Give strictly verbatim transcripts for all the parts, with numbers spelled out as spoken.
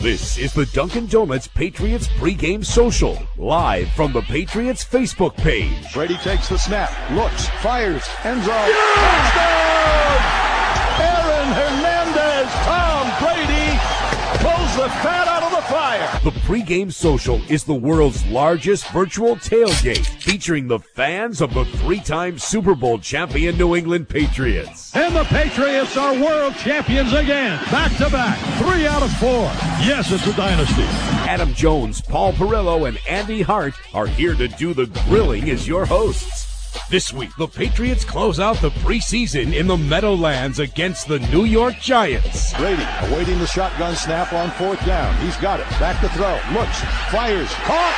This is the Dunkin' Donuts Patriots pregame social, live from the Patriots Facebook page. Brady takes the snap, looks, fires, end zone. Yeah! Touchdown! Aaron Hernandez, Tom Brady pulls the fat out of the fire. The pregame social is the world's largest virtual tailgate, featuring the fans of the three-time Super Bowl champion New England Patriots. And the Patriots are world champions again, back-to-back, three out of four. Yes, it's a dynasty. Adam Jones, Paul Perillo, and Andy Hart are here to do the grilling as your hosts. This week, the Patriots close out the preseason in the Meadowlands against the New York Giants. Brady awaiting the shotgun snap on fourth down. He's got it. Back to throw. Looks. Fires. Caught.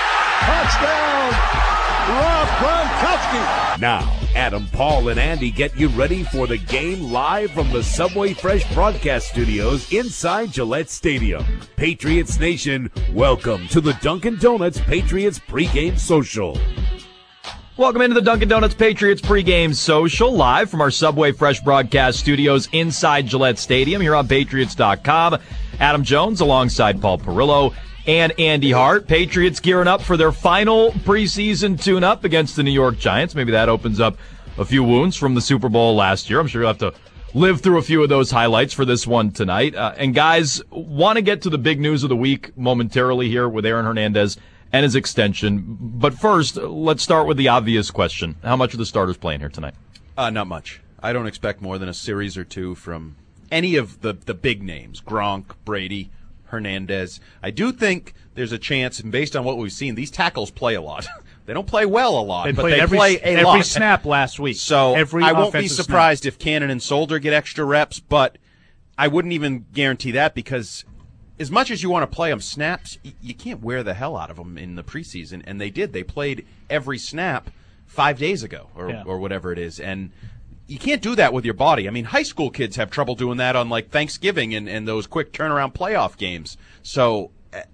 Touchdown. Rob Gronkowski. Now, Adam, Paul, and Andy get you ready for the game live from the Subway Fresh broadcast studios inside Gillette Stadium. Patriots Nation, welcome to the Dunkin' Donuts Patriots pregame social. Welcome into the Dunkin' Donuts Patriots pregame social, live from our Subway Fresh broadcast studios inside Gillette Stadium here on Patriots dot com. Adam Jones alongside Paul Perillo and Andy Hart. Patriots gearing up for their final preseason tune-up against the New York Giants. Maybe that opens up a few wounds from the Super Bowl last year. I'm sure you'll have to live through a few of those highlights for this one tonight. Uh, and guys, want to get to the big news of the week momentarily here with Aaron Hernandez and his extension. But first, let's start with the obvious question. How much are the starters playing here tonight? Uh, not much. I don't expect more than a series or two from any of the, the big names, Gronk, Brady, Hernandez. I do think there's a chance, and based on what we've seen, these tackles play a lot. They don't play well a lot, they but they every, play a every lot. Every snap last week. So every I won't be snap. surprised if Cannon and Solder get extra reps, but I wouldn't even guarantee that because as much as you want to play them snaps, you can't wear the hell out of them in the preseason, and they did. They played every snap five days ago or, yeah. or whatever it is, and you can't do that with your body. I mean, high school kids have trouble doing that on, like, Thanksgiving and, and those quick turnaround playoff games. So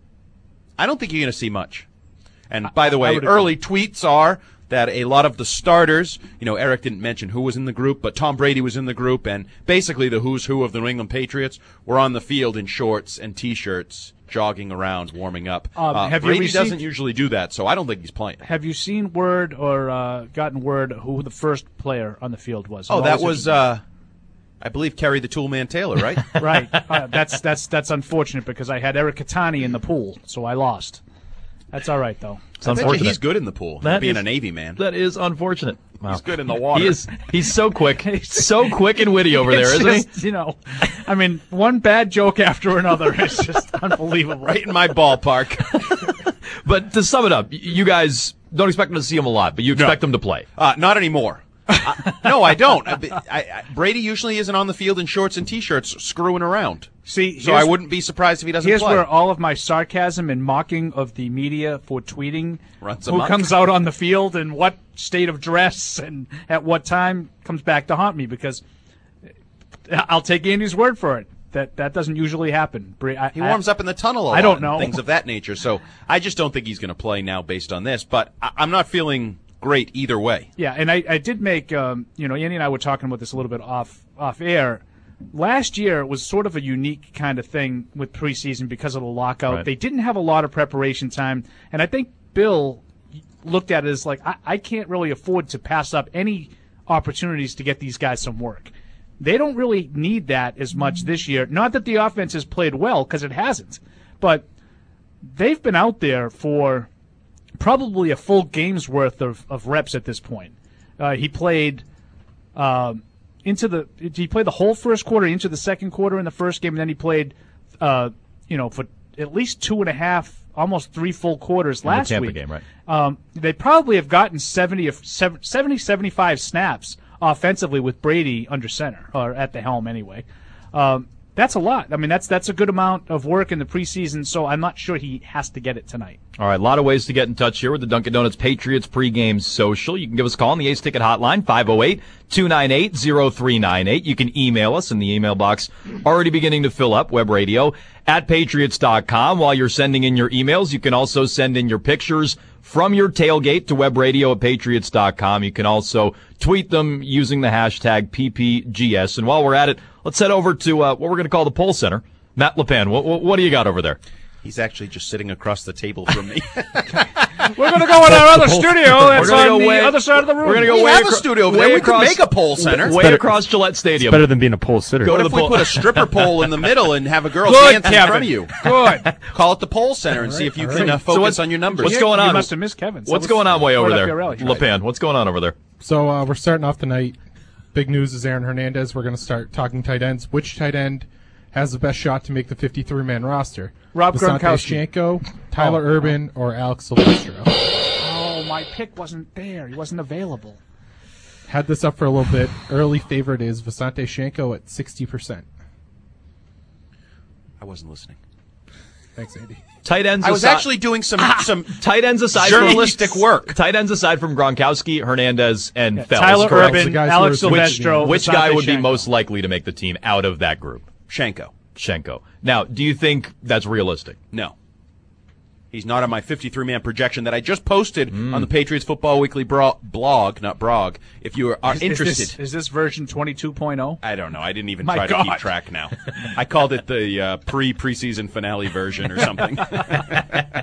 I don't think you're going to see much. And, by the way, early tweets are that a lot of the starters, you know, Eric didn't mention who was in the group, but Tom Brady was in the group, and basically the who's who of the New England Patriots were on the field in shorts and T-shirts, jogging around, warming up. Um, uh, have Brady you received, doesn't usually do that, so I don't think he's playing. Have you seen word or uh, gotten word who the first player on the field was? Oh, that was, uh, I believe, Kerry the Toolman Taylor, right? Right. Uh, that's that's that's unfortunate because I had Eric Catani in the pool, so I lost. That's all right, though. It's I bet unfortunate. you he's good in the pool, That being is, a Navy man. That is unfortunate. Wow. He's good in the water. He is. He's so quick. He's so quick and witty over there, it's isn't just, he? You know, I mean, one bad joke after another is just unbelievable. Right in my ballpark. But to sum it up, you guys don't expect to see him a lot, but you expect no. him to play. Uh, not anymore. uh, no, I don't. I, I, I, Brady usually isn't on the field in shorts and T-shirts screwing around. See, so I wouldn't be surprised if he doesn't here's play. Here's where all of my sarcasm and mocking of the media for tweeting Runs who amok. comes out on the field and what state of dress and at what time comes back to haunt me because I'll take Andy's word for it. That that doesn't usually happen. I, he warms I, up in the tunnel a lot I don't know. and things of that nature. So I just don't think he's going to play now based on this. But I, I'm not feeling great either way. Yeah, and I, I did make, um, you know, Andy and I were talking about this a little bit off off air. Last year was sort of a unique kind of thing with preseason because of the lockout. Right. They didn't have a lot of preparation time, and I think Bill looked at it as like, I, I can't really afford to pass up any opportunities to get these guys some work. They don't really need that as much this year. Not that the offense has played well, because it hasn't, but they've been out there for probably a full game's worth of, of reps at this point. Uh, he played um, into the he played the whole first quarter into the second quarter in the first game, and then he played, uh, you know, for at least two and a half, almost three full quarters in last the Tampa week. Game, right? Um, they probably have gotten seventy, seventy, seventy-five snaps offensively with Brady under center, or at the helm anyway. Um, that's a lot. I mean, that's that's a good amount of work in the preseason, so I'm not sure he has to get it tonight. All right, a lot of ways to get in touch here with the Dunkin' Donuts Patriots pregame social. You can give us a call on the Ace Ticket Hotline, five oh eight, two nine eight, oh three nine eight. You can email us in the email box, already beginning to fill up, web radio at patriots dot com. While you're sending in your emails, you can also send in your pictures from your tailgate to web radio at patriots dot com. You can also tweet them using the hashtag P P G S. And while we're at it, let's head over to uh, what we're going to call the Poll Center. Matt LePan, what, what, what do you got over there? He's actually just sitting across the table from me. We're going to go in our other studio. That's gonna on go the way- other side of the room. We're going to go We way have a acro- studio over way there. We could across- make a pole center. Way across Gillette Stadium. Better than being a pole sitter. What to if the we pole- put a stripper pole in the middle and have a girl Good, dance in Kevin. front of you? Good. Call it the pole center and see if you can uh, focus So what's- on your numbers. what's Yeah, going on? You must have missed Kevin. So What's let's- going on way over right up there? your alley. LePan, what's going on over there? So uh, we're starting off the night. Big news is Aaron Hernandez. We're going to start talking tight ends. Which tight end has the best shot to make the fifty-three man roster? Rob Visante Gronkowski. Shanko, Tyler Oh. Urban, or Alex Silvestro. Oh, my pick wasn't there. He wasn't available. Had this up for a little bit. Early favorite is Visante Shanko at sixty percent. I wasn't listening. Thanks, Andy. Tight ends. I was aside- actually doing some some tight ends aside journalistic from, work. Tight ends aside from Gronkowski, Hernandez, and Yeah, Fells. Tyler correct? The Urban, guys Alex who are- Silvestro, Which Visante guy would be Shanko. most likely to make the team out of that group? Shanko. Shenko. Now, do you think that's realistic? No. He's not on my fifty-three man projection that I just posted on the Patriots Football Weekly bro- blog, not brog. If you are, are Is- interested. Is this, is this version twenty-two point oh? I don't know. I didn't even My try God. to keep track now. I called it the uh, pre-preseason finale version or something. yeah,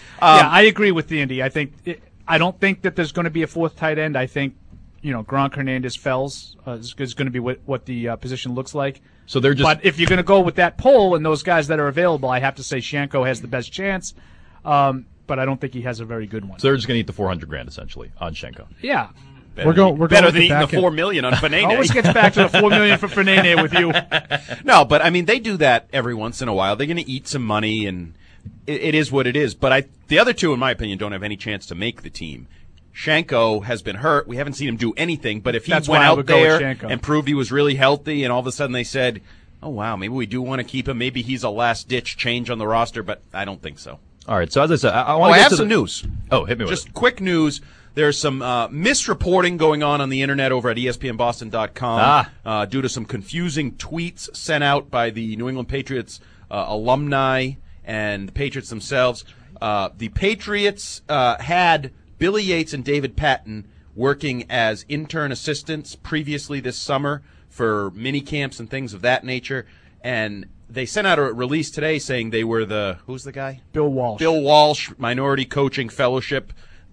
I agree with Andy. I think it, I don't think that there's going to be a fourth tight end. I think you know Gronk, Hernandez, Fells uh, is, is going to be what, what the uh, position looks like. So they're just. But if you're going to go with that poll and those guys that are available, I have to say Shanko has the best chance. Um, but I don't think he has a very good one. so they're just going to eat the four hundred grand essentially on Shenko. Yeah. Better We're going- than- we're better going than with eating the the back end. four million on Fanene. Always gets back to the four million for Fernandez with you. No, but I mean they do that every once in a while. They're going to eat some money, and it, it is what it is. But I, the other two, in my opinion, don't have any chance to make the team. Shanko has been hurt. We haven't seen him do anything. But if he That's went why I out would go with there Shanko. and proved he was really healthy, and all of a sudden they said, "Oh wow, maybe we do want to keep him. Maybe he's a last ditch change on the roster," but I don't think so. All right. So as I said, I, I Oh, want I to get have to some the, news. Oh, hit me with Just it. quick news. There's some uh, misreporting going on on the internet over at E S P N Boston dot com Ah. uh, due to some confusing tweets sent out by the New England Patriots uh, alumni and the Patriots themselves. Uh, the Patriots uh, had Billy Yates and David Patton working as intern assistants previously this summer for mini camps and things of that nature, and they sent out a release today saying they were the who's the guy? Bill Walsh. Bill Walsh Minority Coaching Fellowship.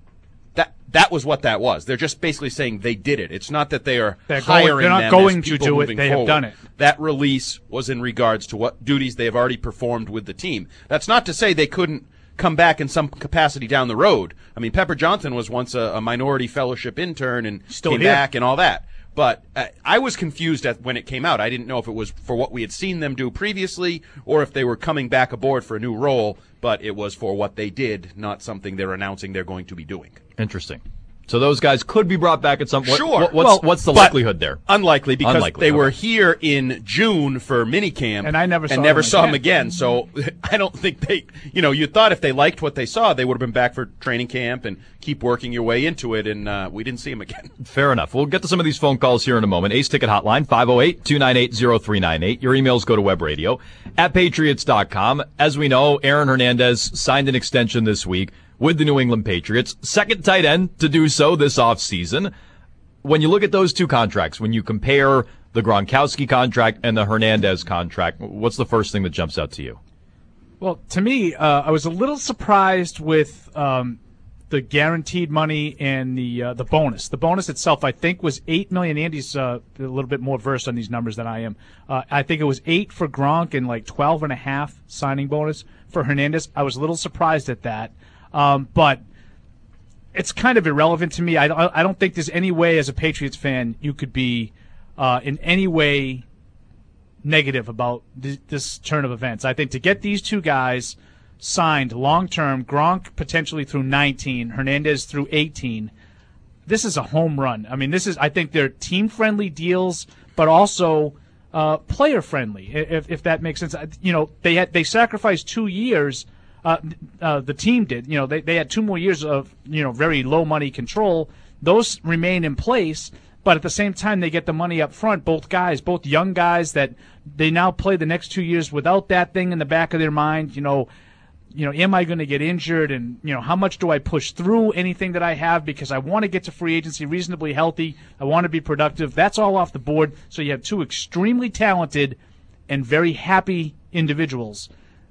That that was what that was. They're just basically saying they did it. It's not that they are They're going- hiring they're not them going as to people do it. moving They have forward. done it. That release was in regards to what duties they have already performed with the team. That's not to say they couldn't come back in some capacity down the road. I mean, Pepper Johnson was once a, a Minority Fellowship intern and Still came here. back and all that. But uh, I was confused at when it came out. I didn't know if it was for what we had seen them do previously or if they were coming back aboard for a new role, but it was for what they did, not something they're announcing they're going to be doing. Interesting. So those guys could be brought back at some point. Sure. What's, Well, what's the but likelihood there? Unlikely because Unlikely, they were okay. here in June for minicamp And I never saw and never them saw them again. again. So I don't think they, you know, you thought if they liked what they saw, they would have been back for training camp and keep working your way into it. And uh, we didn't see them again. Fair enough. We'll get to some of these phone calls here in a moment. Ace Ticket Hotline, five oh eight, two nine eight, oh three nine eight. Your emails go to web radio at patriots dot com. As we know, Aaron Hernandez signed an extension this week with the New England Patriots. Second tight end to do so this offseason. When you look at those two contracts, when you compare the Gronkowski contract and the Hernandez contract, what's the first thing that jumps out to you? Well, to me, uh, I was a little surprised with um, the guaranteed money and the uh, the bonus. The bonus itself, I think, was eight million. Andy's uh, a little bit more versed on these numbers than I am. Uh, I think it was eight for Gronk and like twelve and a half signing bonus for Hernandez. I was a little surprised at that, um, but it's kind of irrelevant to me. I, I don't think there's any way, as a Patriots fan, you could be uh, in any way negative about th- this turn of events. I think to get these two guys signed long-term, Gronk potentially through nineteen, Hernandez through eighteen, this is a home run. I mean, this is, I think they're team-friendly deals, but also uh, player-friendly, if, if that makes sense. You know, they had they sacrificed two years. Uh, uh, the team did. You know, they they had two more years of you know very low money control. Those remain in place, but at the same time, they get the money up front. Both guys, both young guys, that they now play the next two years without that thing in the back of their mind. You know, you know, am I going to get injured? And you know, how much do I push through anything that I have because I want to get to free agency reasonably healthy. I want to be productive. That's all off the board. So you have two extremely talented and very happy individuals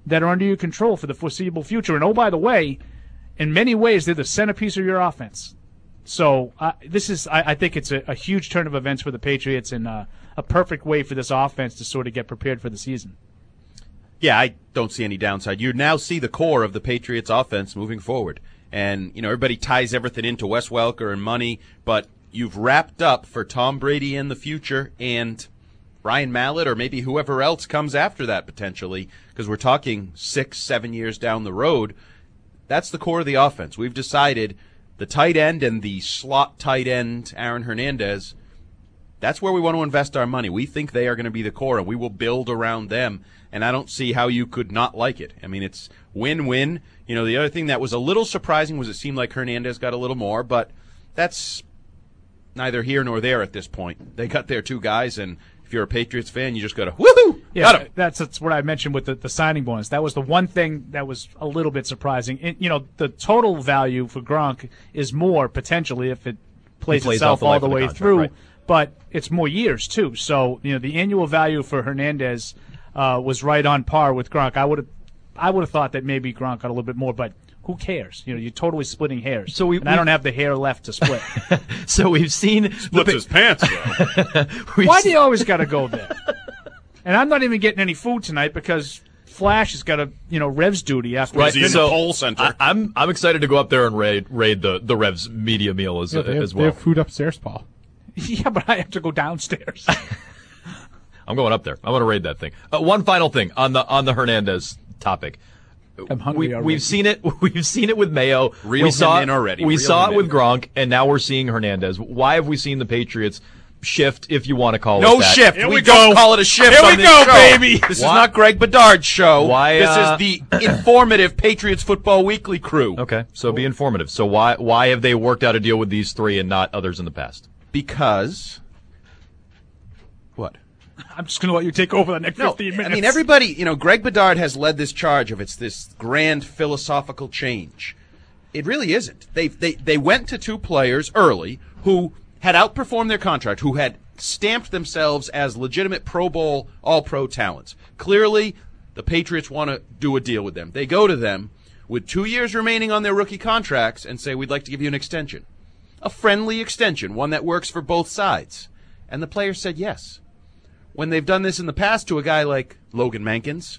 that are under your control for the foreseeable future. And, oh, by the way, in many ways, they're the centerpiece of your offense. So uh, this is, I, I think it's a, a huge turn of events for the Patriots and uh, a perfect way for this offense to sort of get prepared for the season. Yeah, I don't see any downside. You now see the core of the Patriots offense moving forward. And, you know, everybody ties everything into Wes Welker and money, but you've wrapped up for Tom Brady in the future and Ryan Mallett or maybe whoever else comes after that potentially, because we're talking six, seven years down the road. That's the core of the offense. We've decided the tight end and the slot tight end, Aaron Hernandez, that's where we want to invest our money. We think they are going to be the core, and we will build around them. And I don't see how you could not like it. I mean, it's win-win. You know, the other thing that was a little surprising was it seemed like Hernandez got a little more, but that's neither here nor there at this point. They got their two guys, and if you're a Patriots fan, you just got to, woohoo, yeah, got him. That's, that's what I mentioned with the, the signing bonus. That was the one thing that was a little bit surprising. And, you know, the total value for Gronk is more, potentially, if it plays, plays itself the all life the of the way contract, through. right. But it's more years, too. So, you know, the annual value for Hernandez uh, was right on par with Gronk. I would have I would have thought that maybe Gronk got a little bit more, but who cares? You know, you're totally splitting hairs. So we, and I don't have the hair left to split. So we've seen Splits his pants, though. Why do you always got to go there? And I'm not even getting any food tonight because Flash has got a you know Revs duty after. Right, Is he in so the poll center? I, I'm I'm excited to go up there and raid raid the, the Revs media meal as Yeah, they, have, as they well. have food upstairs, Paul. Yeah, but I have to go downstairs. I'm going up there. I want to raid that thing. Uh, one final thing on the on the Hernandez topic. I'm hungry we, already. We've seen it. We've seen it with Mayo. Reel we him saw in already. We Reel saw him it with in. Gronk, and now we're seeing Hernandez. Why have we seen the Patriots shift, if you want to call No it that? shift. Here we we don't go. call it a shift. Here on we this go, show. baby. This Why- is not Greg Bedard's show. Why, This uh, is the informative Patriots Football Weekly crew. Okay, so be informative. So why why have they worked out a deal with these three and not others in the past? Because what? I'm just going to let you take over the next No, fifteen I minutes. mean, everybody, you know, Greg Bedard has led this charge of it's this grand philosophical change. It really isn't. They they they went to two players early who had outperformed their contract, who had stamped themselves as legitimate Pro Bowl, All-Pro talents. Clearly, the Patriots want to do a deal with them. They go to them with two years remaining on their rookie contracts and say, we'd like to give you an extension. A friendly extension, one that works for both sides. And the player said yes. When they've done this in the past to a guy like Logan Mankins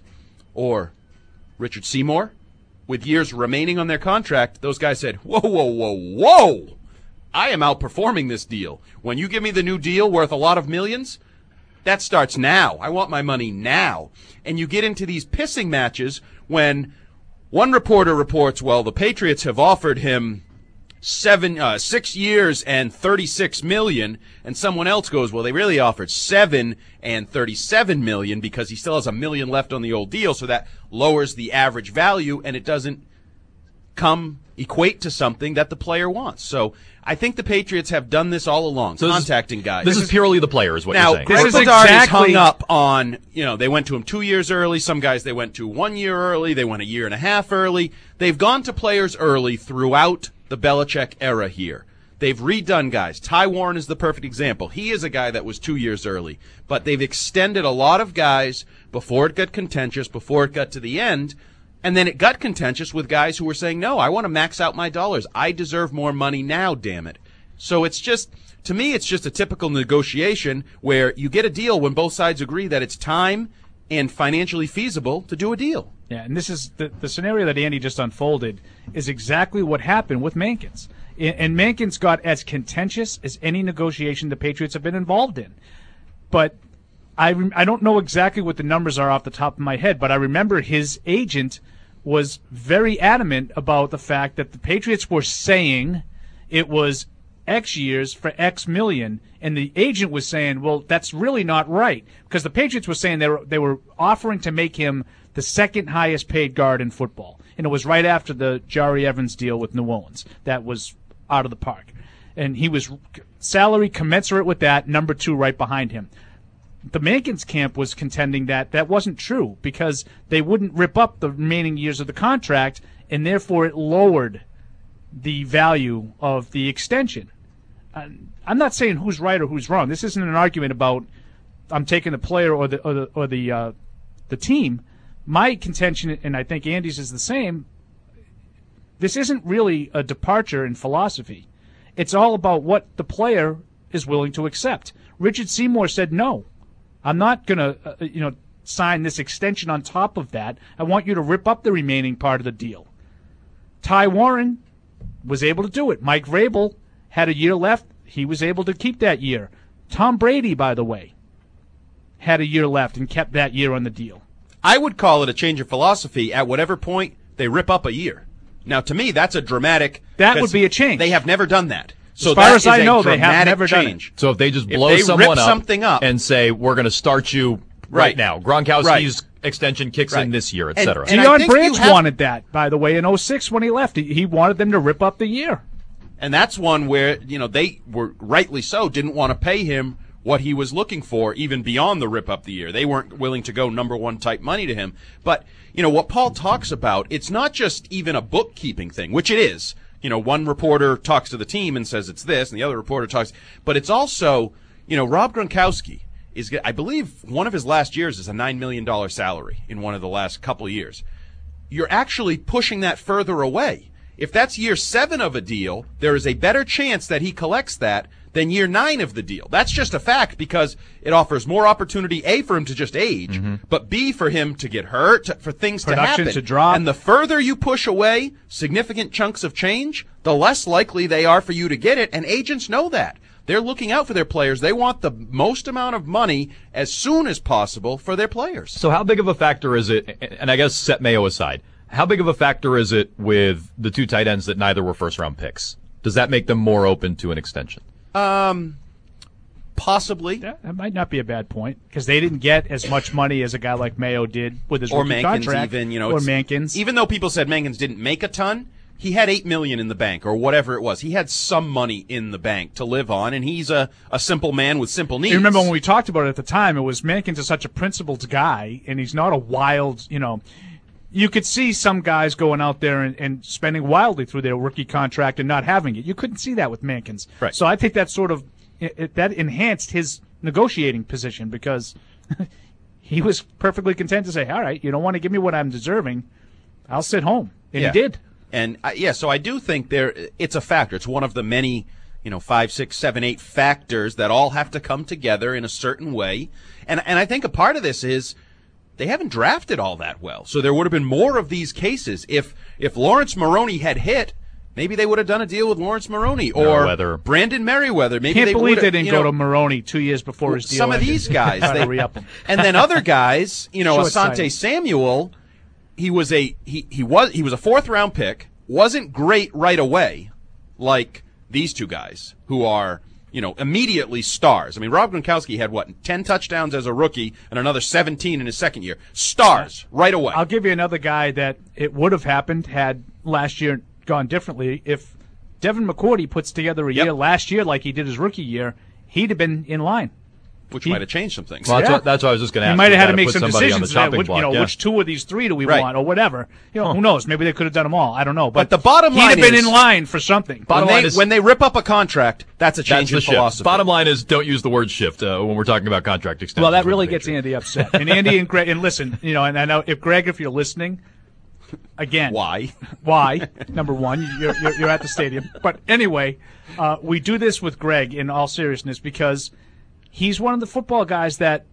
or Richard Seymour, with years remaining on their contract, those guys said, whoa, whoa, whoa, whoa, I am outperforming this deal. When you give me the new deal worth a lot of millions, that starts now. I want my money now. And you get into these pissing matches when one reporter reports, well, the Patriots have offered him seven, uh, six years and thirty-six million, and someone else goes, well, they really offered seven and thirty-seven million because he still has a million left on the old deal, so that lowers the average value, and it doesn't come equate to something that the player wants. So I think the Patriots have done this all along, So this is- contacting guys. This is purely the player, is what Now, you're saying. Greg This is Bedard is exactly- hung up on, you know, they went to him two years early. Some guys they went to one year early. They went a year and a half early. They've gone to players early throughout the Belichick era here. They've redone guys. Ty Warren is the perfect example. He is a guy that was two years early. But they've extended a lot of guys before it got contentious, before it got to the end. And then it got contentious with guys who were saying, no, I want to max out my dollars. I deserve more money now, damn it. So it's just, to me, it's just a typical negotiation where you get a deal when both sides agree that it's time and financially feasible to do a deal. Yeah, and this is the, the scenario that Andy just unfolded is exactly what happened with Mankins. And, and Mankins got as contentious as any negotiation the Patriots have been involved in. But I, rem- I don't know exactly what the numbers are off the top of my head, but I remember his agent was very adamant about the fact that the Patriots were saying it was X years for X million, and the agent was saying, well, that's really not right, because the Patriots were saying they were they were offering to make him the second highest paid guard in football, and it was right after the Jari Evans deal with New Orleans that was out of the park, and he was salary commensurate with that, number two right behind him. The Mankins camp was contending that that wasn't true because they wouldn't rip up the remaining years of the contract, and therefore it lowered the value of the extension. Uh, I'm not saying who's right or who's wrong. This isn't an argument about I'm taking the player or the or the or the uh, the team, my contention, and I think Andy's is the same, this isn't really a departure in philosophy. It's all about what the player is willing to accept. Richard Seymour said, no, I'm not going to uh, you know, sign this extension on top of that. I want you to rip up the remaining part of the deal. Ty Warren was able to do it. Mike Vrabel had a year left. He was able to keep that year. Tom Brady, by the way, had a year left and kept that year on the deal. I would call it a change of philosophy at whatever point they rip up a year. Now, to me, that's a dramatic. That would be a change. They have never done that. So as far that as I is know, a they have never change. done it. So if they just If blow they someone rip up, something up and say, we're going to start you right, Right. now, Gronkowski's Right. extension kicks Right. in this year, et And- cetera. and I Deion think Branch you have- wanted that, by the way, in oh six when he left. He, he wanted them to rip up the year. And that's one where, you know, they were rightly so didn't want to pay him what he was looking for, even beyond the rip up the year. They weren't willing to go number one type money to him. But, you know, what Paul talks about, it's not just even a bookkeeping thing, which it is. You know, one reporter talks to the team and says it's this, and the other reporter talks. But it's also, you know, Rob Gronkowski is, I believe one of his last years is a nine million dollars salary in one of the last couple of years. You're actually pushing that further away. If that's year seven of a deal, there is a better chance that he collects that than year nine of the deal. That's just a fact because it offers more opportunity, A, for him to just age, mm-hmm. but B, for him to get hurt, to, for things Production to happen. to drop. And the further you push away significant chunks of change, the less likely they are for you to get it, and agents know that. They're looking out for their players. They want the most amount of money as soon as possible for their players. So how big of a factor is it, and I guess set Mayo aside, how big of a factor is it with the two tight ends that neither were first-round picks? Does that make them more open to an extension? Um, possibly. Yeah, that might not be a bad point because they didn't get as much money as a guy like Mayo did with his or rookie Mankins contract. even, you know, or it's- Mankins. Even though people said Mankins didn't make a ton, he had eight million in the bank or whatever it was. He had some money in the bank to live on, and he's a, a simple man with simple needs. You remember when we talked about it at the time? It was Mankins is such a principled guy, and he's not a wild, you know. You could see some guys going out there and, and spending wildly through their rookie contract and not having it. You couldn't see that with Mankins. Right. So I think that sort of it, it, that enhanced his negotiating position because he was perfectly content to say, "All right, you don't want to give me what I'm deserving, I'll sit home," and Yeah. he did. And uh, yeah, so I do think there it's a factor. It's one of the many, you know, five, six, seven, eight factors that all have to come together in a certain way. And and I think a part of this is they haven't drafted all that well. So there would have been more of these cases. If if Lawrence Maroney had hit, maybe they would have done a deal with Lawrence Maroney or Merriweather. Brandon Merriweather. Maybe Can't they believe would they have, didn't you go know, to Maroney two years before his deal. some of ended. these guys, Try to they, re-up him. and then other guys, you know, Short-sighted. Asante Samuel, he was a he he was he was a fourth round pick, wasn't great right away, like these two guys who are, you know, immediately stars. I mean, Rob Gronkowski had what ten touchdowns as a rookie and another seventeen in his second year. Stars right away. I'll give you another guy that it would have happened had last year gone differently. If Devin McCourty puts together a Yep. year last year like he did his rookie year, he'd have been in line. which he- might have changed some things. Well, that's, Yeah. what, that's what I was just going to He ask. might You have had to gotta make put some somebody on the decisions. That, chopping which, block, you know, yeah. which two of these three do we Right. want, or whatever. You know, who knows? Maybe they could have done them all. I don't know. But, But the bottom he'd line have been is- in line for something. Bottom when line they, is- when they rip up a contract, that's a That's change the in shift. philosophy. Bottom line is don't use the word shift uh, when we're talking about contract extensions. Well, that with really the gets Patriots. Andy upset. And Andy and Greg, and listen, you know, and I know if Greg, if you're listening, again, Why? Why? Number one, you're, you're, you're at the stadium. But anyway, uh, we do this with Greg in all seriousness because he's one of the football guys that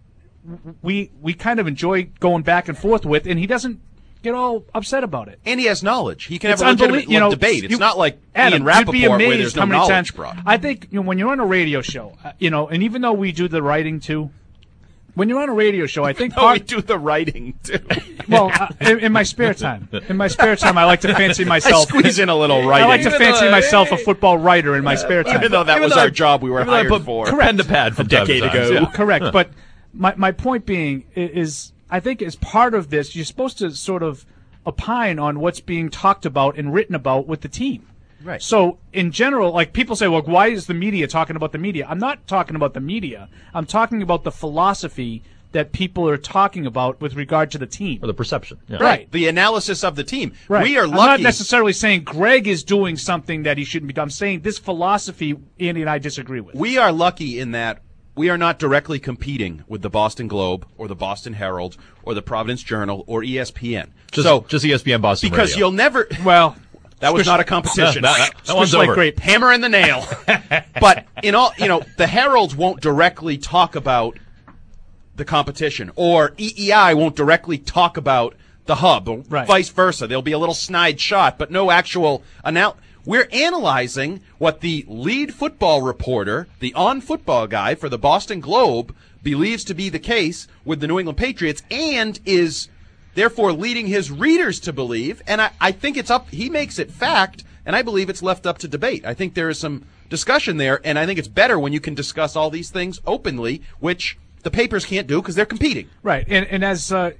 we we kind of enjoy going back and forth with, and he doesn't get all upset about it. And he has knowledge. He can It's have a legitimate unbelie- you know, debate. It's you- not like Adam, Ian you'd be Rappaport amazed where there's no how many knowledge times, brought. I think you know, when you're on a radio show, uh, you know, and even though we do the writing too, when you're on a radio show, I think Oh, we part, do the writing, too. well, uh, in, in my spare time, in my spare time, I like to fancy I myself. squeeze in a little I writing. like to Even fancy though- myself a football writer in my spare time. Even though that Even was though our I- job we were even though I hired put for. pen to pad from A decade time to time, ago. yeah. Correct, but my my point being i- is, I think as part of this, you're supposed to sort of opine on what's being talked about and written about with the team. Right. So in general, like people say, well, why is the media talking about the media? I'm not talking about the media. I'm talking about the philosophy that people are talking about with regard to the team. Or the perception. Yeah. Right. The analysis of the team. Right. We are I'm lucky. not necessarily saying Greg is doing something that he shouldn't be. I'm saying this philosophy Andy and I disagree with. we are lucky in that we are not directly competing with the Boston Globe or the Boston Herald or the Providence Journal or E S P N. Just, so just E S P N Boston because Radio. you'll never. Well, that was not a competition. No, that, that one's like over. grape. Hammer in the nail. But in all, you know, the Herald won't directly talk about the competition, or E E I won't directly talk about the hub, or right. vice versa. There'll be a little snide shot, but no actual annou- We're analyzing what the lead football reporter, the on-football guy for the Boston Globe, believes to be the case with the New England Patriots, and is therefore leading his readers to believe. And I, I think it's up. He makes it fact, and I believe it's left up to debate. I think there is some discussion there, and I think it's better when you can discuss all these things openly, which the papers can't do because they're competing. Right, and and as uh,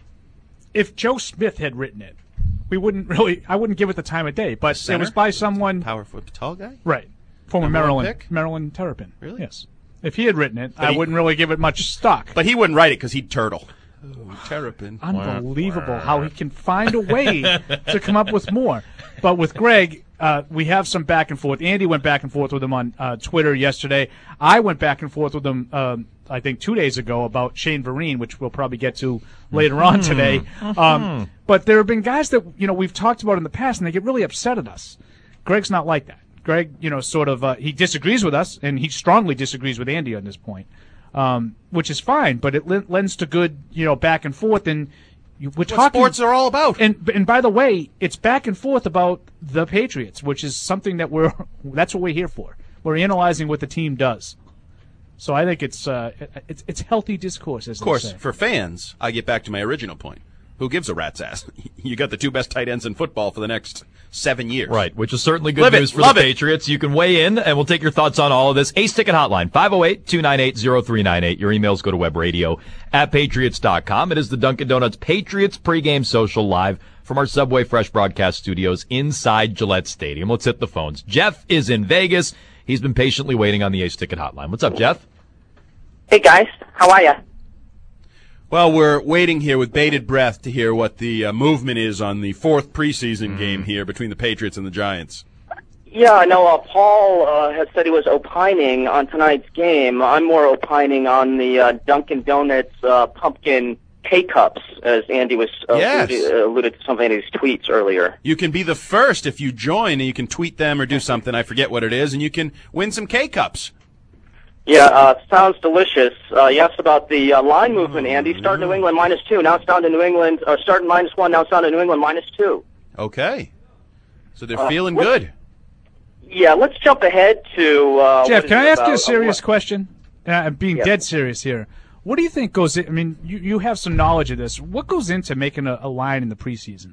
if Joe Smith had written it, we wouldn't really. I wouldn't give it the time of day, but it was by someone. Powerful, tall guy. Right, former Number one Maryland pick? Maryland Terrapin. Really? Yes. If he had written it, But I he- wouldn't really give it much stock. But he wouldn't write it because he'd turtle. Oh, Terrapin. Unbelievable how he can find a way to come up with more. But with Greg, uh, we have some back and forth. Andy went back and forth with him on uh, Twitter yesterday. I went back and forth with him, um, I think, two days ago about Shane Vereen, which we'll probably get to later on today. Um, but there have been guys that you know we've talked about in the past, and they get really upset at us. Greg's not like that. Greg, you know, sort of, uh, he disagrees with us, and he strongly disagrees with Andy on this point, um, which is fine, but it l- lends to good, you know, back and forth, and you, we're What talking. sports are all about. And and by the way, it's back and forth about the Patriots, which is something that we're, that's what we're here for. We're analyzing what the team does. So I think it's uh, it's, it's healthy discourse, as Of course, they say. for fans, I get back to my original point. Who gives a rat's ass? You got the two best tight ends in football for the next seven years. Right, which is certainly good Live it, news for love the it. Patriots. You can weigh in, and we'll take your thoughts on all of this. Ace Ticket Hotline, five oh eight, two nine eight, oh three nine eight. Your emails go to webradio at patriots dot com. It is the Dunkin' Donuts Patriots pregame social live from our Subway Fresh broadcast studios inside Gillette Stadium. Let's hit the phones. Jeff is in Vegas. He's been patiently waiting on the Ace Ticket Hotline. What's up, Jeff? Hey guys, how are you? Well, we're waiting here with bated breath to hear what the uh, movement is on the fourth preseason game here between the Patriots and the Giants. Yeah, I know. Uh, Paul uh, has said he was opining on tonight's game. I'm more opining on the uh, Dunkin' Donuts uh, pumpkin K-Cups, as Andy was uh, Yes. alluded, uh, alluded to something in his tweets earlier. You can be the first if you join, and you can tweet them or do something. I forget what it is, and you can win some K-Cups. Yeah, uh, sounds delicious. Uh, you asked about the uh, line movement, Andy. Start New England minus two. Now it's down to New England. Uh, starting minus one. Now it's down to New England minus two. Okay. So they're Uh, feeling what- good. Yeah, let's jump ahead to uh, Jeff, what is can I it ask you about? a serious Uh, what- question? Uh, I'm being Yeah. dead serious here. What do you think goes in? I mean, you, you have some knowledge of this. What goes into making a, a line in the preseason?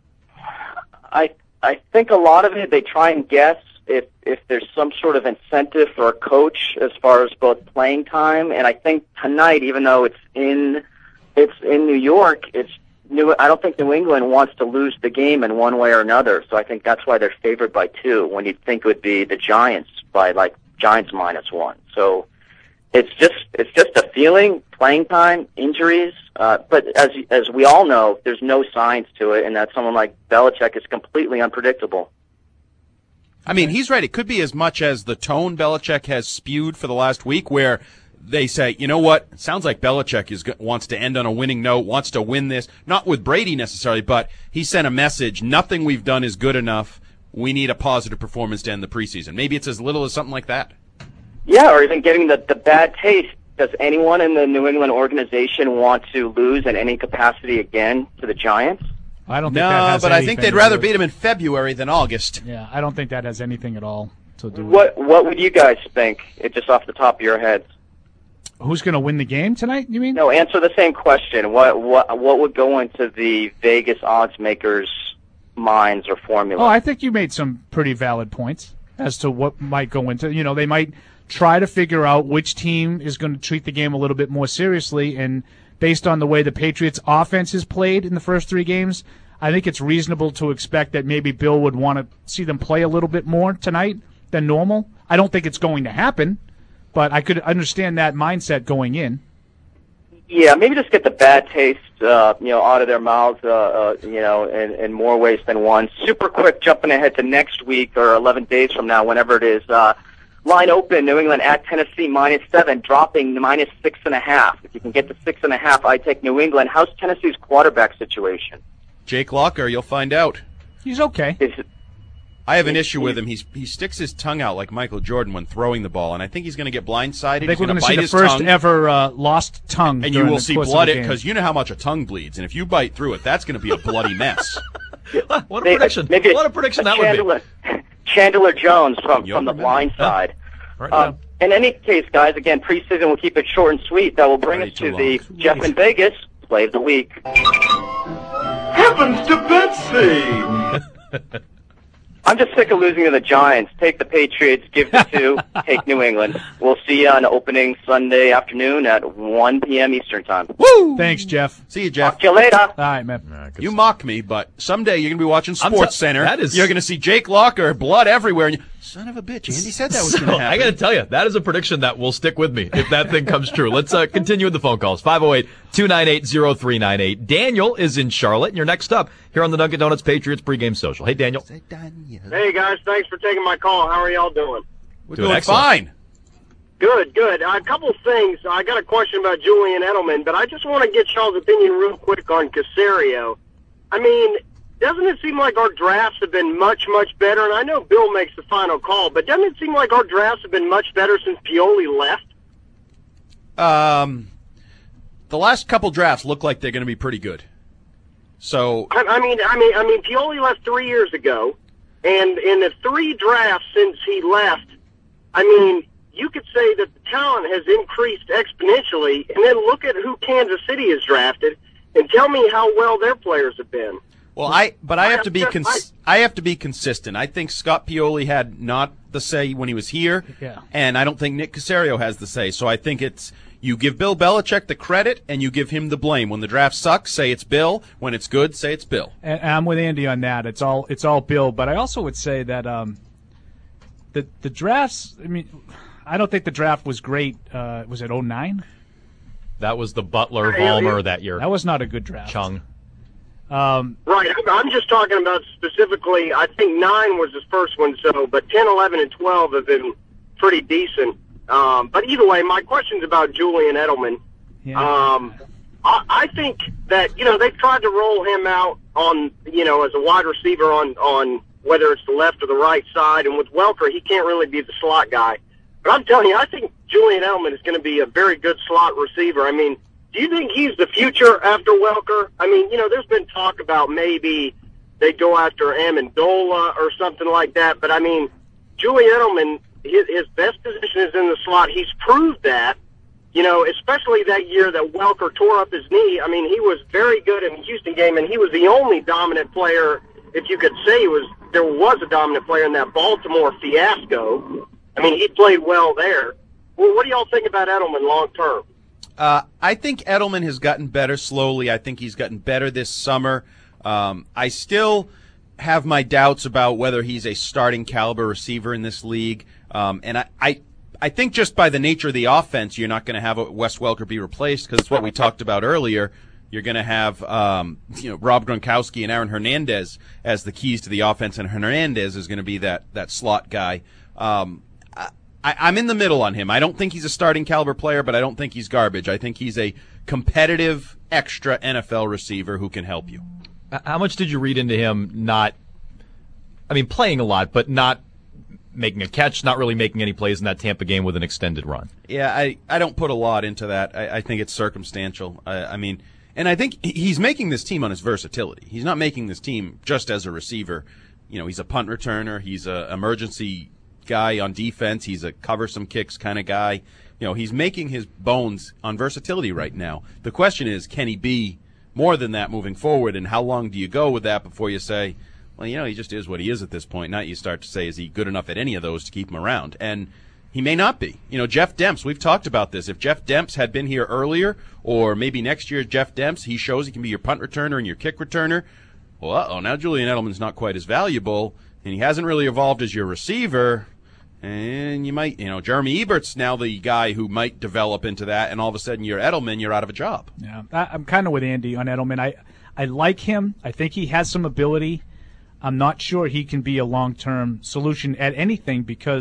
I I think a lot of it they try and guess if if there's some sort of incentive for a coach as far as both playing time, and I think tonight, even though it's in it's in New York, it's New. I don't think New England wants to lose the game in one way or another, so I think that's why they're favored by two. When you'd think it would be the Giants by like Giants minus one. So it's just it's just a feeling, playing time, injuries. Uh, but as as we all know, there's no science to it, and that someone like Belichick is completely unpredictable. I mean, he's right. It could be as much as the tone Belichick has spewed for the last week, where they say, you know what, it sounds like Belichick is wants to end on a winning note, wants to win this, not with Brady necessarily, but he sent a message, nothing we've done is good enough. We need a positive performance to end the preseason. Maybe it's as little as something like that. Yeah, or even getting the, the bad taste. Does anyone in the New England organization want to lose in any capacity again to the Giants? I don't think that No, has but I anything think they'd to rather do- beat him in February than August. Yeah, I don't think that has anything at all to do with What What would you guys think? It just off the top of your heads. who's going to win the game tonight, you mean? No, answer the same question. What what what would go into the Vegas odds makers' minds or formula? Oh, I think you made some pretty valid points as to what might go into. You know, they might try to figure out which team is going to treat the game a little bit more seriously, and based on the way the Patriots' offense has played in the first three games, I think it's reasonable to expect that maybe Bill would want to see them play a little bit more tonight than normal. I don't think it's going to happen, but I could understand that mindset going in. Yeah, maybe just get the bad taste, uh, you know, out of their mouths, uh, uh, you know, in, in more ways than one. Super quick, jumping ahead to next week or eleven days from now, whenever it is. Uh, line open, New England at Tennessee minus seven, dropping to minus six and a half. If you can get to six and a half, I take New England. How's Tennessee's quarterback situation? Jake Locker, you'll find out. He's okay. Is, I have an issue with him. He's he sticks his tongue out like Michael Jordan when throwing the ball, and I think he's going to get blindsided. I think he's we're going to see bite the his first tongue, ever uh, lost tongue, and you during will the see course of blood the it game. because you know how much a tongue bleeds, and if you bite through it, that's going to be a bloody mess. What a Maybe- prediction! maybe What a prediction that Chandler, would be. Chandler Jones from, You'll from the remember. blind side. Right Uh, now. in any case, guys, again, preseason, we'll keep it short and sweet. That will bring Way us too to the long. Jeff in Vegas Play of the Week. Heavens to Betsy! I'm just sick of losing to the Giants. Take the Patriots, give the two, take New England. We'll see you on opening Sunday afternoon at one p.m. Eastern Time. Woo! Thanks, Jeff. See you, Jeff. Talk to you later. All right, man. You mock me, but someday you're going to be watching I'm Sports tell- Center. that is- You're going to see Jake Locker, blood everywhere, and you, son of a bitch, Andy said that was So, going to happen. I got to tell you, that is a prediction that will stick with me if that thing comes true. Let's uh, continue with the phone calls. five oh eight, two nine eight, oh three nine eight. Daniel is in Charlotte, and you're next up here on the Dunkin' Donuts Patriots pregame social. Hey, Daniel. Hey guys, thanks for taking my call. How are y'all doing? We're Doing doing excellent. fine. Good, good. Uh, a couple things. I got a question about Julian Edelman, but I just want to get y'all's opinion real quick on Caserio. I mean, doesn't it seem like our drafts have been much, much better? And I know Bill makes the final call, but doesn't it seem like our drafts have been much better since Pioli left? Um, the last couple drafts look like they're going to be pretty good. So I, I mean, I mean, I mean, Pioli left three years ago, and in the three drafts since he left, I mean, you could say that the talent has increased exponentially, and then look at who Kansas City has drafted, and tell me how well their players have been. Well, I but I have to be I- cons- I have to be consistent. I think Scott Pioli had not the say when he was here, Yeah. and I don't think Nick Caserio has the say. So I think it's you give Bill Belichick the credit and you give him the blame. When the draft sucks, say it's Bill. When it's good, say it's Bill. And I'm with Andy on that. It's all it's all Bill, but I also would say that um, the the drafts. I mean, I don't think the draft was great. Uh, was it oh nine? That was the Butler Yeah, yeah. Ballmer that year. That was not a good draft. Chung. Um, Right, I'm- I'm just talking about specifically, I think nine was his first one, so, but ten, eleven, and twelve have been pretty decent. Um, but either way, my question's about Julian Edelman. yeah. Um, I, I think that, you know, they've tried to roll him out on, you know, as a wide receiver on, on whether it's the left or the right side. And with Welker, he can't really be the slot guy. But I'm telling you, I think Julian Edelman is going to be a very good slot receiver. I mean, do you think he's the future after Welker? I mean, you know, there's been talk about maybe they go after Amendola or something like that. But, I mean, Julian Edelman, his, his best position is in the slot. He's proved that. You know, especially that year that Welker tore up his knee. I mean, he was very good in the Houston game, and he was the only dominant player, if you could say it was there was a dominant player in that Baltimore fiasco. I mean, he played well there. Well, what do y'all think about Edelman long term? Uh, I think Edelman has gotten better slowly. I think he's gotten better this summer. Um, I still have my doubts about whether he's a starting caliber receiver in this league. Um, and I, I, I think just by the nature of the offense, you're not going to have Wes Welker be replaced because it's what we talked about earlier. You're going to have um, you know Rob Gronkowski and Aaron Hernandez as the keys to the offense, and Hernandez is going to be that that slot guy. Um, I, I'm in the middle on him. I don't think he's a starting caliber player, but I don't think he's garbage. I think he's a competitive, extra N F L receiver who can help you. How much did you read into him not, I mean, playing a lot, but not making a catch, not really making any plays in that Tampa game with an extended run? Yeah, I, I don't put a lot into that. I, I think it's circumstantial. I, I mean, and I think he's making this team on his versatility. He's not making this team just as a receiver. You know, he's a punt returner. He's a emergency guy on defense. He's a cover some kicks kind of guy. You know, he's making his bones on versatility right now. The question is, can he be more than that moving forward, and how long do you go with that before you say, well, you know, he just is what he is at this point. Not you start to say, is he good enough at any of those to keep him around? And he may not be. You know, Jeff Demps, we've talked about this. If Jeff Demps had been here earlier, or maybe next year Jeff Demps, he shows he can be your punt returner and your kick returner. Well, uh-oh, now Julian Edelman's not quite as valuable, and he hasn't really evolved as your receiver. And you might, you know, Jeremy Ebert's now the guy who might develop into that, and all of a sudden you're Edelman, you're out of a job. Yeah, I, I'm kind of with Andy on Edelman. I, I like him. I think he has some ability. I'm not sure he can be a long-term solution at anything because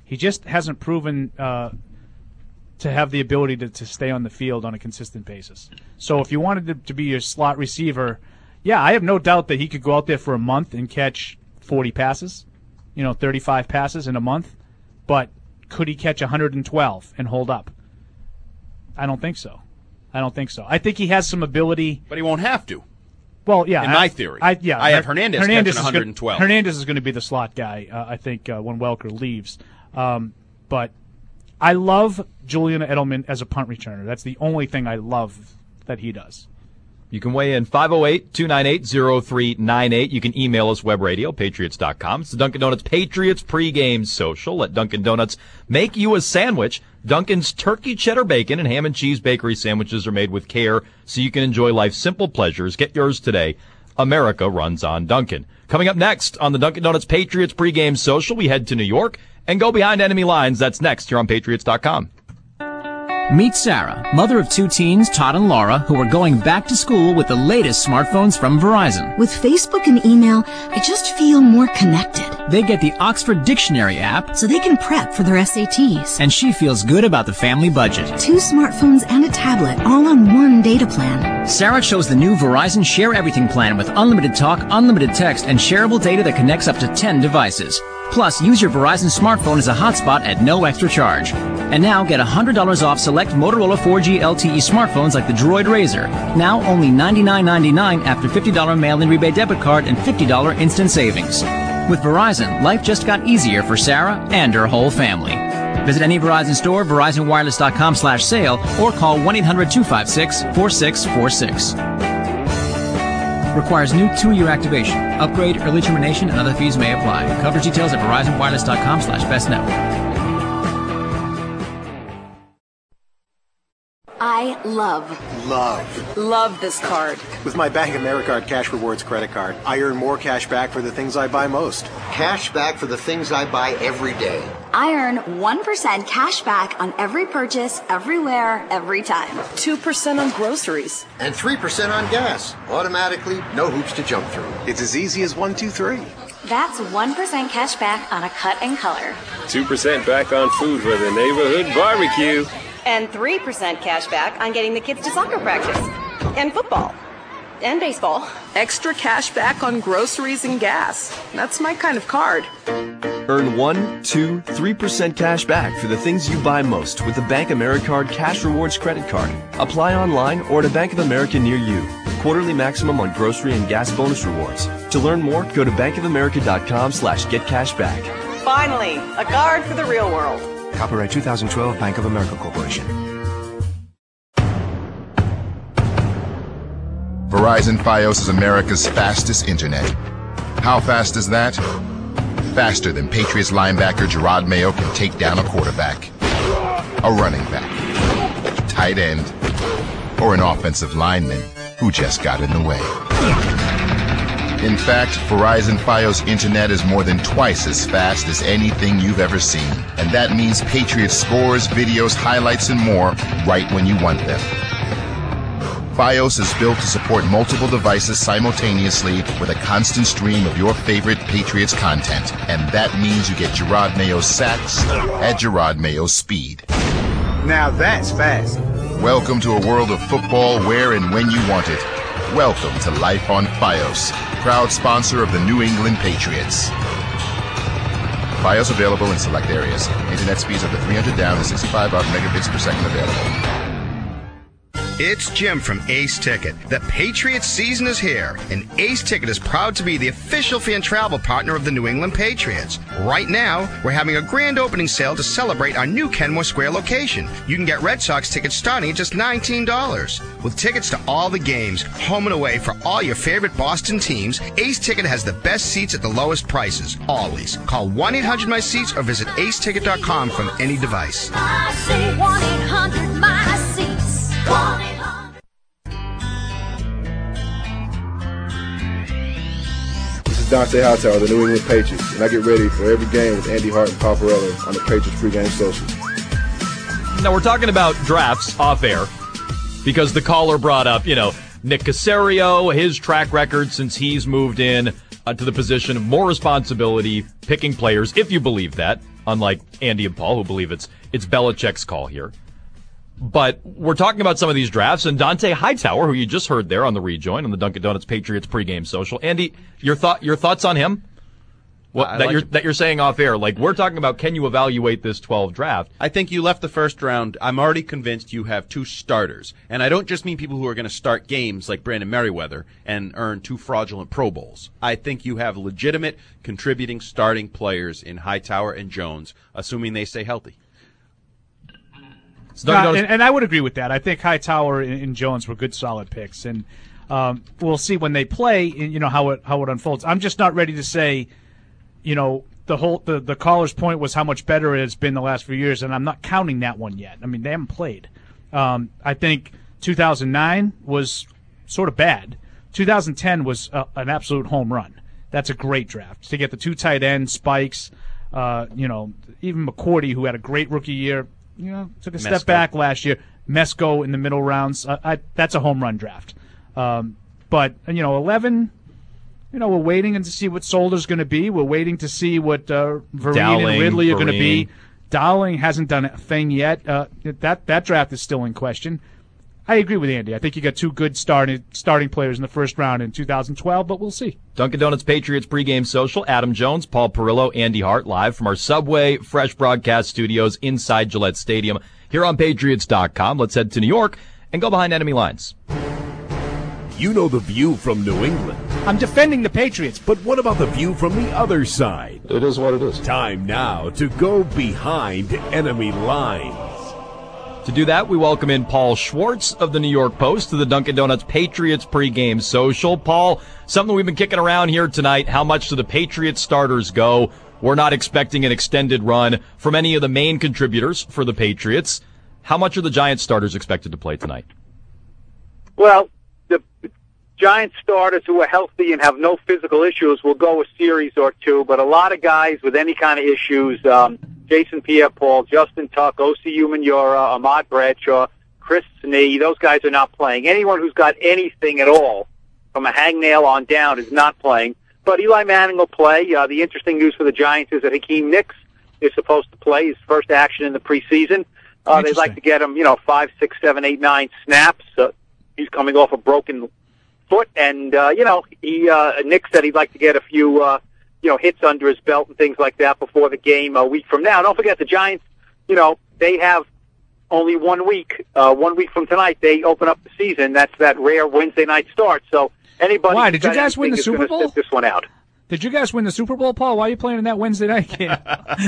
He just hasn't proven uh, to have the ability to, to stay on the field on a consistent basis. So if you wanted to, to be your slot receiver, yeah, I have no doubt that he could go out there for a month and catch forty passes, you know, thirty-five passes in a month. But could he catch one hundred twelve and hold up? I don't think so. I don't think so. I think he has some ability. But he won't have to. Well, yeah. In I, my theory. I, yeah, I have Hernandez, Hernandez catching one hundred twelve. Gonna, Hernandez is going to be the slot guy, uh, I think, uh, when Welker leaves. Um, but I love Julian Edelman as a punt returner. That's the only thing I love that he does. You can weigh in five oh eight, two nine eight, oh three nine eight. You can email us webradio, patriots dot com. It's the Dunkin' Donuts Patriots pregame social. Let Dunkin' Donuts make you a sandwich. Dunkin's turkey cheddar bacon and ham and cheese bakery sandwiches are made with care so you can enjoy life's simple pleasures. Get yours today. America runs on Dunkin'. Coming up next on the Dunkin' Donuts Patriots pregame social, we head to New York and go behind enemy lines. That's next here on patriots dot com. Meet Sarah, mother of two teens, Todd and Laura, who are going back to school with the latest smartphones from Verizon. With Facebook and email, I just feel more connected. They get the Oxford Dictionary app, so they can prep for their S A Ts. And she feels good about the family budget. Two smartphones and a tablet, all on one data plan. Sarah chose the new Verizon Share Everything plan with unlimited talk, unlimited text, and shareable data that connects up to ten devices. Plus, use your Verizon smartphone as a hotspot at no extra charge. And now get one hundred dollars off select Motorola four G L T E smartphones like the Droid Razr. Now only ninety-nine ninety-nine after fifty dollars mail-in rebate debit card and fifty dollars instant savings. With Verizon, life just got easier for Sarah and her whole family. Visit any Verizon store, verizon wireless dot com slash sale, or call one eight hundred two five six four six four six. Requires new two-year activation. Upgrade, early termination, and other fees may apply. Coverage details at verizon wireless dot com slash best network. I love, love, love this card. With my Bank of America Cash Rewards credit card, I earn more cash back for the things I buy most. Cash back for the things I buy every day. I earn one percent cash back on every purchase, everywhere, every time. two percent on groceries. And three percent on gas. Automatically, no hoops to jump through. It's as easy as one, two, three. That's one percent cash back on a cut and color. two percent back on food for the neighborhood barbecue. And three percent cash back on getting the kids to soccer practice. And football. And baseball. Extra cash back on groceries and gas. That's my kind of card. Earn one, two, three percent cash back for the things you buy most with the Bank Americard Cash Rewards credit card. Apply online or at a Bank of America near you. Quarterly maximum on grocery and gas bonus rewards. To learn more, go to bankofamerica.com slash get cash back. Finally, a card for the real world. Copyright two thousand twelve Bank of America Corporation. Verizon Fios is America's fastest internet. How fast is that? Faster than Patriots linebacker Gerard Mayo can take down a quarterback, a running back, tight end, or an offensive lineman who just got in the way. In fact, Verizon Fios Internet is more than twice as fast as anything you've ever seen. And that means Patriots scores, videos, highlights, and more right when you want them. Fios is built to support multiple devices simultaneously with a constant stream of your favorite Patriots content. And that means you get Gerard Mayo's sacks at Gerard Mayo's speed. Now that's fast. Welcome to a world of football where and when you want it. Welcome to Life on Fios, proud sponsor of the New England Patriots. Fios available in select areas. Internet speeds up to three hundred down and sixty-five up megabits per second available. It's Jim from Ace Ticket. The Patriots season is here, and Ace Ticket is proud to be the official fan travel partner of the New England Patriots. Right now, we're having a grand opening sale to celebrate our new Kenmore Square location. You can get Red Sox tickets starting at just nineteen dollars. With tickets to all the games, home and away for all your favorite Boston teams, Ace Ticket has the best seats at the lowest prices, always. Call one eight hundred my seats or visit ace ticket dot com from any device. I say one eight hundred my seats. This is Dante Hightower, the New England Patriots, and I get ready for every game with Andy Hart and Paul Perello on the Patriots pregame social. Now, we're talking about drafts off air because the caller brought up, you know, Nick Caserio, his track record since he's moved in uh, to the position of more responsibility, picking players, if you believe that. unlike Andy and Paul, who believe it's it's Belichick's call here. But we're talking about some of these drafts, and Dante Hightower, who you just heard there on the rejoin on the Dunkin' Donuts Patriots pregame social. Andy, your thought your thoughts on him? What, that, like you're, that you're saying off air. Like, we're talking about, can you evaluate this twelve draft? I think you left the first round. I'm already convinced you have two starters. And I don't just mean people who are going to start games like Brandon Merriweather and earn two fraudulent Pro Bowls. I think you have legitimate contributing starting players in Hightower and Jones, assuming they stay healthy. So uh, and, and I would agree with that. I think Hightower and, and Jones were good, solid picks. And um, we'll see when they play, you know, how it, how it unfolds. I'm just not ready to say, you know, the whole the, the caller's point was how much better it has been the last few years, and I'm not counting that one yet. I mean, they haven't played. Um, I think two thousand nine was sort of bad. two thousand ten was a, an absolute home run. That's a great draft. To get the two tight ends, Spikes, uh, you know, even McCourty, who had a great rookie year, you know, took a step Mesco. back last year. Mesco in the middle rounds. Uh, I, that's a home run draft. Um, but, you know, eleven... You know, we're waiting to see what Solder's going to be. We're waiting to see what uh, Vereen Dowling, and Ridley are going to be. Vereen. Dowling hasn't done a thing yet. Uh, that that draft is still in question. I agree with Andy. I think you got two good starting starting players in the first round in two thousand twelve, but we'll see. Dunkin' Donuts Patriots pregame social. Adam Jones, Paul Perillo, Andy Hart, live from our Subway Fresh broadcast studios inside Gillette Stadium here on Patriots dot com. Let's head to New York and go behind enemy lines. You know the view from New England. I'm defending the Patriots. But what about the view from the other side? It is what it is. Time now to go behind enemy lines. To do that, we welcome in Paul Schwartz of the New York Post to the Dunkin' Donuts Patriots pregame social. Paul, something we've been kicking around here tonight, how much do the Patriots starters go? We're not expecting an extended run from any of the main contributors for the Patriots. How much are the Giants starters expected to play tonight? Well, the Giants starters who are healthy and have no physical issues will go a series or two, but a lot of guys with any kind of issues, um, Jason Pierre-Paul, Justin Tuck, O C Umenyiora, Ahmad Bradshaw, Chris Snee, those guys are not playing. Anyone who's got anything at all from a hangnail on down is not playing. But Eli Manning will play. Uh, the interesting news for the Giants is that Hakeem Nicks is supposed to play his first action in the preseason. Uh, they'd like to get him, you know, five, six, seven, eight, nine snaps. Uh, he's coming off a broken foot, and uh, you know, he uh, Nick said he'd like to get a few, uh, you know, hits under his belt and things like that before the game a week from now. Don't forget the Giants. You know, they have only one week. Uh, one week from tonight, they open up the season. That's that rare Wednesday night start. So anybody. Why did you guys win the Super Bowl? Sit this one out. Did you guys win the Super Bowl, Paul? Why are you playing in that Wednesday night game?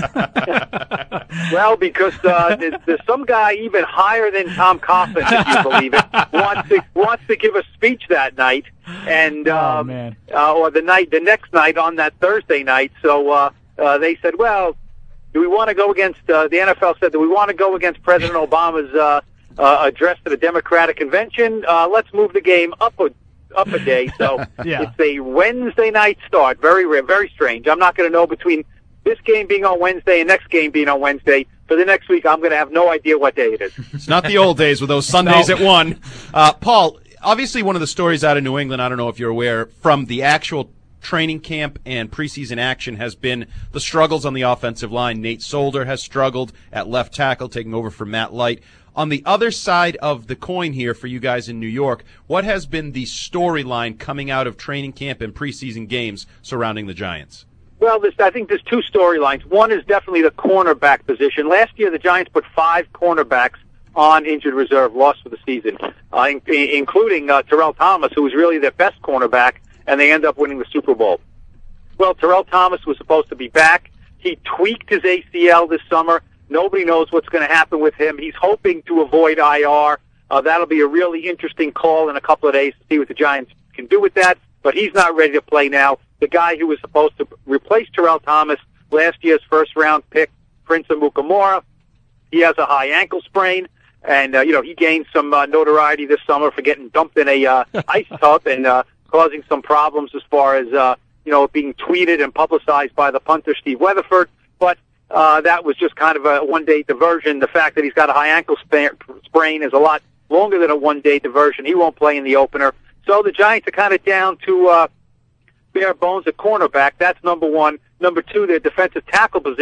Well, because uh, there's, there's some guy even higher than Tom Coughlin, if you believe it, wants to wants to give a speech that night, and um, oh, man. Uh, or the night, the next night on that Thursday night. So uh, uh, they said, well, do we want to go against? Uh, the N F L said, do we want to go against President Obama's uh, uh, address to the Democratic Convention? Uh, let's move the game up a up a day. So yeah. It's a Wednesday night start. Very rare, very strange. I'm not going to know between this game being on Wednesday and next game being on Wednesday. For the next week, I'm going to have no idea what day it is. It's not the old days with those Sundays No. at one. Uh, Paul, obviously one of the stories out of New England, I don't know if you're aware, from the actual training camp and preseason action has been the struggles on the offensive line. Nate Solder has struggled at left tackle, taking over for Matt Light. On the other side of the coin here for you guys in New York, what has been the storyline coming out of training camp and preseason games surrounding the Giants? Well, this, I think there's two storylines. One is definitely the cornerback position. Last year, the Giants put five cornerbacks on injured reserve, lost for the season, uh, in, including uh, Terrell Thomas, who was really their best cornerback, and they end up winning the Super Bowl. Well, Terrell Thomas was supposed to be back. He tweaked his A C L this summer. Nobody knows what's going to happen with him. He's hoping to avoid I R. Uh, that'll be a really interesting call in a couple of days to see what the Giants can do with that. But he's not ready to play now. The guy who was supposed to replace Terrell Thomas, last year's first-round pick, Prince Amukamara, he has a high ankle sprain. And, uh, you know, he gained some uh, notoriety this summer for getting dumped in a uh, ice tub and uh, causing some problems as far as, uh, you know, being tweeted and publicized by the punter, Steve Weatherford. But Uh, that was just kind of a one-day diversion. The fact that he's got a high ankle sprain is a lot longer than a one-day diversion. He won't play in the opener. So the Giants are kind of down to uh, bare bones at cornerback. That's number one. Number two, their defensive tackle position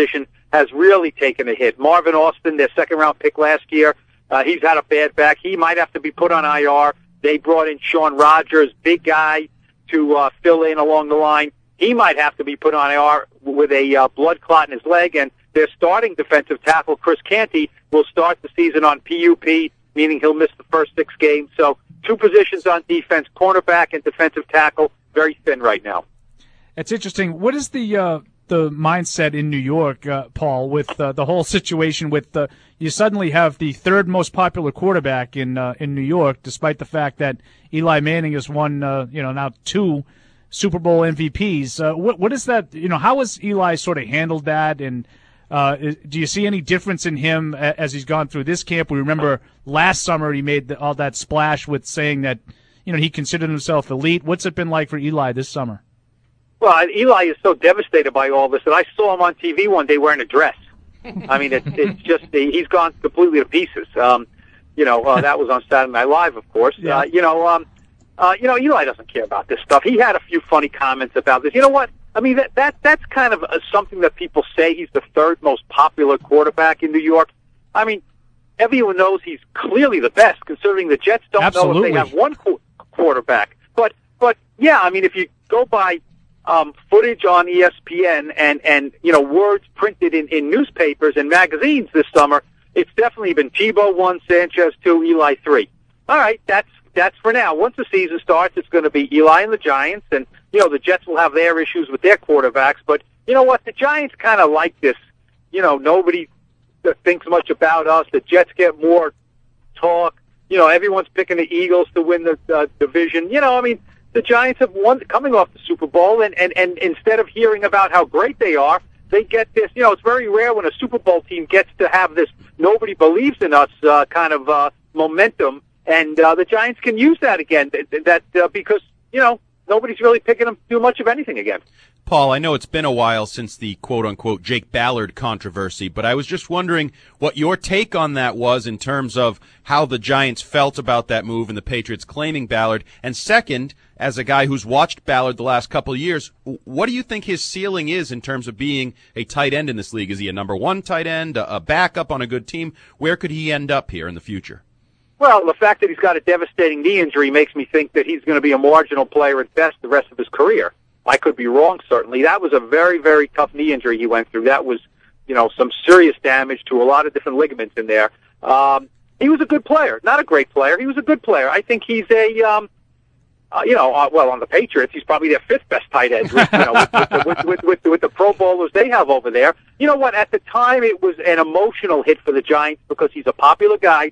has really taken a hit. Marvin Austin, their second-round pick last year, uh, he's had a bad back. He might have to be put on I R. They brought in Sean Rogers, big guy, to uh, fill in along the line. He might have to be put on I R with a uh, blood clot in his leg, and their starting defensive tackle, Chris Canty, will start the season on P U P, meaning he'll miss the first six games. So two positions on defense, cornerback and defensive tackle, very thin right now. It's interesting. What is the uh, the mindset in New York, uh, Paul, with uh, the whole situation with the you suddenly have the third most popular quarterback in uh, in New York, despite the fact that Eli Manning has won uh, you know now two Super Bowl M V Ps. Uh, what what is that? You know, how has Eli sort of handled that? And uh, do you see any difference in him as he's gone through this camp? We remember last summer he made the, all that splash with saying that you know he considered himself elite. What's it been like for Eli this summer? Well, Eli is so devastated by all this that I saw him on T V one day wearing a dress. I mean, it's it's just he's gone completely to pieces. Um, you know, uh, that was on Saturday Night Live, of course. Yeah. Uh, you know, um, uh, you know, Eli doesn't care about this stuff. He had a few funny comments about this. You know what? I mean, that that that's kind of uh, something that people say. He's the third most popular quarterback in New York. I mean, everyone knows he's clearly the best, considering the Jets don't Absolutely. know if they have one qu- quarterback. But but yeah, I mean, if you go by Um, footage on E S P N and, and you know, words printed in, in newspapers and magazines this summer, it's definitely been Tebow one, Sanchez two, Eli three. All right, that's that's for now. Once the season starts, it's going to be Eli and the Giants, and, you know, the Jets will have their issues with their quarterbacks. But you know what? The Giants kind of like this. You know, nobody thinks much about us. The Jets get more talk. You know, everyone's picking the Eagles to win the uh, division. You know, I mean, the Giants have won coming off the Super Bowl, and, and, and instead of hearing about how great they are, they get this. You know, it's very rare when a Super Bowl team gets to have this nobody believes in us uh, kind of uh, momentum, and uh, the Giants can use that again, that uh, because, you know, nobody's really picking them to do much of anything again. Paul, I know it's been a while since the quote-unquote Jake Ballard controversy, but I was just wondering what your take on that was in terms of how the Giants felt about that move and the Patriots claiming Ballard. And second, as a guy who's watched Ballard the last couple of years, what do you think his ceiling is in terms of being a tight end in this league? Is he a number one tight end, a backup on a good team? Where could he end up here in the future? Well, the fact that he's got a devastating knee injury makes me think that he's going to be a marginal player at best the rest of his career. I could be wrong, certainly. That was a very, very tough knee injury he went through. That was, you know, some serious damage to a lot of different ligaments in there. Um, he was a good player. Not a great player. He was a good player. I think he's a, um, uh, you know, uh, well, on the Patriots, he's probably their fifth best tight end, with, you know, with, with, the, with, with, with, with the Pro Bowlers they have over there. You know what? At the time, it was an emotional hit for the Giants because he's a popular guy.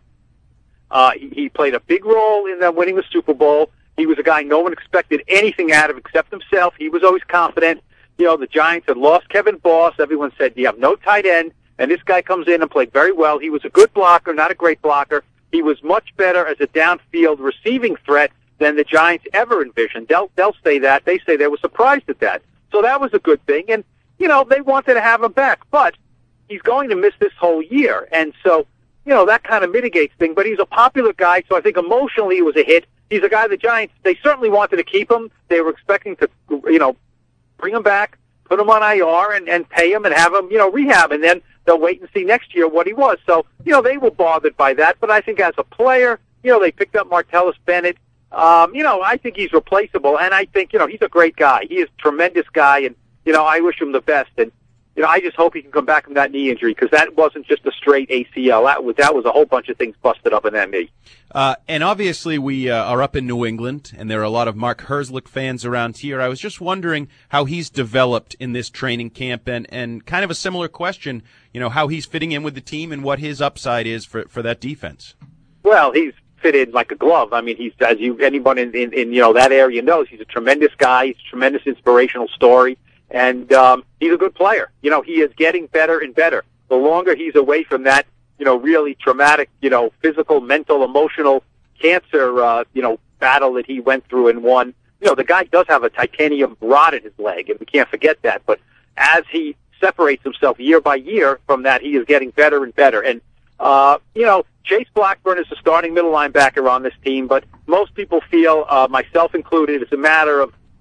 Uh, he, he played a big role in them winning the Super Bowl. He was a guy no one expected anything out of except himself. He was always confident. You know, the Giants had lost Kevin Boss. Everyone said, you have no tight end. And this guy comes in and played very well. He was a good blocker, not a great blocker. He was much better as a downfield receiving threat than the Giants ever envisioned. They'll, they'll say that. They say they were surprised at that. So that was a good thing. And, you know, they wanted to have him back. But he's going to miss this whole year. And so, you know, that kind of mitigates things. But he's a popular guy, so I think emotionally it was a hit. He's a guy the Giants, they certainly wanted to keep him. They were expecting to, you know, bring him back, put him on I R, and, and pay him and have him, you know, rehab. And then they'll wait and see next year what he was. So, you know, they were bothered by that. But I think as a player, you know, they picked up Martellus Bennett. Um, you know, I think he's replaceable. And I think, you know, he's a great guy. He is a tremendous guy. And, you know, I wish him the best. And, you know, I just hope he can come back from that knee injury because that wasn't just a straight A C L. That was, that was a whole bunch of things busted up in that knee. Uh, and obviously we uh, are up in New England, and there are a lot of Mark Herzlich fans around here. I was just wondering how he's developed in this training camp, and, and kind of a similar question, you know, how he's fitting in with the team and what his upside is for, for that defense. Well, he's fit in like a glove. I mean, he's, as you, anyone in, in, in, you know, that area knows, he's a tremendous guy. He's a tremendous inspirational story. And um, he's a good player. You know, he is getting better and better. The longer he's away from that, you know, really traumatic, you know, physical, mental, emotional cancer, uh, you know, battle that he went through and won. You know, the guy does have a titanium rod in his leg, and we can't forget that. But as he separates himself year by year from that, he is getting better and better. And, uh, you know, Chase Blackburn is the starting middle linebacker on this team, but most people feel, uh, myself included, it's a matter of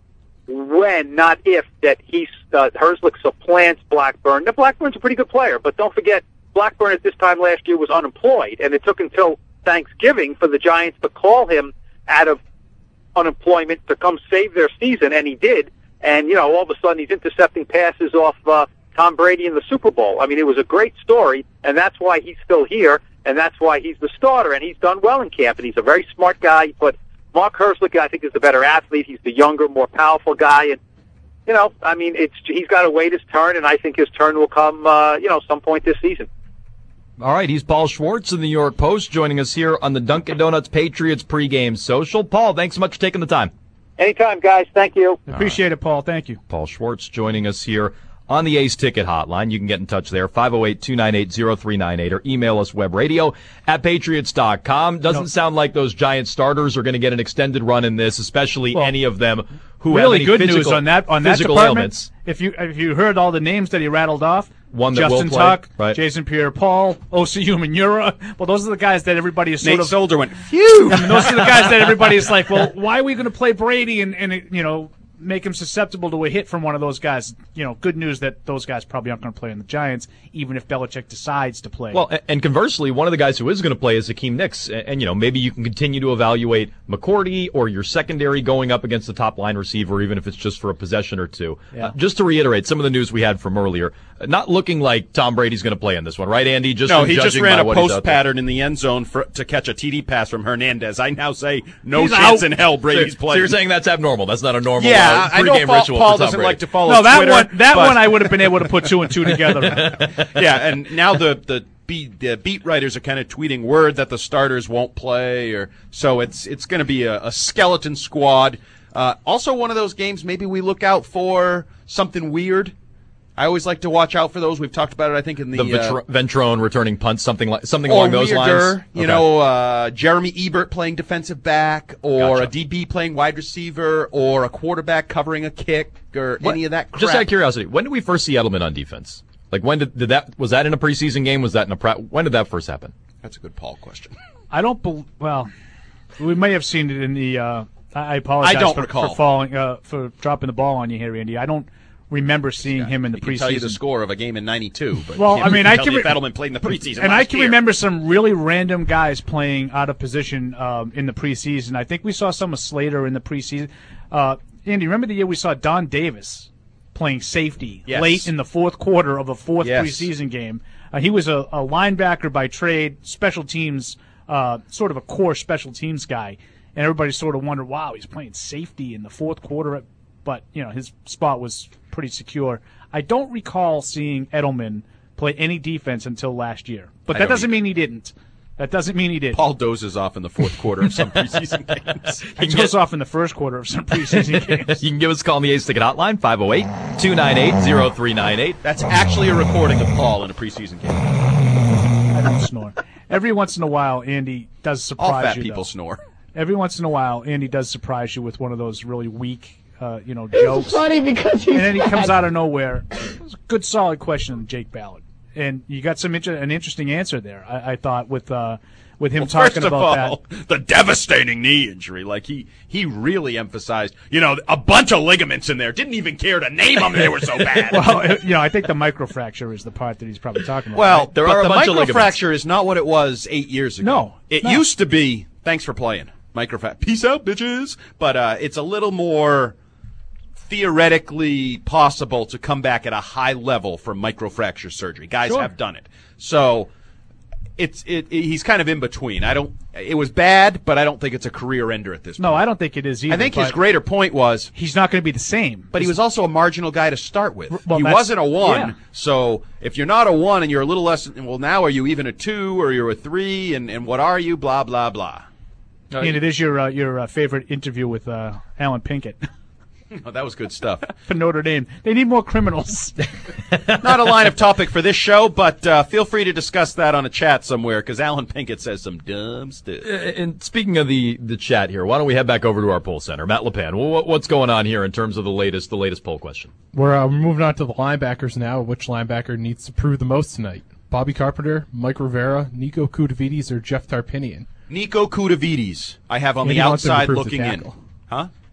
when, not if, that he uh, Herzlich supplants Blackburn. Now, Blackburn's a pretty good player, but don't forget, Blackburn at this time last year was unemployed, and it took until Thanksgiving for the Giants to call him out of unemployment to come save their season, and he did. And, you know, all of a sudden he's intercepting passes off uh, Tom Brady in the Super Bowl. I mean, it was a great story, and that's why he's still here, and that's why he's the starter, and he's done well in camp, and he's a very smart guy. But Mark Herzlich, I think, is the better athlete. He's the younger, more powerful guy, and, you know, I mean, it's he's got to wait his turn, and I think his turn will come, uh, you know, some point this season. All right, he's Paul Schwartz of the New York Post, joining us here on the Dunkin' Donuts Patriots pregame social. Paul, thanks so much for taking the time. Anytime, guys. Thank you. Appreciate it, Paul. Thank you. Paul Schwartz joining us here on the Ace Ticket Hotline. You can get in touch there, five oh eight, two nine eight, oh three nine eight, or email us webradio at patriots dot com. Doesn't no. sound like those Giant starters are going to get an extended run in this, especially well, any of them who really have any good physical, news on that on that physical department. ailments. If you if you heard all the names that he rattled off, One that Justin will play, Tuck, right. Jason Pierre-Paul, Osi Umenyiora. Well, those are the guys that everybody is sort Nate of. Solder went, phew! I mean, those are the guys that everybody is like, well, why are we going to play Brady and, and you know, make him susceptible to a hit from one of those guys? You know, good news that those guys probably aren't going to play in the Giants, even if Belichick decides to play. Well, and conversely, one of the guys who is going to play is Hakeem Nicks. And, and, you know, maybe you can continue to evaluate McCourty or your secondary going up against the top line receiver, even if it's just for a possession or two. Yeah. Uh, just to reiterate some of the news we had from earlier, not looking like Tom Brady's going to play in this one, right, Andy? Just no, he just ran a post out pattern in the end zone for, to catch a T D pass from Hernandez. I now say no He's chance out. in hell Brady's so, playing. So you're saying that's abnormal? That's not a normal yeah, uh, I know pregame Paul, ritual Paul for Tom doesn't Brady. like to follow no, that Twitter, one, that but, one I would have been able to put two and two together. yeah, and now the the beat, the beat writers are kind of tweeting word that the starters won't play, or so it's it's going to be a, a skeleton squad. Uh, also, one of those games maybe we look out for something weird. I always like to watch out for those. We've talked about it, I think, in the, the Ventr- uh, Ventrone returning punts, something like something or along those weirder, lines. You okay. know, uh, Jeremy Ebert playing defensive back, or Gotcha. a D B playing wide receiver, or a quarterback covering a kick, or What, any of that crap. Just out of curiosity, when did we first see Edelman on defense? Like, when did, did that, was that in a preseason game? Was that in a pra- when did that first happen? That's a good Paul question. I don't bel well, we may have seen it in the, uh, I apologize I don't for, recall. for falling, uh, for dropping the ball on you here, Andy. I don't remember seeing Yeah, him in the he can preseason. tell you the score of a game in ninety-two, but Well, can't I mean, really I tell can you re- if Edelman played in the preseason And I last can year. remember some really random guys playing out of position um, in the preseason. I think we saw some of Slater in the preseason. Uh, Andy, remember the year we saw Don Davis playing safety Yes. late in the fourth quarter of a fourth Yes. preseason game? Uh, he was a, a linebacker by trade, special teams, uh, sort of a core special teams guy. And everybody sort of wondered, wow, he's playing safety in the fourth quarter. But, you know, his spot was pretty secure. I don't recall seeing Edelman play any defense until last year. But I that don't doesn't either. mean he didn't. That doesn't mean he did. Paul dozes off in the fourth quarter of some preseason games. He goes off in the first quarter of some preseason games. You can give us a call on the Ace Ticket Hotline, five oh eight, two nine eight, oh three nine eight. That's actually a recording of Paul in a preseason game. I don't snore. Every once in a while, Andy does surprise All fat you. people though. snore. Every once in a while, Andy does surprise you with one of those really weak, uh, you know, jokes. It's funny because he's and then he fat. comes out of nowhere. It was a good, solid question from Jake Ballard, and you got some inter- an interesting answer there. I, I thought with uh, with him Well, talking first of about all, that. the devastating knee injury. Like he, he really emphasized, you know, a bunch of ligaments in there. Didn't even care to name them. They were so bad. Well, you know, I think the microfracture is the part that he's probably talking about. Well, right? there but are a the bunch of ligaments. microfracture is not what it was eight years ago. No, it no. used to be. Thanks for playing microfracture. Peace out, bitches. But uh, it's a little more theoretically possible to come back at a high level from microfracture surgery. Guys Sure. have done it, so it's it, it. He's kind of in between. I don't. It was bad, but I don't think it's a career ender at this point. No, I don't think it is either. I think his but greater point was he's not going to be the same. But he was also a marginal guy to start with. Well, he that's- wasn't a one. yeah. So if you're not a one and you're a little less, well, now are you even a two or you're a three? And, and what are you? Blah, blah, blah. And it is your uh, your uh, favorite interview with uh, Alan Pinkett Oh, that was good stuff. for Notre Dame. They need more criminals. Not a line of topic for this show, but uh, feel free to discuss that on a chat somewhere because Alan Pinkett says some dumb stuff. And speaking of the, the chat here, why don't we head back over to our poll center? Matt LePan, what, what's going on here in terms of the latest the latest poll question? We're uh, moving on to the linebackers now. Which linebacker needs to prove the most tonight? Bobby Carpenter, Mike Rivera, Nico Kudavides, or Jeff Tarpinian? Nico Kudavides, I have on Andy the wants him to outside prove the looking in. tackle. Huh?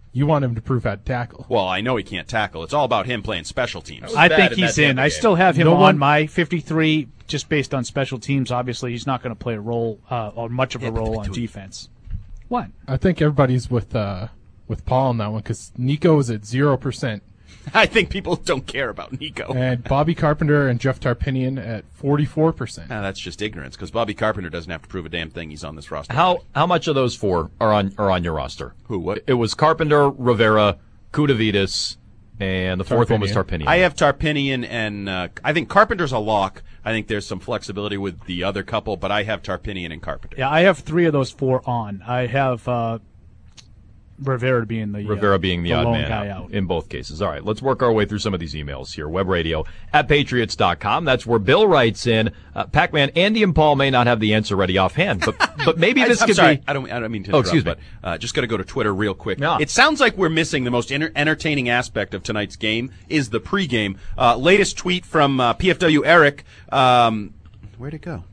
You want him to prove how to tackle. Well, I know he can't tackle. It's all about him playing special teams. I think he's in. I still have him No on one- my fifty-three just based on special teams. Obviously, he's not going to play a role uh, or much of a role on defense. What? I think everybody's with uh, with Paul on that one because Nico is at zero percent. I think people don't care about Nico. And Bobby Carpenter and Jeff Tarpinian at forty-four percent. Nah, that's just ignorance because Bobby Carpenter doesn't have to prove a damn thing. He's on this roster. How how much of those four are on are on your roster? Who? What? It was Carpenter, Rivera, Kudavidas, and the fourth one was Tarpinian. I have Tarpinian, and uh, I think Carpenter's a lock. I think there's some flexibility with the other couple, but I have Tarpinian and Carpenter. Yeah, I have three of those four on. I have uh, Rivera being the Rivera uh, being the, the odd lone man guy out, out. in both cases. All right, let's work our way through some of these emails here. Web radio at patriots dot com. That's where Bill writes in, uh, Pac-Man, Andy and Paul may not have the answer ready offhand, but but maybe this I, I'm could sorry. be. I don't. I don't mean to. Oh, interrupt, excuse me. But, uh, just got to go to Twitter real quick. Yeah. It sounds like we're missing the most enter- entertaining aspect of tonight's game is the pregame. Uh, latest tweet from uh, P F W Eric. Um, where'd it go?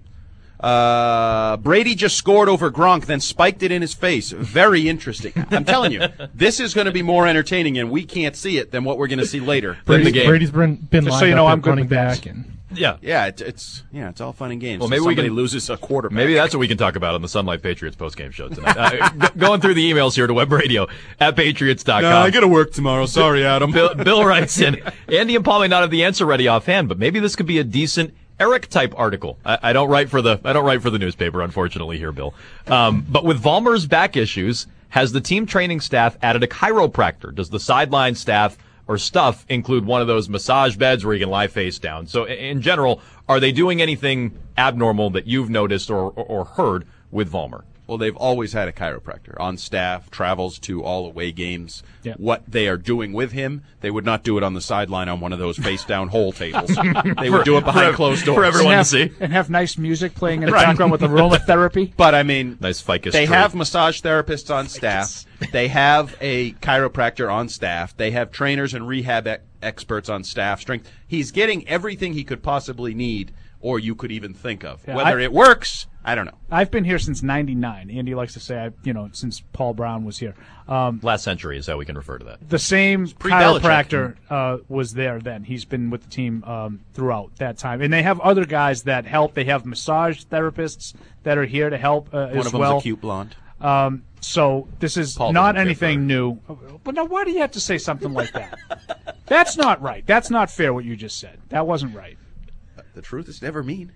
Uh, Brady just scored over Gronk, then spiked it in his face. Very interesting. I'm telling you, this is going to be more entertaining, and we can't see it than what we're going to see later. Brady's, in the game. Brady's been, been Just lined so you up know, at I'm good running with that. back. And Yeah. Yeah, it, it's yeah, it's all fun and games. Well, maybe we Somebody can- loses a quarterback. Maybe that's what we can talk about on the Sunlight Patriots postgame show tonight. Uh, g- going through the emails here to web radio at patriots dot com. No, I got to work tomorrow. Sorry, Adam. Bill, Bill writes in, Andy and Paul may not have the answer ready offhand, but maybe this could be a decent Eric type article. I, I don't write for the I don't write for the newspaper, unfortunately, here, Bill. Um, but with Vollmer's back issues, has the team training staff added a chiropractor? Does the sideline staff or stuff include one of those massage beds where you can lie face down? So, i- in general, are they doing anything abnormal that you've noticed or or, or heard with Vollmer? Well, they've always had a chiropractor on staff, travels to all away games. Yeah. What they are doing with him, they would not do it on the sideline on one of those face-down hole tables. They would do it behind for- closed doors. for everyone and to have, see. and have nice music playing in the Right. background with aromatherapy. But, I mean, Nice ficus they tree. have massage therapists on staff. They have a chiropractor on staff. They have trainers and rehab e- experts on staff. Strength. He's getting everything he could possibly need or you could even think of. Yeah, Whether I- it works, I don't know. I've been here since ninety-nine. Andy likes to say, I, you know, since Paul Brown was here. Um, Last century is how we can refer to that. the same pre-Belichick. chiropractor uh, was there then. He's been with the team um, throughout that time. And they have other guys that help. They have massage therapists that are here to help uh, One as of them's well. a cute blonde. Um, so this is Paul not doesn't anything new. But now, why do you have to say something like that? That's not right. That's not fair what you just said. That wasn't right. The truth is never mean.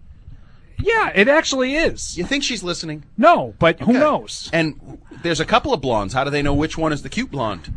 Yeah, it actually is. You think she's listening? No, but who Okay. knows? And there's a couple of blondes. How do they know which one is the cute blonde?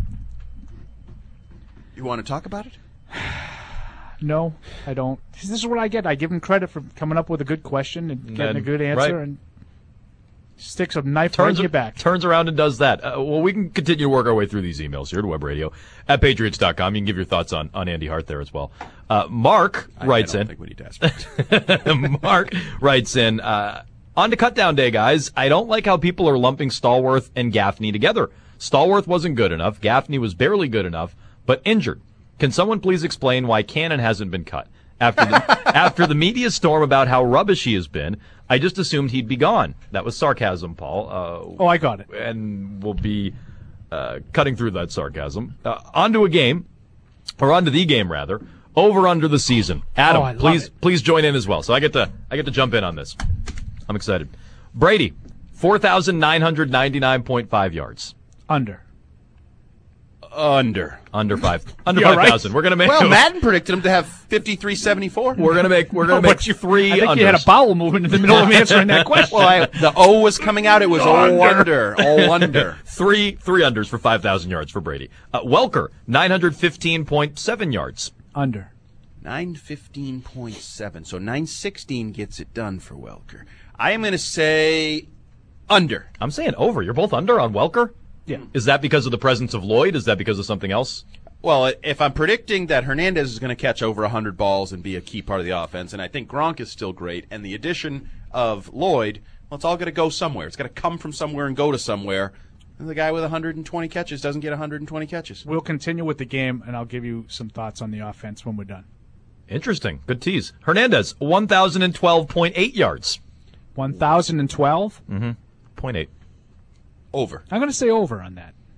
You want to talk about it? No, I don't. This is what I get. I give him credit for coming up with a good question and getting And- a good answer, right. and sticks a knife right Turns, in your back. turns around and does that. Uh, well, we can continue to work our way through these emails here to web radio at patriots dot com. You can give your thoughts on, on Andy Hart there as well. Uh, Mark I, writes I don't in. think we need to ask. Mark writes in, uh, on to cutdown day, guys. I don't like how people are lumping Stallworth and Gaffney together. Stallworth wasn't good enough. Gaffney was barely good enough, but injured. Can someone please explain why Cannon hasn't been cut? After the, after the media storm about how rubbish he has been, I just assumed he'd be gone. That was sarcasm, Paul. Uh, Oh, I got it. and we'll be uh, cutting through that sarcasm. Uh, on to a game, or on to the game, rather. Over under the season. Adam, Oh, I love please it. please join in as well. So I get to I get to jump in on this. I'm excited. Brady, four thousand nine hundred ninety-nine point five yards. Under. Under. Under five. Under You all five right? thousand. We're gonna make Well, Madden predicted him to have fifty-three seventy-four. we're gonna make we're gonna Oh, make but you- three I think unders. you had a bowel movement in the middle of answering that question. Well, I, the O was coming out. It was all under. All under. Three three unders for five thousand yards for Brady. Uh, Welker, nine hundred fifteen point seven yards. Under. nine fifteen point seven. So nine sixteen gets it done for Welker. I am going to say under. I'm saying over. You're both under on Welker? Yeah. Is that because of the presence of Lloyd? Is that because of something else? Well, if I'm predicting that Hernandez is going to catch over one hundred balls and be a key part of the offense, and I think Gronk is still great, and the addition of Lloyd, well, it's all going to go somewhere. It's going to come from somewhere and go to somewhere. And the guy with one hundred twenty catches doesn't get one hundred twenty catches. We'll continue with the game, and I'll give you some thoughts on the offense when we're done. Interesting. Good tease. Hernandez, one thousand twelve point eight yards. one thousand twelve? Mm-hmm. Point eight. Over. I'm going to say over on that.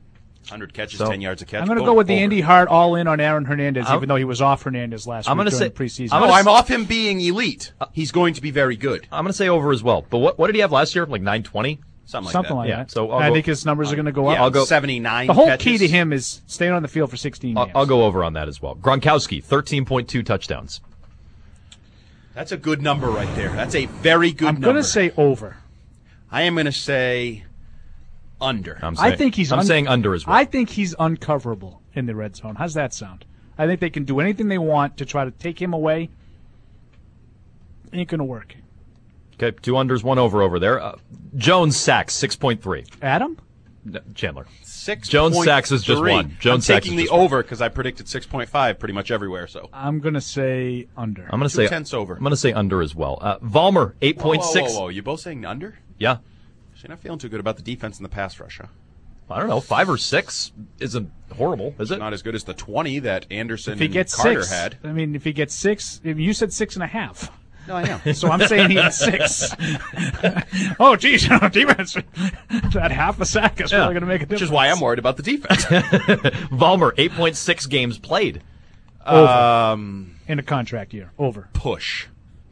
one hundred catches, So, ten yards a catch. I'm going to Boom, go with the over. Andy Hart all in on Aaron Hernandez, I'm- even though he was off Hernandez last I'm week gonna during say- the preseason. I'm No, gonna I'm off him being elite. He's going to be very good. I'm going to say over as well. But what what did he have last year? Like nine twenty? Something like Something that. like Yeah, that. so I'll I go- think his numbers are going to go up. Yeah, I'll go- seventy-nine The whole catches. key to him is staying on the field for sixteen I'll, games. I'll go over on that as well. Gronkowski, thirteen point two touchdowns. That's a good number right there. That's a very good I'm number. going to say over. I am going to say under. I'm saying, I think he's I'm un- saying under as well. I think he's uncoverable in the red zone. How's that sound? I think they can do anything they want to try to take him away. Ain't going to work. Okay, two unders, one over over there. Uh, Jones sacks, six point three. Adam? No, Chandler. Six. Jones sacks is just three. one. Jones I'm sacks taking is the just one. over because I predicted six point five pretty much everywhere. So I'm going to say under. I'm going to Two say tenths over. I'm going to say under as well. Uh, Vollmer, eight point Whoa, six. whoa, whoa, whoa. You both saying under? Yeah. So you're not feeling too good about the defense in the pass rush, huh? I don't know. Five or six isn't horrible, is it? Not as good as the twenty that Anderson If he and gets Carter six, had. I mean, if he gets six, you said six and a half. No, I know. So I'm saying he has six. Oh, geez, defense. That half a sack is Yeah. really going to make a difference. Which is why I'm worried about the defense. Vollmer, eight point six games played. Over. Um, in a contract year. Over. push.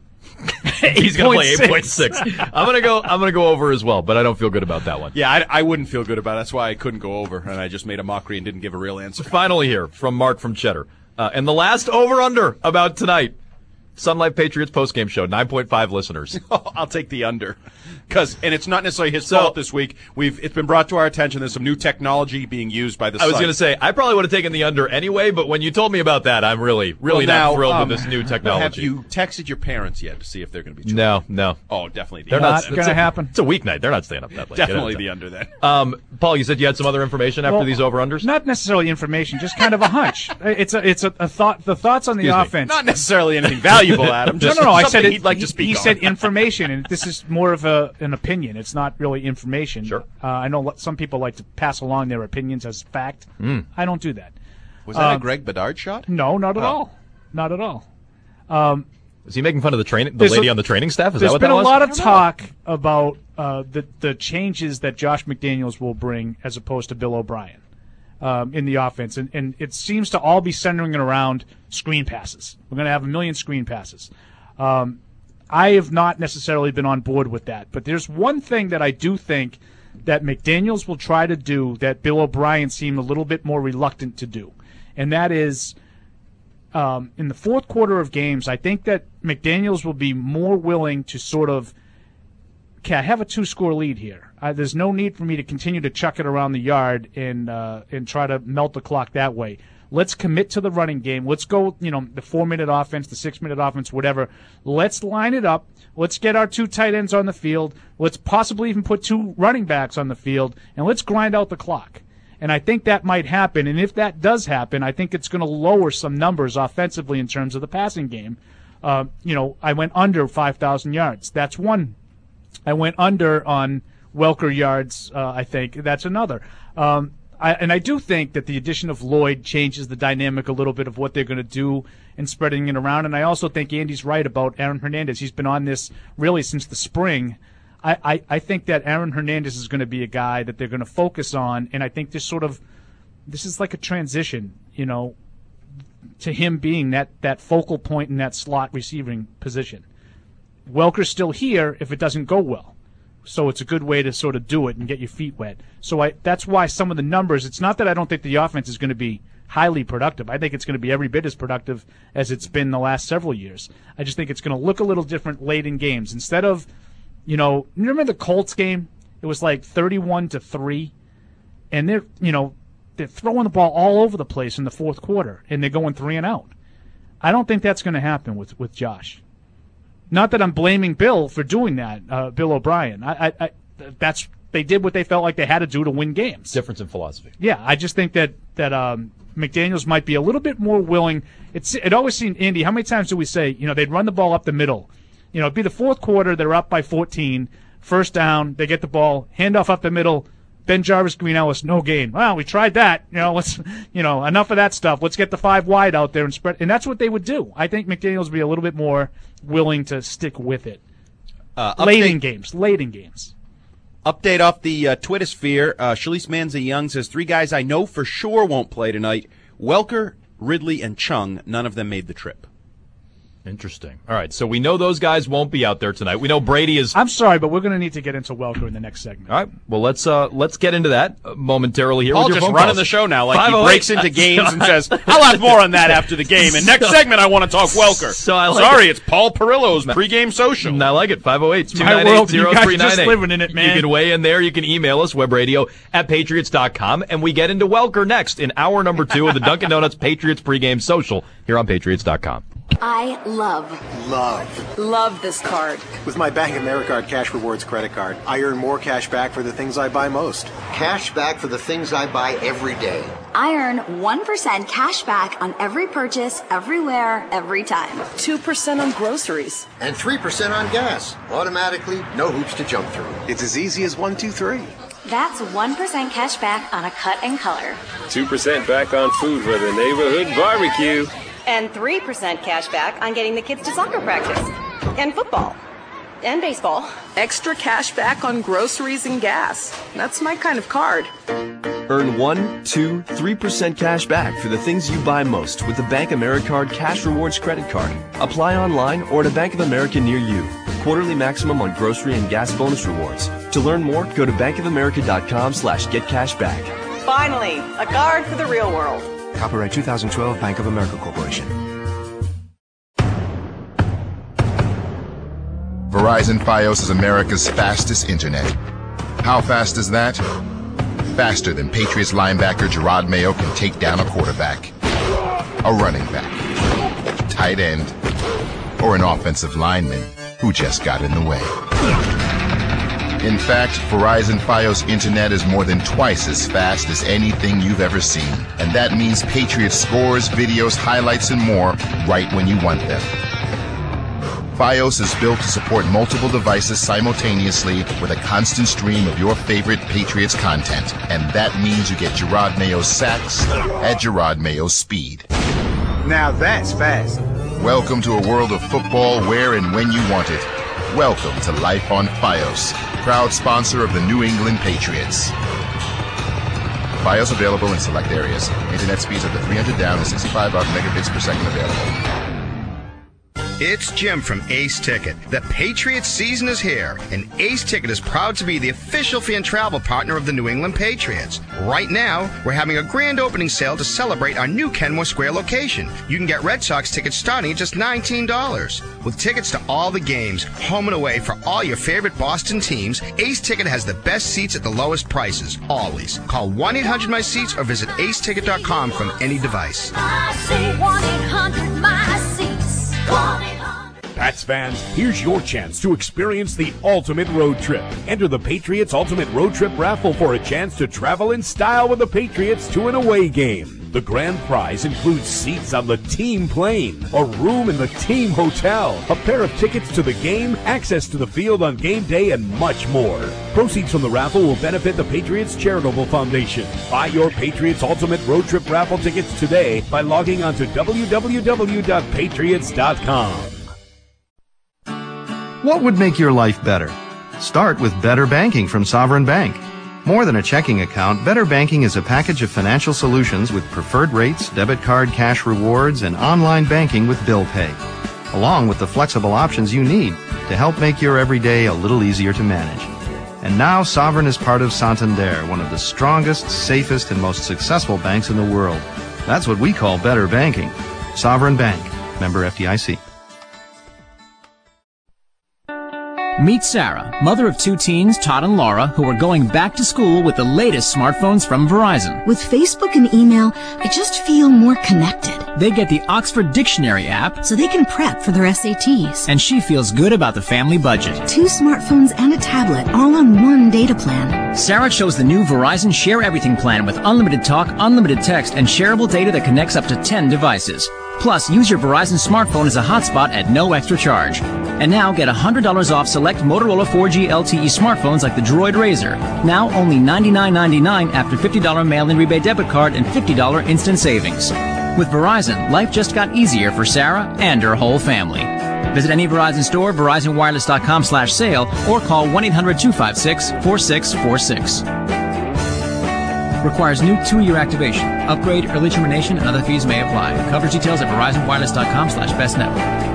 He's going to play eight point eight six. I'm going to go I'm going to go over as well, but I don't feel good about that one. Yeah, I, I wouldn't feel good about it. That's why I couldn't go over, and I just made a mockery and didn't give a real answer. Finally here from Mark from Cheddar. Uh, and the last over-under about tonight. Sun Life Patriots postgame show, nine point five listeners. I'll take the under. Cause, and it's not necessarily his So- fault this week. We've It's been brought to our attention there's some new technology being used by the I was site. going to say, I probably would have taken the under anyway, but when you told me about that, I'm really, really Well, not now, thrilled um, with this new technology. Have you texted your parents yet to see if they're going to be true? No, no. Oh, definitely the They're under. not, Not it's gonna a- happen. It's a weeknight. They're not staying up that late. Get out of Definitely town. the under then. Um, Paul, you said you had some other information after Well, these over-unders? Not necessarily information, just kind of a hunch. It's a, it's a, a thought. The thoughts on the Excuse me. offense. Not necessarily anything valuable, Adam. No, Just no, no. I said something it, he'd like he, to speak he on. said information, and this is more of a an opinion. It's not really information. Sure. Uh, I know lo- some people like to pass along their opinions as fact. Mm. I don't do that. Was that a Um, Greg Bedard shot? No, not at Oh. all. Not at all. Um, Is he making fun of the training, the There's lady a- on the training staff? Is There's that what been that a was? lot I of don't know. talk about uh, the the changes that Josh McDaniels will bring as opposed to Bill O'Brien um, in the offense, and, and it seems to all be centering around screen passes. We're going to have a million screen passes. Um, I have not necessarily been on board with that, but there's one thing that I do think that McDaniels will try to do that Bill O'Brien seemed a little bit more reluctant to do, and that is um, in the fourth quarter of games, I think that McDaniels will be more willing to sort of, okay, I have a two-score lead here. Uh, there's no need for me to continue to chuck it around the yard and uh, and try to melt the clock that way. Let's commit to the running game. Let's go, you know, the four-minute offense, the six-minute offense, whatever. Let's line it up. Let's get our two tight ends on the field. Let's possibly even put two running backs on the field, and let's grind out the clock. And I think that might happen. And if that does happen, I think it's going to lower some numbers offensively in terms of the passing game. Uh, you know, I went under five thousand yards. That's one. I went under on Welker yards, uh, I think. That's another. Um, I, and I do think that the addition of Lloyd changes the dynamic a little bit of what they're going to do and spreading it around. And I also think Andy's right about Aaron Hernandez. He's been on this really since the spring. I, I, I think that Aaron Hernandez is going to be a guy that they're going to focus on. And I think this sort of this is like a transition, you know, to him being that, that focal point in that slot receiving position. Welker's still here if it doesn't go well. So it's a good way to sort of do it and get your feet wet. So I, that's why some of the numbers, it's not that I don't think the offense is going to be highly productive. I think it's going to be every bit as productive as it's been the last several years. I just think it's going to look a little different late in games. Instead of, you know, you remember the Colts game? It was like thirty-one to three. And they're, you know, they're throwing the ball all over the place in the fourth quarter, and they're going three and out. I don't think that's going to happen with, with Josh. Not that I'm blaming Bill for doing that, uh, Bill O'Brien. I, I, I, that's they did what they felt like they had to do to win games. Difference in philosophy. Yeah, I just think that that um, McDaniels might be a little bit more willing. It's it always seemed, Andy, how many times do we say, you know, they'd run the ball up the middle? You know, it'd be the fourth quarter, they're up by fourteen, first down, they get the ball, handoff up the middle. Ben Jarvis, Green Ellis, no gain. Well, we tried that. You know, let's, you know, enough of that stuff. Let's get the five wide out there and spread. And that's what they would do. I think McDaniels would be a little bit more willing to stick with it. Uh, late update- in games. Late in games. Update off the uh, Twittersphere. Uh, Shalise Manza-Young says, three guys I know for sure won't play tonight. Welker, Ridley, and Chung. None of them made the trip. Interesting. All right, so we know those guys won't be out there tonight. We know Brady is. I'm sorry, but we're going to need to get into Welker in the next segment. All right. Well, let's uh, let's get into that momentarily here. Paul with your just phone running calls. the show now, like he five oh eight breaks into games and says, "I'll have more on that after the game." And next So- segment, I want to talk Welker. So I like sorry, it. it's Paul Perillo's pregame social. I like it. five oh eight, two my nine eight, world. You zero guys three nine eight. just living in it, man. You can weigh in there. You can email us, webradio at patriots dot com. And we get into Welker next in hour number two of the Dunkin' Donuts Patriots pregame social here on patriots dot com. I love, Love. Love this card. With my Bank of America Cash Rewards credit card, I earn more cash back for the things I buy most. Cash back for the things I buy every day. I earn one percent cash back on every purchase, everywhere, every time. two percent on groceries. And three percent on gas. Automatically, no hoops to jump through. It's as easy as one, two, three. That's one percent cash back on a cut and color. two percent back on food for the neighborhood barbecue. And three percent cash back on getting the kids to soccer practice. And football. And baseball. Extra cash back on groceries and gas. That's my kind of card. Earn one, two, three percent cash back for the things you buy most with the Bank Americard Cash Rewards credit card. Apply online or at a Bank of America near you. Quarterly maximum on grocery and gas bonus rewards. To learn more, go to bankofamerica.com slash get cash back. Finally, a card for the real world. Copyright two thousand twelve Bank of America Corporation. Verizon Fios is America's fastest internet. How fast is that? Faster than Patriots linebacker Gerard Mayo can take down a quarterback, a running back, tight end, or an offensive lineman who just got in the way. In fact, Verizon Fios Internet is more than twice as fast as anything you've ever seen. And that means Patriots scores, videos, highlights, and more right when you want them. Fios is built to support multiple devices simultaneously with a constant stream of your favorite Patriots content. And that means you get Gerard Mayo's sacks at Gerard Mayo's speed. Now that's fast. Welcome to a world of football where and when you want it. Welcome to Life on Fios, proud sponsor of the New England Patriots. Fios available in select areas. Internet speeds up to three hundred down and sixty-five up megabits per second available. It's Jim from Ace Ticket. The Patriots season is here, and Ace Ticket is proud to be the official fan travel partner of the New England Patriots. Right now, we're having a grand opening sale to celebrate our new Kenmore Square location. You can get Red Sox tickets starting at just nineteen dollars. With tickets to all the games, home and away for all your favorite Boston teams, Ace Ticket has the best seats at the lowest prices, always. Call one eight hundred my seats or visit ace ticket dot com from any device. I say one eight hundred my seats. Pats fans, here's your chance to experience the ultimate road trip. Enter the Patriots Ultimate Road Trip Raffle for a chance to travel in style with the Patriots to an away game. The grand prize includes seats on the team plane, a room in the team hotel, a pair of tickets to the game, access to the field on game day, and much more. Proceeds from the raffle will benefit the Patriots Charitable Foundation. Buy your Patriots Ultimate Road Trip Raffle tickets today by logging on to w w w dot patriots dot com. What would make your life better? Start with Better Banking from Sovereign Bank. More than a checking account, Better Banking is a package of financial solutions with preferred rates, debit card cash rewards, and online banking with bill pay, along with the flexible options you need to help make your everyday a little easier to manage. And now Sovereign is part of Santander, one of the strongest, safest, and most successful banks in the world. That's what we call Better Banking. Sovereign Bank. Member F D I C. Meet Sarah, mother of two teens, Todd and Laura, who are going back to school with the latest smartphones from Verizon. With Facebook and email, I just feel more connected. They get the Oxford Dictionary app, so they can prep for their S A Ts. And she feels good about the family budget. Two smartphones and a tablet, all on one data plan. Sarah chose the new Verizon Share Everything plan with unlimited talk, unlimited text, and shareable data that connects up to ten devices. Plus, use your Verizon smartphone as a hotspot at no extra charge. And now get one hundred dollars off select Motorola four G L T E smartphones like the Droid Razr. Now only ninety-nine ninety-nine after fifty dollars mail-in rebate debit card and fifty dollars instant savings. With Verizon, life just got easier for Sarah and her whole family. Visit any Verizon store, verizon wireless dot com slash sale, or call one eight hundred two five six four six four six. Requires new two-year activation. Upgrade, early termination, and other fees may apply. Coverage details at verizon wireless dot com slash best network.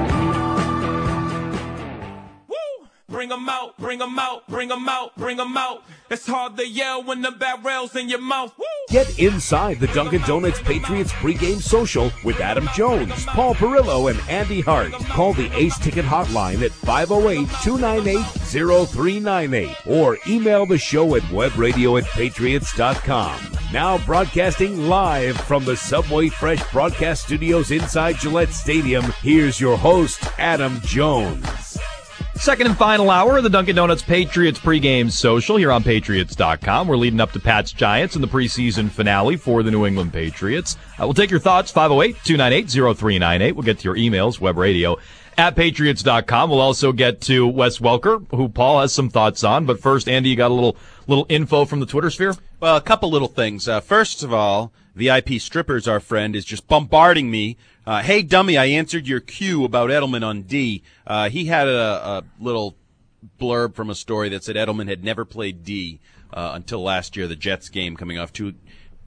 Bring 'em out, bring 'em out, bring 'em out, bring 'em out. It's hard to yell when the barrel's in your mouth. Woo! Get inside the Dunkin' Donuts Patriots pregame social with Adam Jones, Paul Perillo, and Andy Hart. Call the Ace Ticket hotline at five oh eight, two nine eight, oh three nine eight or email the show at webradio at patriots dot com. Now broadcasting live from the Subway Fresh broadcast studios inside Gillette Stadium, here's your host, Adam Jones. Second and final hour of the Dunkin' Donuts Patriots pregame social here on patriots dot com. We're leading up to Pats Giants in the preseason finale for the New England Patriots. Uh, we'll take your thoughts, five oh eight, two nine eight, oh three nine eight. We'll get to your emails, webradio at patriots dot com. We'll also get to Wes Welker, who Paul has some thoughts on. But first, Andy, you got a little little info from the Twitter sphere? Well, a couple little things. Uh, first of all, V I P Strippers, our friend, is just bombarding me. Uh, hey, dummy, I answered your cue about Edelman on D. Uh, he had a, a little blurb from a story that said Edelman had never played D uh, until last year, the Jets game coming off two.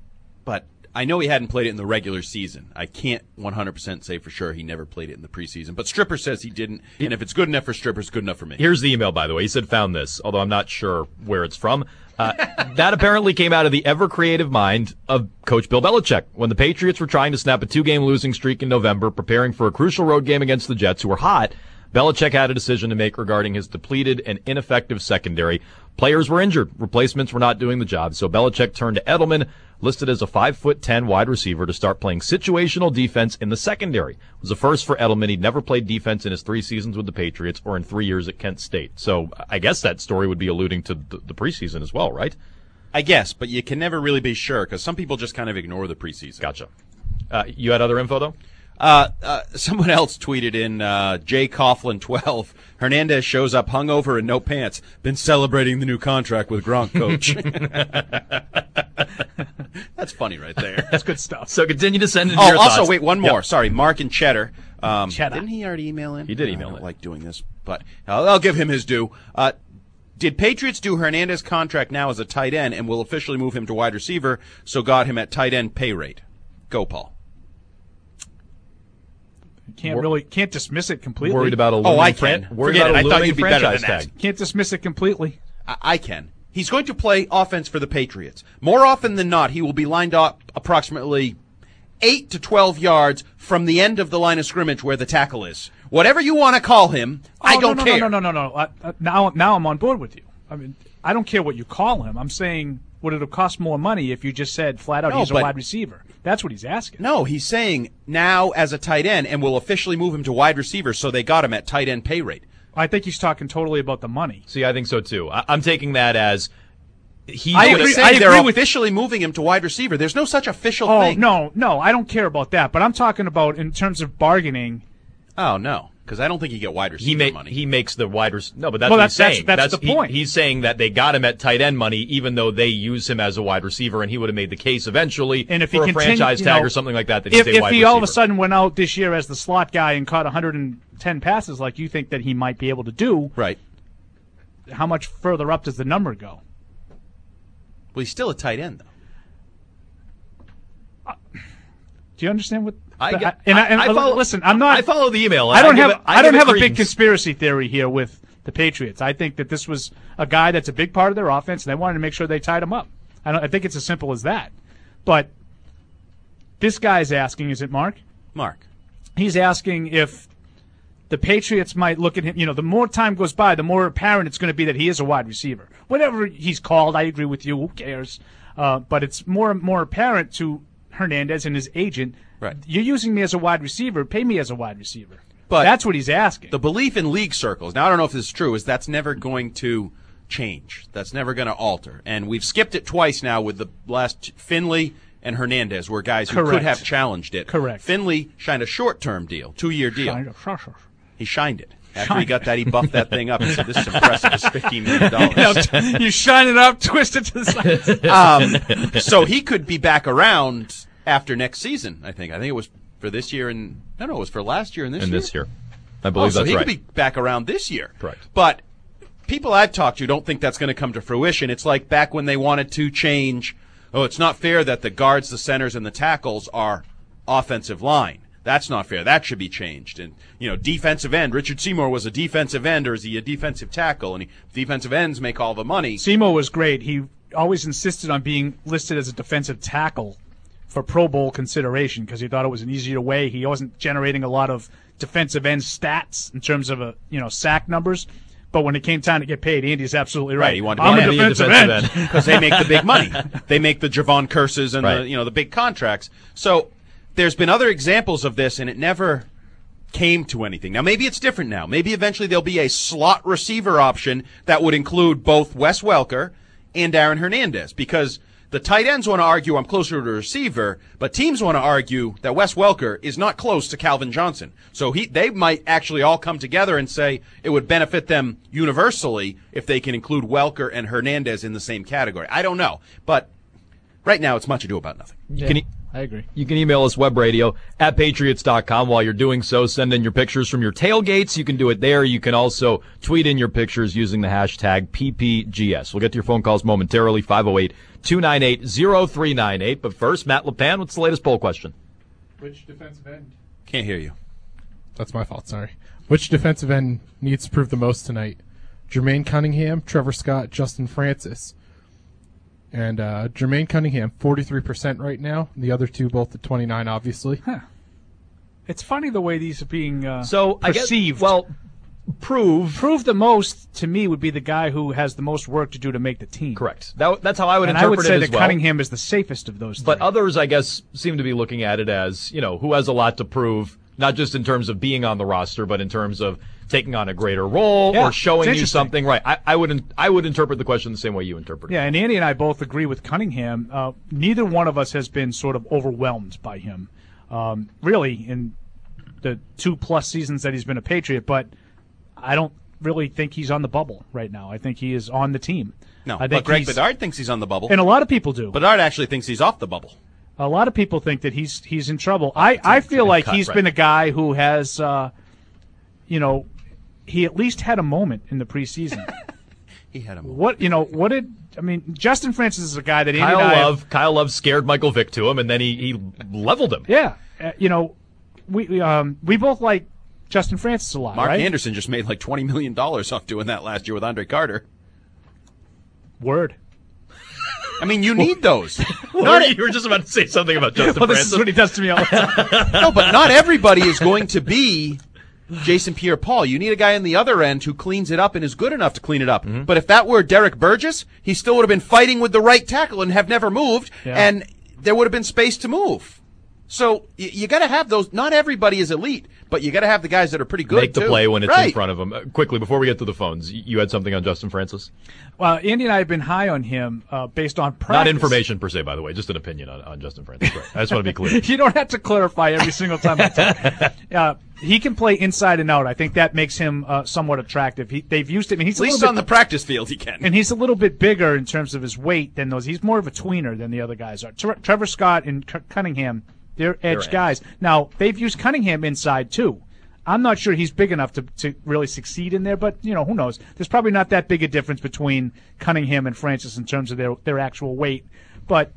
But I know he hadn't played it in the regular season. I can't one hundred percent say for sure he never played it in the preseason. But Stripper says he didn't, and if it's good enough for Stripper, it's good enough for me. Here's the email, by the way. He said found this, although I'm not sure where it's from. Uh, that apparently came out of the ever-creative mind of Coach Bill Belichick. When the Patriots were trying to snap a two-game losing streak in November, preparing for a crucial road game against the Jets, who were hot, Belichick had a decision to make regarding his depleted and ineffective secondary. Players were injured. Replacements were not doing the job. So Belichick turned to Edelman, listed as a five foot ten wide receiver, to start playing situational defense in the secondary. It was a first for Edelman. He'd never played defense in his three seasons with the Patriots or in three years at Kent State. So I guess that story would be alluding to the, the preseason as well, right? I guess, but you can never really be sure because some people just kind of ignore the preseason. Gotcha. Uh, you had other info, though? Uh, uh, someone else tweeted in, uh, Jay Coughlin twelve, Hernandez shows up hungover and no pants, been celebrating the new contract with Gronk, coach. That's funny right there. That's good stuff. So continue to send in oh, your also, thoughts. wait, one more. Yep. Sorry, Mark and Cheddar. Um, Cheddar. Didn't he already email in? He did I email don't in. like doing this, but I'll, I'll give him his due. Uh, Did Patriots do Hernandez contract now as a tight end and will officially move him to wide receiver, so got him at tight end pay rate? Go, Paul. Can't really can't dismiss it completely. Worried about a looming Oh, I fran- can. worried Forget about it. a I thought looming you'd be better franchise than that. tag. Can't dismiss it completely. I, I can. He's going to play offense for the Patriots. More often than not, he will be lined up approximately eight to twelve yards from the end of the line of scrimmage where the tackle is. Whatever you want to call him, Oh, I no, don't no, care. No, no, no, no, no. Uh, uh, now, now I'm on board with you. I mean, I don't care what you call him. I'm saying, would it have cost more money if you just said flat out No, he's a but- wide receiver? That's what he's asking. No, he's saying now as a tight end and will officially move him to wide receiver, so they got him at tight end pay rate. I think he's talking totally about the money. See, I think so too. I- I'm taking that as he's I gonna- agree. I They're agree with- officially moving him to wide receiver. There's no such official Oh, thing. no, no, I don't care about that. But I'm talking about in terms of bargaining. Oh, no, because I don't think you get wide receiver He, ma- money. he makes the wide receiver. No, but that's Well, what that's- he's that's- saying. that's the he- point. he's saying that they got him at tight end money, even though they use him as a wide receiver, and he would have made the case eventually And if for he a continue- franchise you tag know, or something like that. That If, he's a if wide he receiver. all of a sudden went out this year as the slot guy and caught one hundred ten passes like you think that he might be able to do, right? How much further up does the number go? Well, he's still a tight end, though. Do you understand what? I the- get- and I, I- and I follow- listen, I'm not. I follow the email. I don't I give have. it- I I don't give it have a big credence. conspiracy theory here with the Patriots. I think that this was a guy that's a big part of their offense, and they wanted to make sure they tied him up. I, don't, I think it's as simple as that. But this guy's asking, is it Mark? Mark. He's asking if the Patriots might look at him. You know, the more time goes by, the more apparent it's going to be that he is a wide receiver. Whatever he's called, I agree with you. Who cares? Uh, but it's more and more apparent to Hernandez and his agent. Right. You're using me as a wide receiver. Pay me as a wide receiver. But that's what he's asking. The belief in league circles, now I don't know if this is true, is that's never going to change. That's never going to alter. And we've skipped it twice now with the last Finley and Hernandez were guys who Correct. could have challenged it. Correct. Finley shined a short-term deal, two-year deal. Shined it. Sure, sure. He shined it. After Shined he got that, he buffed that thing up and said, this is impressive. It's fifteen million dollars. You, know, you shine it up, twist it to the side. um, so he could be back around after next season, I think. I think it was for this year and no, no, it was for last year and this And year. this year. I believe oh, so that's he right. could be back around this year. Correct. But people I've talked to don't think that's going to come to fruition. It's like back when they wanted to change, oh, it's not fair that the guards, the centers, and the tackles are offensive line. That's not fair. That should be changed. And, you know, defensive end. Richard Seymour was a defensive end, or is he a defensive tackle? And he, defensive ends make all the money. Seymour was great. He always insisted on being listed as a defensive tackle for Pro Bowl consideration because he thought it was an easier way. He wasn't generating a lot of defensive end stats in terms of, a, you know, sack numbers. But when it came time to get paid, Andy's absolutely right. Right, he wanted to I'm be a defensive, defensive end because they make the big money. They make the Javon Curses and right. the, you know, the big contracts. So there's been other examples of this, and it never came to anything. Now, maybe it's different now. Maybe eventually there'll be a slot receiver option that would include both Wes Welker and Aaron Hernandez, because the tight ends want to argue I'm closer to the receiver, but teams want to argue that Wes Welker is not close to Calvin Johnson. So he, they might actually all come together and say it would benefit them universally if they can include Welker and Hernandez in the same category. I don't know, but right now it's much ado about nothing. Yeah. Can you, I agree. You can email us webradio at patriots dot com. While you're doing so, send in your pictures from your tailgates. You can do it there. You can also tweet in your pictures using the hashtag P P G S. We'll get to your phone calls momentarily, five oh eight, two nine eight, oh three nine eight. But first, Matt LePan, what's the latest poll question? Which defensive end? Can't hear you. That's my fault, sorry. Which defensive end needs to prove the most tonight? Jermaine Cunningham, Trevor Scott, Justin Francis. And uh, Jermaine Cunningham, forty-three percent right now. The other two both at twenty-nine, obviously. Huh. It's funny the way these are being uh, so perceived. I guess, well, prove. Prove the most, to me, would be the guy who has the most work to do to make the team. Correct. That, that's how I would and interpret I would say it as that well. Cunningham is the safest of those three. But others, I guess, seem to be looking at it as, you know, who has a lot to prove, not just in terms of being on the roster, but in terms of taking on a greater role yeah, or showing you something. Right. I, I would I would interpret the question the same way you interpret it. Yeah, and Andy and I both agree with Cunningham. Uh, neither one of us has been sort of overwhelmed by him, um, really, in the two-plus seasons that he's been a Patriot. But I don't really think he's on the bubble right now. I think he is on the team. No, I think but Greg he's- Bedard thinks he's on the bubble. And a lot of people do. Bedard actually thinks he's off the bubble. A lot of people think that he's he's in trouble. I, I feel like cut, he's right. been a guy who has, uh, you know, he at least had a moment in the preseason. He had a moment. What you know? What did I mean? Justin Francis is a guy that Andy Kyle and I have- Love, Kyle Love scared Michael Vick to him, and then he, he leveled him. Yeah, uh, you know, we we, um, we both like Justin Francis a lot. Mark right? Anderson just made like twenty million dollars off doing that last year with Andre Carter. Word. I mean, you need those. Not, you were just about to say something about Justin well, this Francis. is what he does to me all the time. No, but not everybody is going to be Jason Pierre-Paul. You need a guy on the other end who cleans it up and is good enough to clean it up. Mm-hmm. But if that were Derek Burgess, he still would have been fighting with the right tackle and have never moved, Yeah. and there would have been space to move. So you, you got to have those. Not everybody is elite, but you got to have the guys that are pretty good. Make the too. play when it's right. in front of him. Uh, quickly, before we get to the phones, you had something on Justin Francis? Well, Andy and I have been high on him uh, based on practice. Not information per se, by the way, just an opinion on, on Justin Francis. Right. I just want to be clear. You don't have to clarify every single time I talk. Uh, he can play inside and out. I think that makes him uh, somewhat attractive. He, they've used him. And he's At a least little on bit, the practice field, he can. and he's a little bit bigger in terms of his weight than those. He's more of a tweener than the other guys are. Tre- Trevor Scott and C- Cunningham, they're edge They're guys. Now, they've used Cunningham inside, too. I'm not sure he's big enough to, to really succeed in there, but, you know, who knows? There's probably not that big a difference between Cunningham and Francis in terms of their, their actual weight. But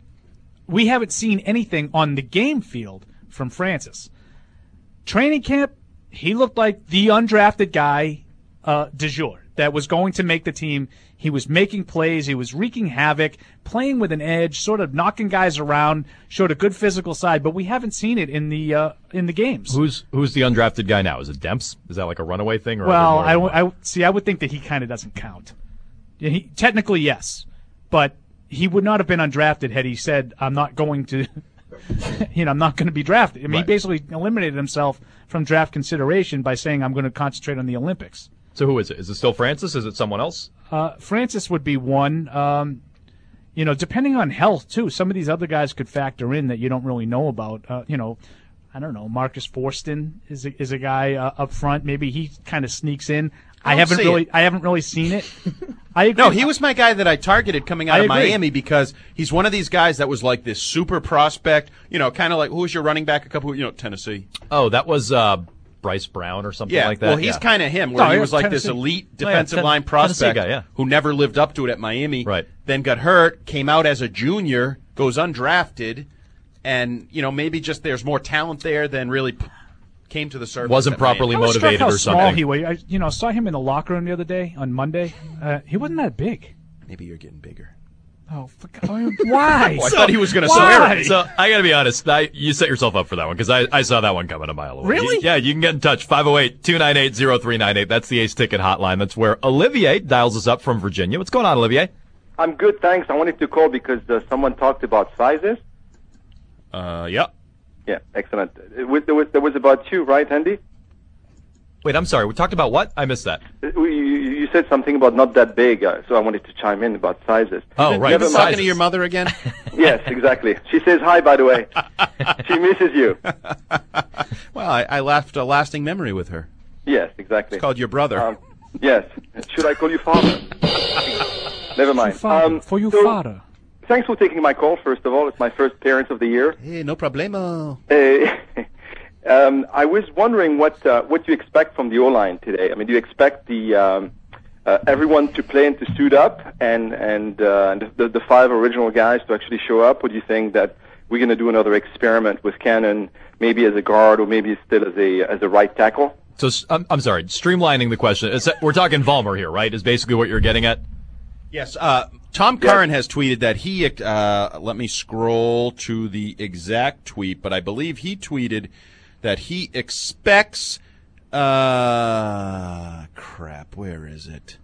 we haven't seen anything on the game field from Francis. Training camp, he looked like the undrafted guy uh, de jour that was going to make the team. He was making plays. He was wreaking havoc, playing with an edge, sort of knocking guys around, showed a good physical side, but we haven't seen it in the uh, in the games. Who's who's the undrafted guy now? Is it Demps? Is that like a runaway thing? Or Well, are there more I, than I see. I would think that he kind of doesn't count. Yeah, he, technically, yes, but he would not have been undrafted had he said, "I'm not going to." You know, I'm not going to be drafted. I mean, Right. he basically eliminated himself from draft consideration by saying, "I'm going to concentrate on the Olympics." So who is it? Is it still Francis? Is it someone else? Uh, Francis would be one. Um, you know, depending on health too. Some of these other guys could factor in that you don't really know about. Uh, you know, I don't know. Marcus Forston is a, is a guy uh, up front. Maybe he kind of sneaks in. I, don't haven't see really. it. I haven't really seen it. I agree. No, he was my guy that I targeted coming out I of agree. Miami because he's one of these guys that was like this super prospect. You know, kind of like who was your running back a couple? You know, Tennessee. Oh, that was uh, Bryce Brown or something yeah, like that. well, he's yeah. kind of him, where No, he yeah, was like Tennessee. this elite Oh, yeah, defensive Ten- line Tennessee prospect guy, yeah. who never lived up to it at Miami. Right. Then got hurt, came out as a junior, goes undrafted, and you know maybe just there's more talent there than really p- came to the surface. Wasn't at Miami. properly I was struck motivated how or small something. he was. I, you know, saw him in the locker room the other day on Monday. Uh, he wasn't that big. Maybe you're getting bigger. Oh, for God, why? Oh, I thought he was going to Why? swear at me. So I got to be honest, I, you set yourself up for that one because I, I saw that one coming a mile away. Really? You- yeah, you can get in touch five oh eight, two nine eight, oh three nine eight. That's the Ace Ticket hotline. That's where Olivier dials us up from Virginia. What's going on, Olivier? I'm good, thanks. I wanted to call because uh, someone talked about sizes. Uh, yeah. Yeah, excellent. It was, there was there was about two, right, Andy? Wait, I'm sorry. We talked about what? I missed that. Uh, You, you said something about not that big, uh, so I wanted to chime in about sizes. Oh, right. Never You mind. talking to your mother again? Yes, exactly. She says hi, by the way. She misses you. Well, I, I left a lasting memory with her. Yes, exactly. It's called your brother. Um, yes. Should I call you father? Never mind. Father, Um, for you, so, father. Thanks for taking my call, first of all. It's my first appearance of the year. Hey, no problemo. Uh, um, I was wondering what uh, what you expect from the O-line today. I mean, do you expect the um, uh, everyone to play and to suit up, and and, uh, and the, the five original guys to actually show up? Or do you think that we're going to do another experiment with Cannon, maybe as a guard or maybe still as a as a right tackle? So I'm, I'm sorry. Streamlining the question. It's, we're talking Vollmer here, right? Is basically what you're getting at. Yes, uh, Tom Curran has tweeted that he, uh, let me scroll to the exact tweet, but I believe he tweeted that he expects, uh, crap, where is it?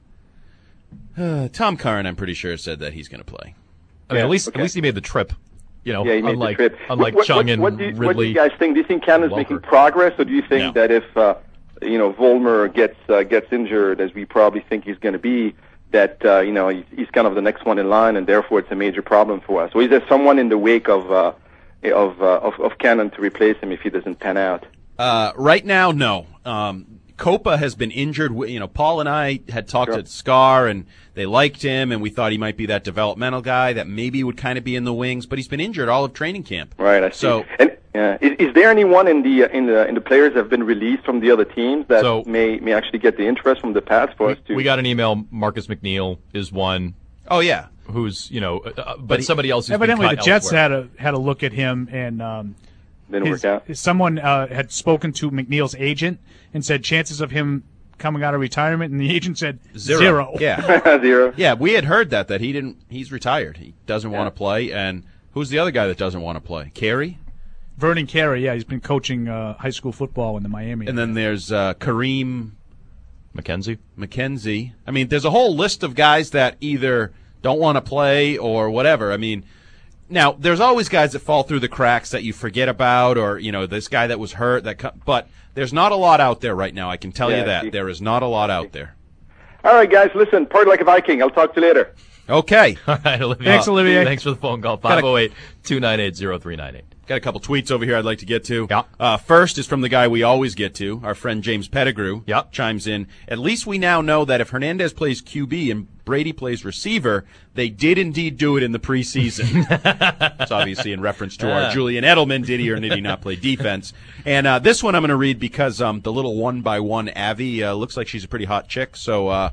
Uh, Tom Curran, I'm pretty sure, said that he's going to play. I mean, Yeah, at least okay. at least he made the trip. You know, Yeah, he made unlike the trip. unlike what, Chung what, and what do you, Ridley. What do you guys think? Do you think Cannon's Welker. making progress, or do you think No. that if uh, you know Vollmer gets uh, gets injured, as we probably think he's going to be, that uh, you know he's, he's kind of the next one in line, and therefore it's a major problem for us? Or is there someone in the wake of uh, of, uh, of of Cannon to replace him if he doesn't pan out? Uh, right now, no. Um, Copa has been injured. You know, Paul and I had talked Sure. to Scar, and they liked him, and we thought he might be that developmental guy that maybe would kind of be in the wings, but he's been injured all of training camp. Right. I see. So, and uh, is, is there anyone in the uh, in the in the players that have been released from the other teams that So- may may actually get the interest from the Pats for us to? We got an email. Marcus McNeil is one. Oh yeah, who's you know, uh, but, But he- somebody else who's Evidently, been the cut Jets elsewhere. had a had a look at him, and um, Didn't his- work out. someone uh, had spoken to McNeil's agent and said chances of him coming out of retirement, and the agent said Zero. zero. Yeah. Zero. Yeah, we had heard that, that he didn't, he's retired. He doesn't want to play. And who's the other guy that doesn't want to play? Carey? Vernon Carey, yeah, he's been coaching uh, high school football in the Miami. And then there's uh, Kareem McKenzie. McKenzie. I mean, there's a whole list of guys that either don't want to play or whatever. I mean, now there's always guys that fall through the cracks that you forget about, or you know, this guy that was hurt. That, co- but there's not a lot out there right now. I can tell Yeah, you I that see. there is not a lot out there. All right, guys, listen. Party like a Viking. I'll talk to you later. Okay. All right, Olivier. Thanks, Olivier. Thanks for the phone call. five oh eight, two nine eight, oh three nine eight. Got a couple tweets over here I'd like to get to. Yeah. Uh, first is from the guy we always get to, our friend James Pettigrew. Yep. Chimes in. At least we now know that if Hernandez plays Q B and Brady plays receiver, they did indeed do it in the preseason. It's obviously in reference to our Ah. Julian Edelman. Did he or did he not play defense? And uh, this one I'm going to read because um, the little one by one Avi uh, looks like she's a pretty hot chick. So. Uh,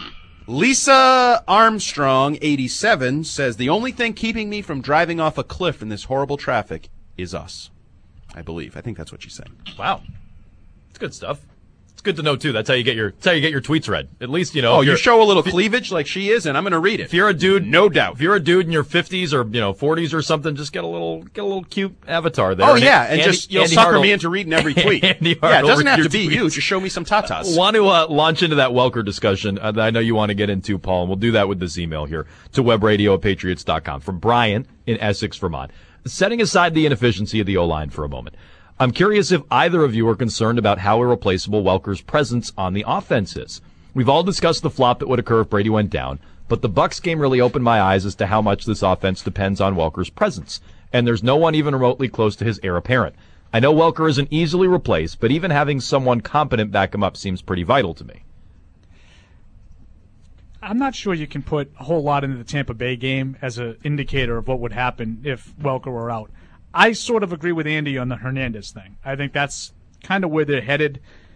Lisa Armstrong, eighty-seven, says, the only thing keeping me from driving off a cliff in this horrible traffic is us. I believe. I think that's what she's saying. Wow, it's good stuff. It's good to know too. That's how you get your. That's how you get your tweets read. At least you know. Oh, if you you're- show a little cleavage like she is, and I'm going to read it. If you're a dude, no doubt. If you're a dude in your fifties or you know forties or something, just get a little get a little cute avatar there. Oh And yeah, and Andy- just you'll Andy sucker Hart me will- into reading every tweet. Andy Yeah, Hart it doesn't will have read to be your you. tweets. Just show me some tatas. Want to uh, launch into that Welker discussion uh, that I know you want to get into, Paul, and we'll do that with this email here to webradio at patriots dot com from Brian in Essex, Vermont. Setting aside the inefficiency of the O-line for a moment, I'm curious if either of you are concerned about how irreplaceable Welker's presence on the offense is. We've all discussed the flop that would occur if Brady went down, but the Bucs game really opened my eyes as to how much this offense depends on Welker's presence, and there's no one even remotely close to his heir apparent. I know Welker isn't easily replaced, but even having someone competent back him up seems pretty vital to me. I'm not sure you can put a whole lot into the Tampa Bay game as an indicator of what would happen if Welker were out. I sort of agree with Andy on the Hernandez thing. I think that's kind of where they're headed.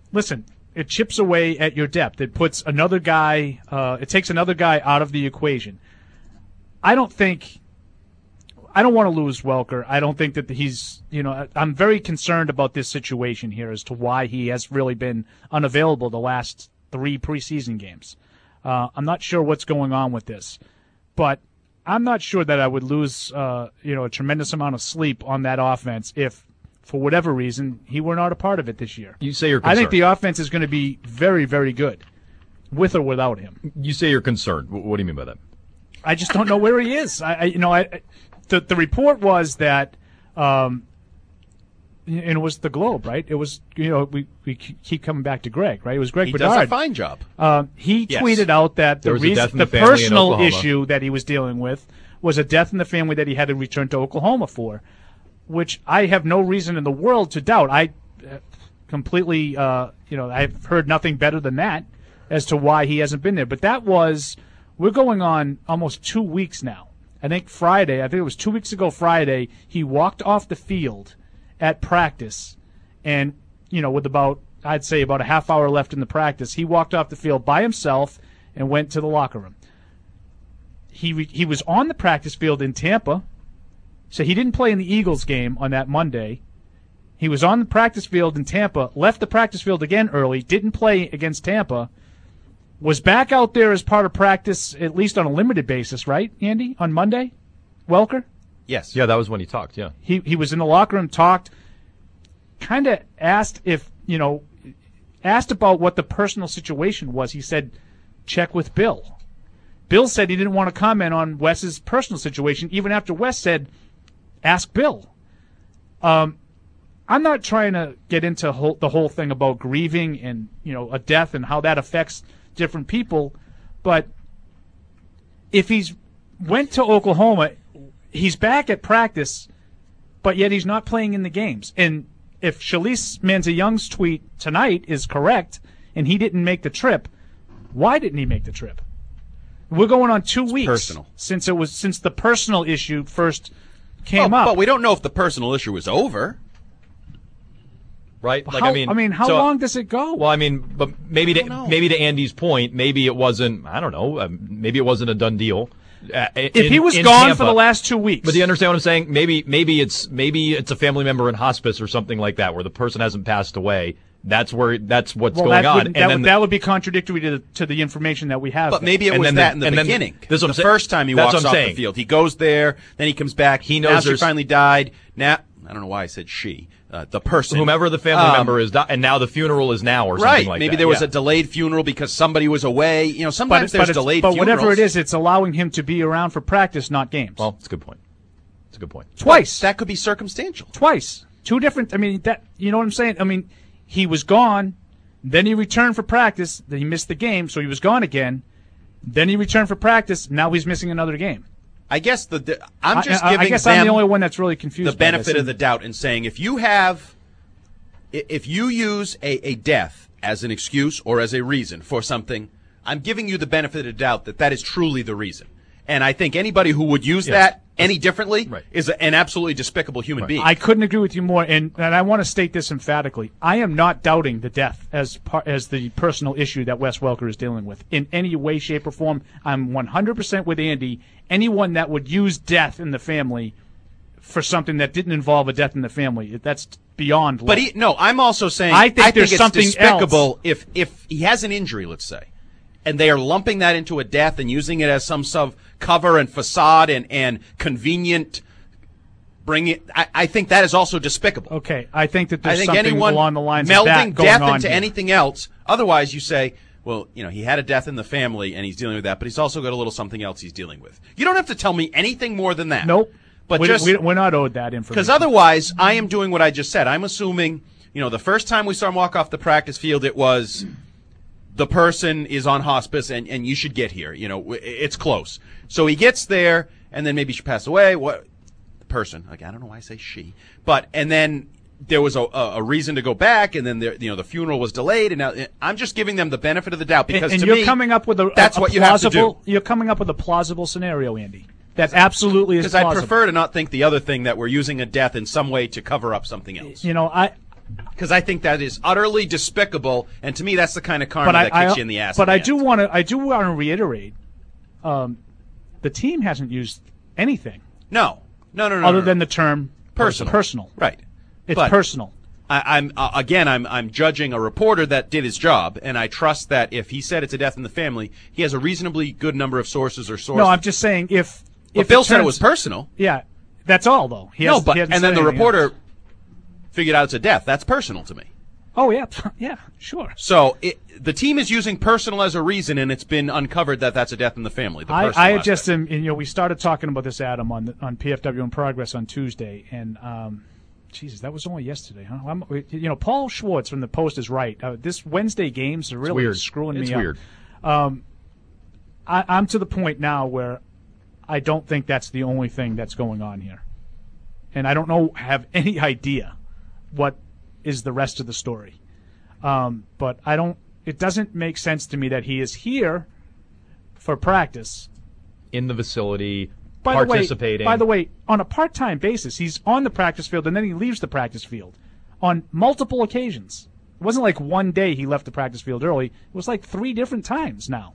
listen, it chips away at your depth. It puts another guy, uh, it takes another guy out of the equation. I don't think, I don't want to lose Welker. I don't think that he's, you know, I'm very concerned about this situation here as to why he has really been unavailable the last three preseason games. Uh, I'm not sure what's going on with this, but I'm not sure that I would lose, uh, you know, a tremendous amount of sleep on that offense if, for whatever reason, he were not a part of it this year. You say you're I concerned. think the offense is going to be very, very good, with or without him. You say you're concerned. What do you mean by that? I just don't know where he is. I, I you know, I, the the report was that, um, and it was the Globe, right? It was, you know, we we keep coming back to Greg, right? It was Greg He Bedard. does a fine job. Um, he Yes. tweeted out that the There was a reason, death in the, the family in personal Oklahoma. issue that he was dealing with was a death in the family that he had to return to Oklahoma for, which I have no reason in the world to doubt. I uh, completely, uh, you know, I've heard nothing better than that as to why he hasn't been there. But that was, we're going on almost two weeks now. I think Friday, I think it was two weeks ago Friday, he walked off the field at practice, and, you know, with about, I'd say about a half hour left in the practice, he walked off the field by himself and went to the locker room. He re- he was on the practice field in Tampa, so he didn't play in the Eagles game on that Monday. He was on the practice field in Tampa, left the practice field again early, didn't play against Tampa, was back out there as part of practice, at least on a limited basis, right, Andy, on Monday? Welker? Yes. Yeah, that was when he talked, yeah. He he was in the locker room, talked, kind of asked if, you know, asked about what the personal situation was. He said, check with Bill. Bill said he didn't want to comment on Wes's personal situation, even after Wes said, ask Bill. Um, I'm not trying to get into whole, the whole thing about grieving and, you know, a death and how that affects different people, but if he's went to Oklahoma, he's back at practice, but yet he's not playing in the games. And if Shalise Manza-Young's tweet tonight is correct and he didn't make the trip, why didn't he make the trip? We're going on two It's weeks personal. since it was since the personal issue first came Oh, up. But we don't know if the personal issue is over. Right? Like How- I mean, I mean, how so- long does it go? Well, I mean, but maybe to, maybe to Andy's point, maybe it wasn't. I don't know. Um, maybe it wasn't a done deal. Uh, if in- he was in gone Tampa. for the last two weeks, But do you understand what I'm saying? Maybe maybe it's maybe it's a family member in hospice or something like that, where the person hasn't passed away. That's where that's what's well, going that on. Would, and that, then would, the- that would be contradictory to the, to the information that we have. But maybe it And was then that the- in the and then- beginning. this is what the I'm saying. first time he That's walks what I'm off saying. the field. He goes there, then he comes back. He knows now she there's- finally died. Now, I don't know why I said she. Uh, the person. whomever the family Um, member is, di- and now the funeral is now or something Right. like Maybe that. there was yeah. a delayed funeral because somebody was away. You know, sometimes but, there's but it's- delayed but funerals. whatever it is, it's allowing him to be around for practice, not games. Well, it's a good point. It's a good point. Twice. That could be circumstantial. Twice. Two different. I mean, that. You know what I'm saying? I mean, he was gone, then he returned for practice, then he missed the game, so he was gone again. Then he returned for practice. Now he's missing another game. I guess the, the I'm just I, I, giving I guess them I'm the only one that's really confused. the by benefit this. of the doubt and saying if you have, i- if you use a, a death as an excuse or as a reason for something, I'm giving you the benefit of the doubt that that is truly the reason. And I think anybody who would use Yes. that any differently is a, an absolutely despicable human being. I couldn't agree with you more, and, and I want to state this emphatically. I am not doubting the death as par, as the personal issue that Wes Welker is dealing with in any way, shape, or form. I'm one hundred percent with Andy. Anyone that would use death in the family for something that didn't involve a death in the family, that's beyond. But low. he, no, I'm also saying I think there's it's something despicable else. if if he has an injury, let's say, and they are lumping that into a death and using it as some sort of cover and facade and, and convenient bring it. I, I think that is also despicable. Okay, I think that there's I think something anyone along the lines melding of that going death on into here. anything else. Otherwise, you say, well, you know, he had a death in the family and he's dealing with that, but he's also got a little something else he's dealing with. You don't have to tell me anything more than that. Nope. But we, just we, we're not owed that information. because otherwise, I am doing what I just said. I'm assuming, you know, the first time we saw him walk off the practice field, it was the person is on hospice and, and you should get here. You know, it's close. So he gets there, and then maybe she passed away. What the person? Like, I don't know why I say she, but and then there was a, a, a reason to go back, and then there, you know the funeral was delayed, and now I'm just giving them the benefit of the doubt because and, and to you're me, coming up with a that's a, a what you have to plausible, do. You're coming up with a plausible scenario, Andy. That absolutely is Because I plausible. prefer to not think the other thing that we're using a death in some way to cover up something else. You know, I Because I think that is utterly despicable, and to me, that's the kind of karma but that I, kicks I, you in the ass. But in the I end. do want to. I do want to reiterate, um, the team hasn't used anything. No, no, no, no. Other no, no. than the term personal. Personal. Right. It's But personal. I, I'm uh, again. I'm I'm judging a reporter that did his job, and I trust that if he said it's a death in the family, he has a reasonably good number of sources or sources. No, I'm just saying if. But if Bill it said it turns- was personal. Yeah, that's all though. He no, has, but he and hasn't then said the anything reporter else. figured out it's a death. That's personal to me. Oh yeah, yeah, sure. So it, the team is using personal as a reason, and it's been uncovered that that's a death in the family. The I, personal I aspect. just am, and, you know, we started talking about this, Adam, on the, on P F W in Progress on Tuesday, and um, Jesus, that was only yesterday, huh? I'm, you know, Paul Schwartz from the Post is right. Uh, this Wednesday games are really weird. screwing It's me weird. up. Um, I, I'm to the point now where I don't think that's the only thing that's going on here, and I don't know, have any idea what is the rest of the story. Um, but I don't. It doesn't make sense to me that he is here for practice in the facility, by participating. The way, by the way, on a part-time basis, he's on the practice field and then he leaves the practice field on multiple occasions. It wasn't like one day he left the practice field early. It was like three different times now.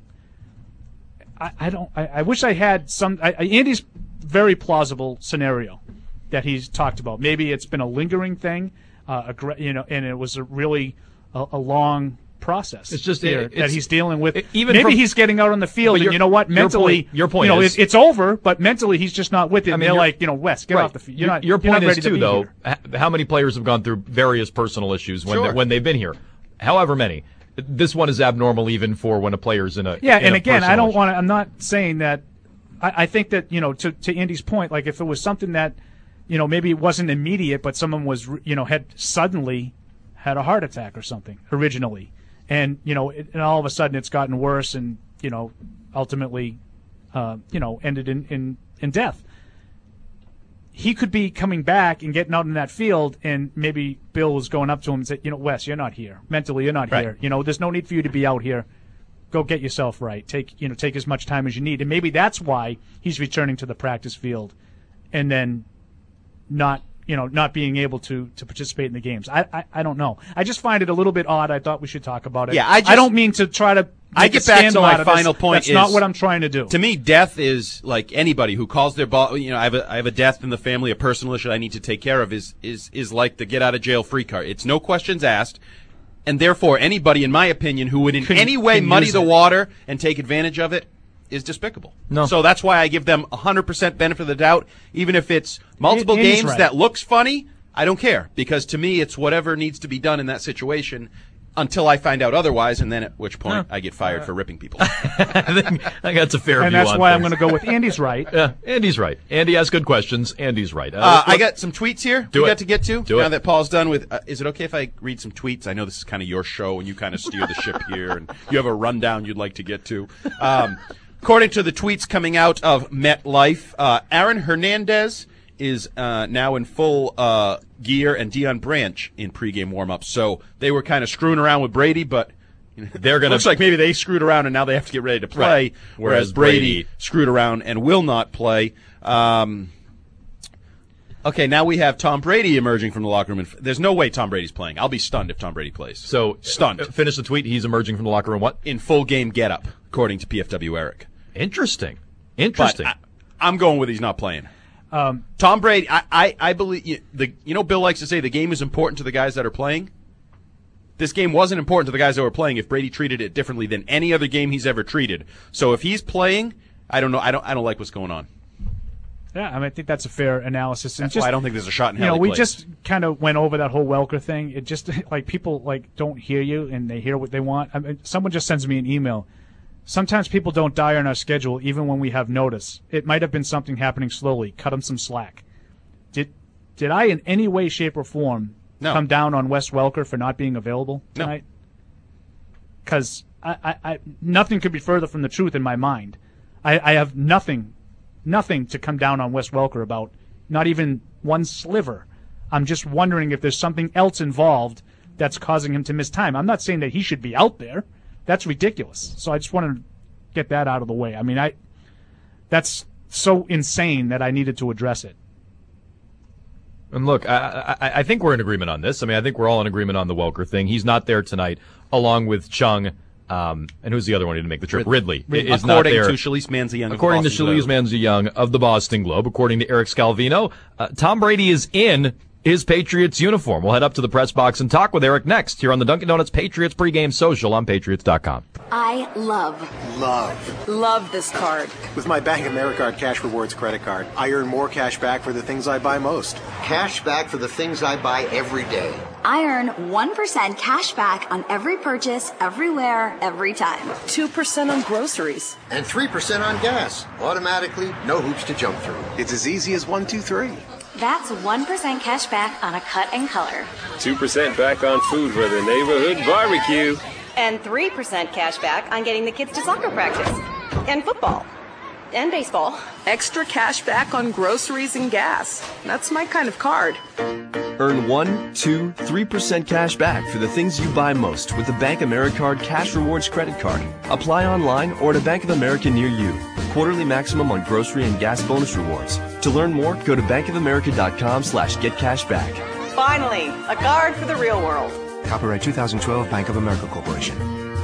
I, I don't. I, I wish I had some. I, I, Andy's very plausible scenario that he's talked about. Maybe it's been a lingering thing, uh, a, gr- you know, and it was a really a, a long process. It's just here it, that it's, he's dealing with. it, even maybe from, he's getting out on the field, and your, you know what? Mentally, your point, your point you know, is, it, it's over. But mentally, he's just not with it. I mean, and they're you're- like, you know, Wes, get right. off the field. You're your, not. your you're point not is ready to too, be though. here. h- How many players have gone through various personal issues when Sure. they, when they've been here? However many. This one is abnormal, even for when a player's in a Yeah, in and a again, I personal don't issue. want to. I'm not saying that. I, I think that, you know, to to Andy's point, like if it was something that, you know, maybe it wasn't immediate, but someone was, you know, had suddenly had a heart attack or something originally, and you know, it, and all of a sudden it's gotten worse, and you know, ultimately, uh, you know, ended in, in in death. He could be coming back and getting out in that field, and maybe Bill was going up to him and said, you know, Wes, you're not here. Mentally, you're not Right. here. You know, there's no need for you to be out here. Go get yourself right. Take, you know, take as much time as you need. And maybe that's why he's returning to the practice field and then not, you know, not being able to, to participate in the games. I, I, I don't know. I just find it a little bit odd. I thought we should talk about it. Yeah, I just- I don't mean to try to I make get a back to scandal my out of this. final point. That's is, not what I'm trying to do. To me, death is like anybody who calls their ball. You know, I have a I have a death in the family, a personal issue I need to take care of. Is is is like the get out of jail free card. It's no questions asked, and therefore anybody, in my opinion, who would in Can- any way can muddy use the it. water and take advantage of it is despicable. No. So that's why I give them one hundred percent benefit of the doubt, even if it's multiple Andy's games right. that looks funny. I don't care, because to me it's whatever needs to be done in that situation until I find out otherwise, and then at which point Huh. I get fired for ripping people. I, think, I think that's a fair and view that's on why I'm things. going to go with Andy's right. Yeah, Andy's right. Andy has good questions. Andy's right. Uh, Uh, I look- got some tweets here Do we it. got to get to. Do now it. that Paul's done with, uh, is it okay if I read some tweets? I know this is kind of your show, and you kind of steer the ship here, and you have a rundown you'd like to get to. Um, according to the tweets coming out of MetLife, uh, Aaron Hernandez is uh, now in full uh, gear, and Deion Branch in pregame warm-ups. So they were kind of screwing around with Brady, but you know, They're gonna- looks like maybe they screwed around and now they have to get ready to play. Right. Whereas, Whereas Brady, Brady- screwed around and will not play. Um, okay, now we have Tom Brady emerging from the locker room. And f- there's no way Tom Brady's playing. I'll be stunned if Tom Brady plays. So Stunned. uh, Finish the tweet. He's emerging from the locker room. What? In full game getup, according to P F W Eric. Interesting. But Interesting. I, I'm going with he's not playing. Um, Tom Brady, I, I, I believe you, the. You know, Bill likes to say the game is important to the guys that are playing. This game wasn't important to the guys that were playing if Brady treated it differently than any other game he's ever treated. So if he's playing, I don't know. I don't. I don't like what's going on. Yeah, I mean, I think that's a fair analysis. And That's just, why I don't think there's a shot in You hell know, he we plays. just kind of went over that whole Welker thing. It just like people like don't hear you and they hear what they want. I mean, someone just sends me an email. Sometimes people don't die on our schedule even when we have notice. It might have been something happening slowly. Cut them some slack. Did did I in any way, shape, or form No. come down on Wes Welker for not being available No. tonight? Because I, I, I, nothing could be further from the truth in my mind. I, I have nothing, nothing to come down on Wes Welker about, not even one sliver. I'm just wondering if there's something else involved that's causing him to miss time. I'm not saying that he should be out there. That's ridiculous. So I just wanted to get that out of the way. I mean, I that's so insane that I needed to address it. And look, I, I, I think we're in agreement on this. I mean, I think we're all in agreement on the Welker thing. He's not there tonight, along with Chung. Um, and who's the other one who didn't make the trip? Ridley, Ridley is not there. According to Shalise Manzi-Young. According to Shalise Manzi-Young of the Boston Globe. According to Eric Scalvino, uh, Tom Brady is in his Patriots uniform. We'll head up to the press box and talk with Eric next here on the Dunkin' Donuts Patriots pregame social on Patriots dot com. I love, Love. Love this card. With my Bank of America Cash Rewards credit card, I earn more cash back for the things I buy most. Cash back for the things I buy every day. I earn one percent cash back on every purchase, everywhere, every time. two percent on groceries. And three percent on gas. Automatically, no hoops to jump through. It's as easy as one, two, three. That's one percent cash back on a cut and color. two percent back on food for the neighborhood barbecue. And three percent cash back on getting the kids to soccer practice. And football. And baseball. Extra cash back on groceries and gas. That's my kind of card. Earn one, two, three percent cash back for the things you buy most with the Bank AmeriCard Cash Rewards credit card. Apply online or at a Bank of America near you. Quarterly maximum on grocery and gas bonus rewards. To learn more, go to bankofamerica.com slash get cash back. Finally, a card for the real world. Copyright two thousand twelve Bank of America Corporation.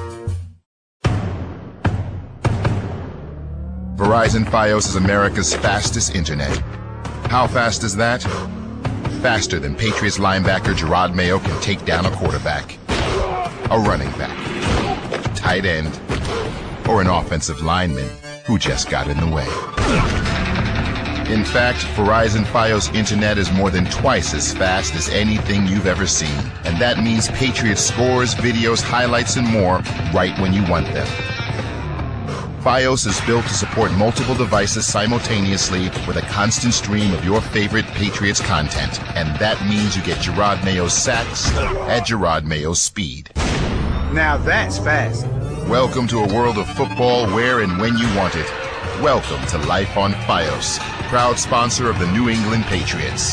Verizon Fios is America's fastest internet. How fast is that? Faster than Patriots linebacker Gerard Mayo can take down a quarterback, a running back, tight end, or an offensive lineman who just got in the way. In fact, Verizon Fios internet is more than twice as fast as anything you've ever seen. And that means Patriots scores, videos, highlights, and more right when you want them. Fios is built to support multiple devices simultaneously with a constant stream of your favorite Patriots content. And that means you get Gerard Mayo's sacks at Gerard Mayo's speed. Now that's fast. Welcome to a world of football where and when you want it. Welcome to Life on Fios, proud sponsor of the New England Patriots.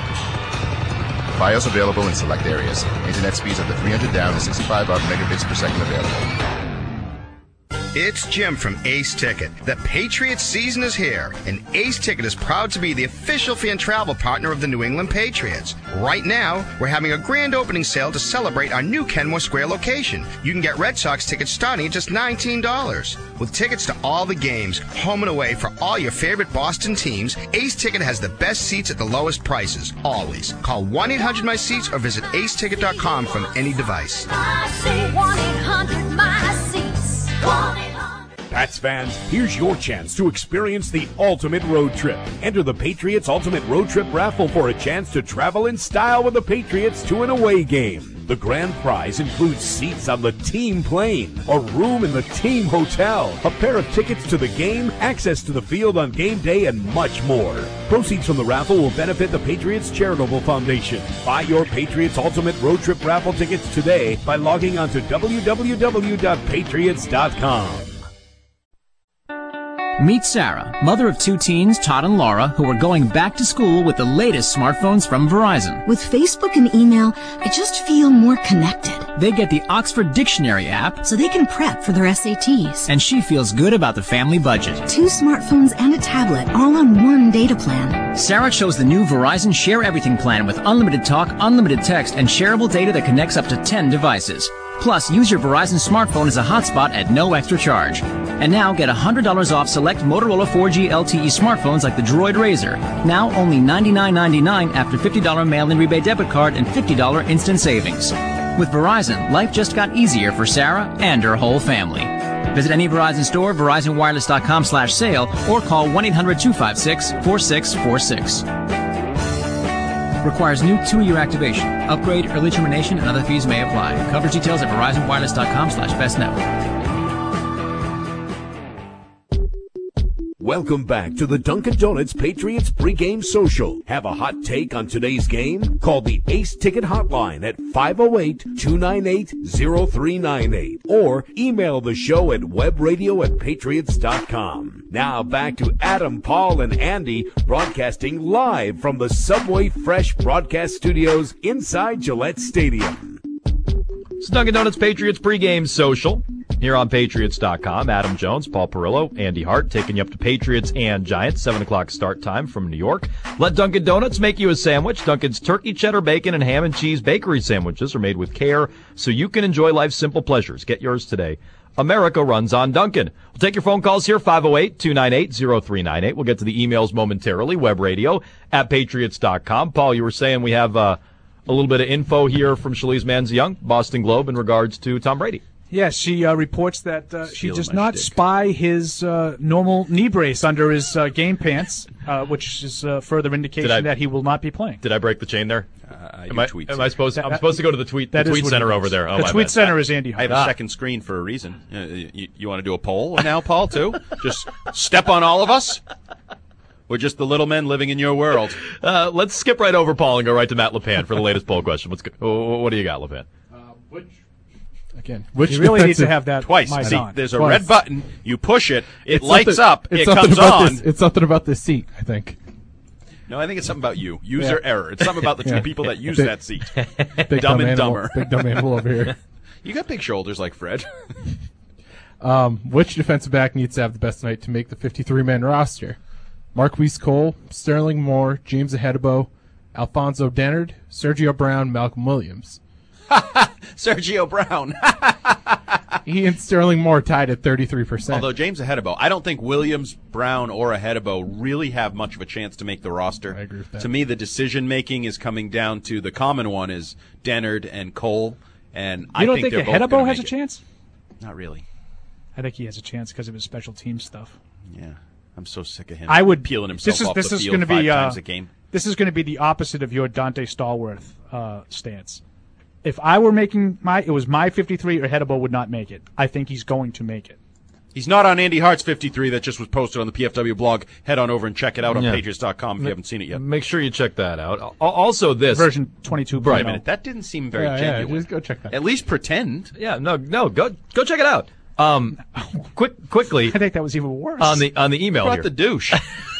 Fios available in select areas. Internet speeds up to three hundred down and sixty-five up megabits per second available. It's Jim from Ace Ticket. The Patriots season is here, and Ace Ticket is proud to be the official fan travel partner of the New England Patriots. Right now, we're having a grand opening sale to celebrate our new Kenmore Square location. You can get Red Sox tickets starting at just nineteen dollars. With tickets to all the games, home and away for all your favorite Boston teams, Ace Ticket has the best seats at the lowest prices, always. Call one eight hundred my seats or visit ace ticket dot com from any device. I say one eight hundred my seats. one eight hundred Pats fans, here's your chance to experience the ultimate road trip. Enter the Patriots Ultimate Road Trip raffle for a chance to travel in style with the Patriots to an away game. The grand prize includes seats on the team plane, a room in the team hotel, a pair of tickets to the game, access to the field on game day, and much more. Proceeds from the raffle will benefit the Patriots Charitable Foundation. Buy your Patriots Ultimate Road Trip raffle tickets today by logging on to w w w dot patriots dot com. Meet Sarah, mother of two teens, Todd and Laura, who are going back to school with the latest smartphones from Verizon. With Facebook and email, I just feel more connected. They get the Oxford Dictionary app, so they can prep for their S A Ts. And she feels good about the family budget. Two smartphones and a tablet, all on one data plan. Sarah chose the new Verizon Share Everything plan with unlimited talk, unlimited text, and shareable data that connects up to ten devices. Plus, use your Verizon smartphone as a hotspot at no extra charge. And now get one hundred dollars off select Motorola four G L T E smartphones like the Droid Razr. Now only ninety-nine ninety-nine after fifty dollars mail-in rebate debit card and fifty dollars instant savings. With Verizon, life just got easier for Sarah and her whole family. Visit any Verizon store, verizon wireless dot com slash sale, or call one eight hundred two five six four six four six. Requires new two-year activation. Upgrade, early termination, and other fees may apply. Coverage details at verizon wireless dot com slash best network. Welcome back to the Dunkin' Donuts Patriots pregame social. Have a hot take on today's game? Call the Ace Ticket hotline at five oh eight, two nine eight, oh three nine eight or email the show at webradio at patriots dot com. Now back to Adam, Paul, and Andy broadcasting live from the Subway Fresh broadcast studios inside Gillette Stadium. It's Dunkin' Donuts Patriots pregame social. Here on Patriots dot com, Adam Jones, Paul Perillo, Andy Hart, taking you up to Patriots and Giants, seven o'clock start time from New York. Let Dunkin' Donuts make you a sandwich. Dunkin's turkey, cheddar, bacon, and ham and cheese bakery sandwiches are made with care so you can enjoy life's simple pleasures. Get yours today. America runs on Dunkin'. We'll take your phone calls here, five oh eight, two nine eight, oh three nine eight. We'll get to the emails momentarily, web radio at Patriots dot com. Paul, you were saying we have uh, a little bit of info here from Shalise Manziyoung, Boston Globe, in regards to Tom Brady. Yes, she uh, reports that uh, she does not spy his uh, normal knee brace under his uh, game pants, uh, which is uh, further indication I, that he will not be playing. Did I break the chain there? Uh, am I, am I supposed? To, I'm supposed to go to the tweet, the tweet center over there. Oh, the tweet bad. center is Andy Hart. I have a ah. second screen for a reason. Uh, you, you want to do a poll now, Paul? Too? Just step on all of us. We're just the little men living in your world. Uh, let's skip right over Paul and go right to Matt LePan for the latest poll question. Let's go. What do you got, LePan? Uh, which again? Which you really need to have that twice? mic See, on. there's a Twice. red button. You push it. It It's lights something- up. It's It something comes about on. This, it's something about this seat, I think. No, I think it's something about you. User Yeah. error. It's something about the two Yeah. people that use Big- that seat. Big Dumb and animal, dumber. Big dumb animal over here. You got big shoulders like Fred. Um, which defensive back needs to have the best night to make the fifty-three man roster? Marquise Cole, Sterling Moore, James Ahedebo, Alfonso Dennard, Sergio Brown, Malcolm Williams. Sergio Brown. He and Sterling Moore tied at thirty-three percent. Although James Ahedebo, I don't think Williams, Brown, or Ahedebo really have much of a chance to make the roster. I agree with that. To me, the decision making is coming down to the common one is Dennard and Cole, and You I don't think, think, they're both Ahedebo gonna has a make it. chance? Not really. I think he has a chance because of his special team stuff. Yeah, I'm so sick of him. I would peeling himself this is, off this the is field gonna five be, uh, times a game. This is going to be the opposite of your Dante Stallworth uh, stance. If I were making my, it was my fifty-three, or Ahedebo would not make it. I think he's going to make it. He's not on Andy Hart's fifty-three that just was posted on the P F W blog. Head on over and check it out on Yeah. Patriots dot com if you haven't seen it yet. Make sure you check that out. Al- Also, this Version twenty-two. Wait a minute, that didn't seem very Yeah, yeah, genuine. just go check that. At least pretend. Yeah, no, no, go go check it out. Um, quick, quickly I think that was even worse. on the on the email Brought here. the douche.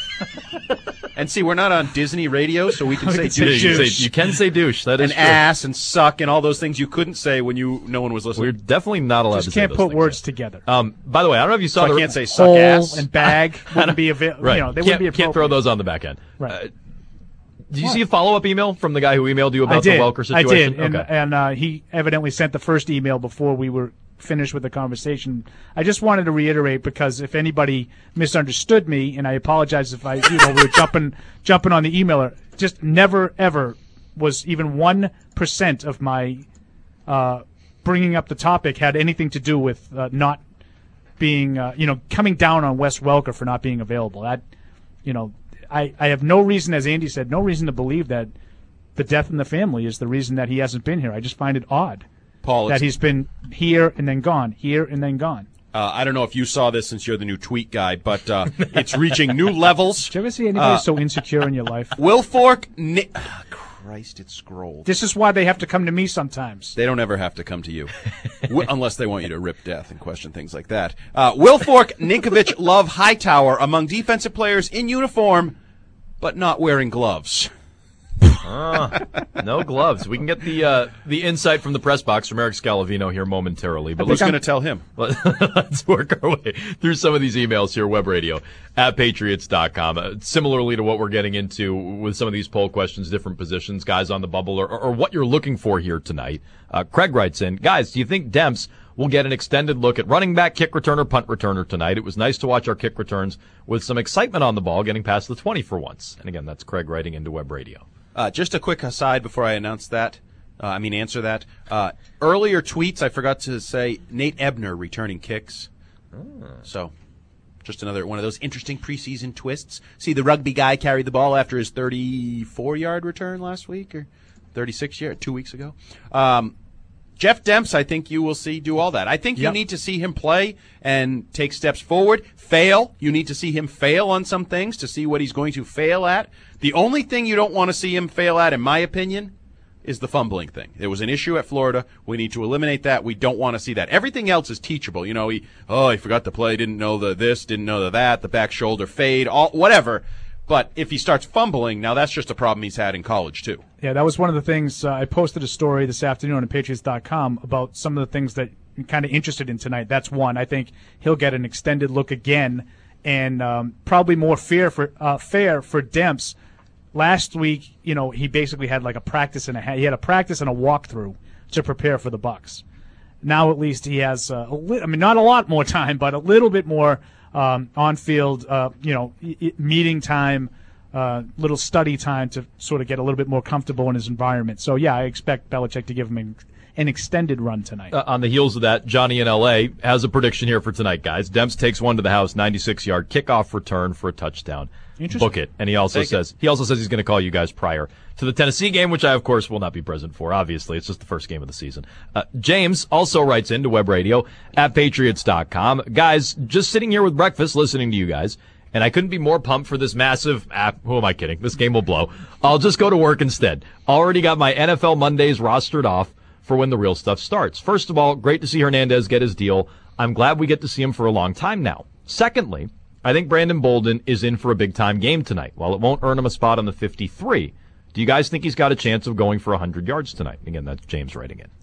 And see, we're not on Disney radio, so we can We say can say douche. you, can douche. say, you can say douche. That is and true. ass and suck and all those things you couldn't say when you no one was listening. We're definitely not allowed Just to say can't those put things. words together. Um, by the way, I don't know if you saw So I the can't say suck Hole ass. and bag wouldn't be available. right. You know, they can't, wouldn't be can't throw appropriate. those on the back end. Right. Uh, did you see a follow up email from the guy who emailed you about I did. the Welker I situation? did, and, okay. and uh, he evidently sent the first email before we were finished with the conversation. I just wanted to reiterate because if anybody misunderstood me, and I apologize if I, you know, we were jumping jumping on the emailer. Just never ever was even one percent of my uh, bringing up the topic had anything to do with uh, not being, uh, you know, coming down on Wes Welker for not being available. That, you know, I, I have no reason, as Andy said, no reason to believe that the death in the family is the reason that he hasn't been here. I just find it odd Paul, that it's, he's been here and then gone, here and then gone. uh, I don't know if you saw this since you're the new tweet guy, but uh, it's reaching new levels. Did you ever see anybody Uh, so insecure in your life? Will Fork, Ni- ah, Christ, it scrolled. This is why they have to come to me sometimes. They don't ever have to come to you, w- unless they want you to rip death and question things like that. Uh, Will Fork, Ninkovich, Love, Hightower among defensive players in uniform, but not wearing gloves. Ah, no gloves. We can get the uh, the insight from the press box from Eric Scalavino here momentarily. But Who's let's going to tell him? Let- Let's work our way through some of these emails here, web radio at patriots dot com. Uh, similarly to what we're getting into with some of these poll questions, different positions, guys on the bubble, or, or what you're looking for here tonight. Uh, Craig writes in, guys, do you think Demps will get an extended look at running back, kick returner, punt returner tonight? It was nice to watch our kick returns with some excitement on the ball, getting past the twenty for once. And again, that's Craig writing into web radio. Uh, just a quick aside before I announce that. Uh, I mean, answer that. Uh, earlier tweets, I forgot to say Nate Ebner returning kicks. Oh. So, just another one of those interesting preseason twists. See, the rugby guy carried the ball after his thirty-four yard return last week, or thirty-six yard, two weeks ago. Um, Jeff Demps, I think you will see do all that. I think you Yep. need to see him play and take steps forward, fail. You need to see him fail on some things to see what he's going to fail at. The only thing you don't want to see him fail at, in my opinion, is the fumbling thing. There was an issue at Florida. We need to eliminate that. We don't want to see that. Everything else is teachable. You know, he, oh, he forgot to play, didn't know the this, didn't know the that, the back shoulder fade, all whatever. But if he starts fumbling, now that's just a problem he's had in college, too. Yeah, that was one of the things. Uh, I posted a story this afternoon on Patriots dot com about some of the things that kind of interested in tonight. That's one. I think he'll get an extended look again, and um, probably more fair for uh, fair for Demps. Last week, you know, he basically had like a practice and a he had a practice and a walkthrough to prepare for the Bucks. Now at least he has, uh, a li- I mean, not a lot more time, but a little bit more um, on-field, uh, you know, I- meeting time, uh, little study time to sort of get a little bit more comfortable in his environment. So yeah, I expect Belichick to give him an, an extended run tonight. Uh, on the heels of that, Johnny in L A has a prediction here for tonight, guys. Demps takes one to the house, ninety-six yard kickoff return for a touchdown. Book it. And he also Take says it. he also says he's going to call you guys prior to the Tennessee game, which I, of course, will not be present for. Obviously, it's just the first game of the season. Uh, James also writes into Web Radio at Patriots dot com. Guys, just sitting here with breakfast listening to you guys, and I couldn't be more pumped for this massive, ah, who am I kidding? This game will blow. I'll just go to work instead. Already got my N F L Mondays rostered off for when the real stuff starts. First of all, great to see Hernandez get his deal. I'm glad we get to see him for a long time now. Secondly, I think Brandon Bolden is in for a big-time game tonight. While it won't earn him a spot on the fifty-three, do you guys think he's got a chance of going for one hundred yards tonight? Again, that's James writing in.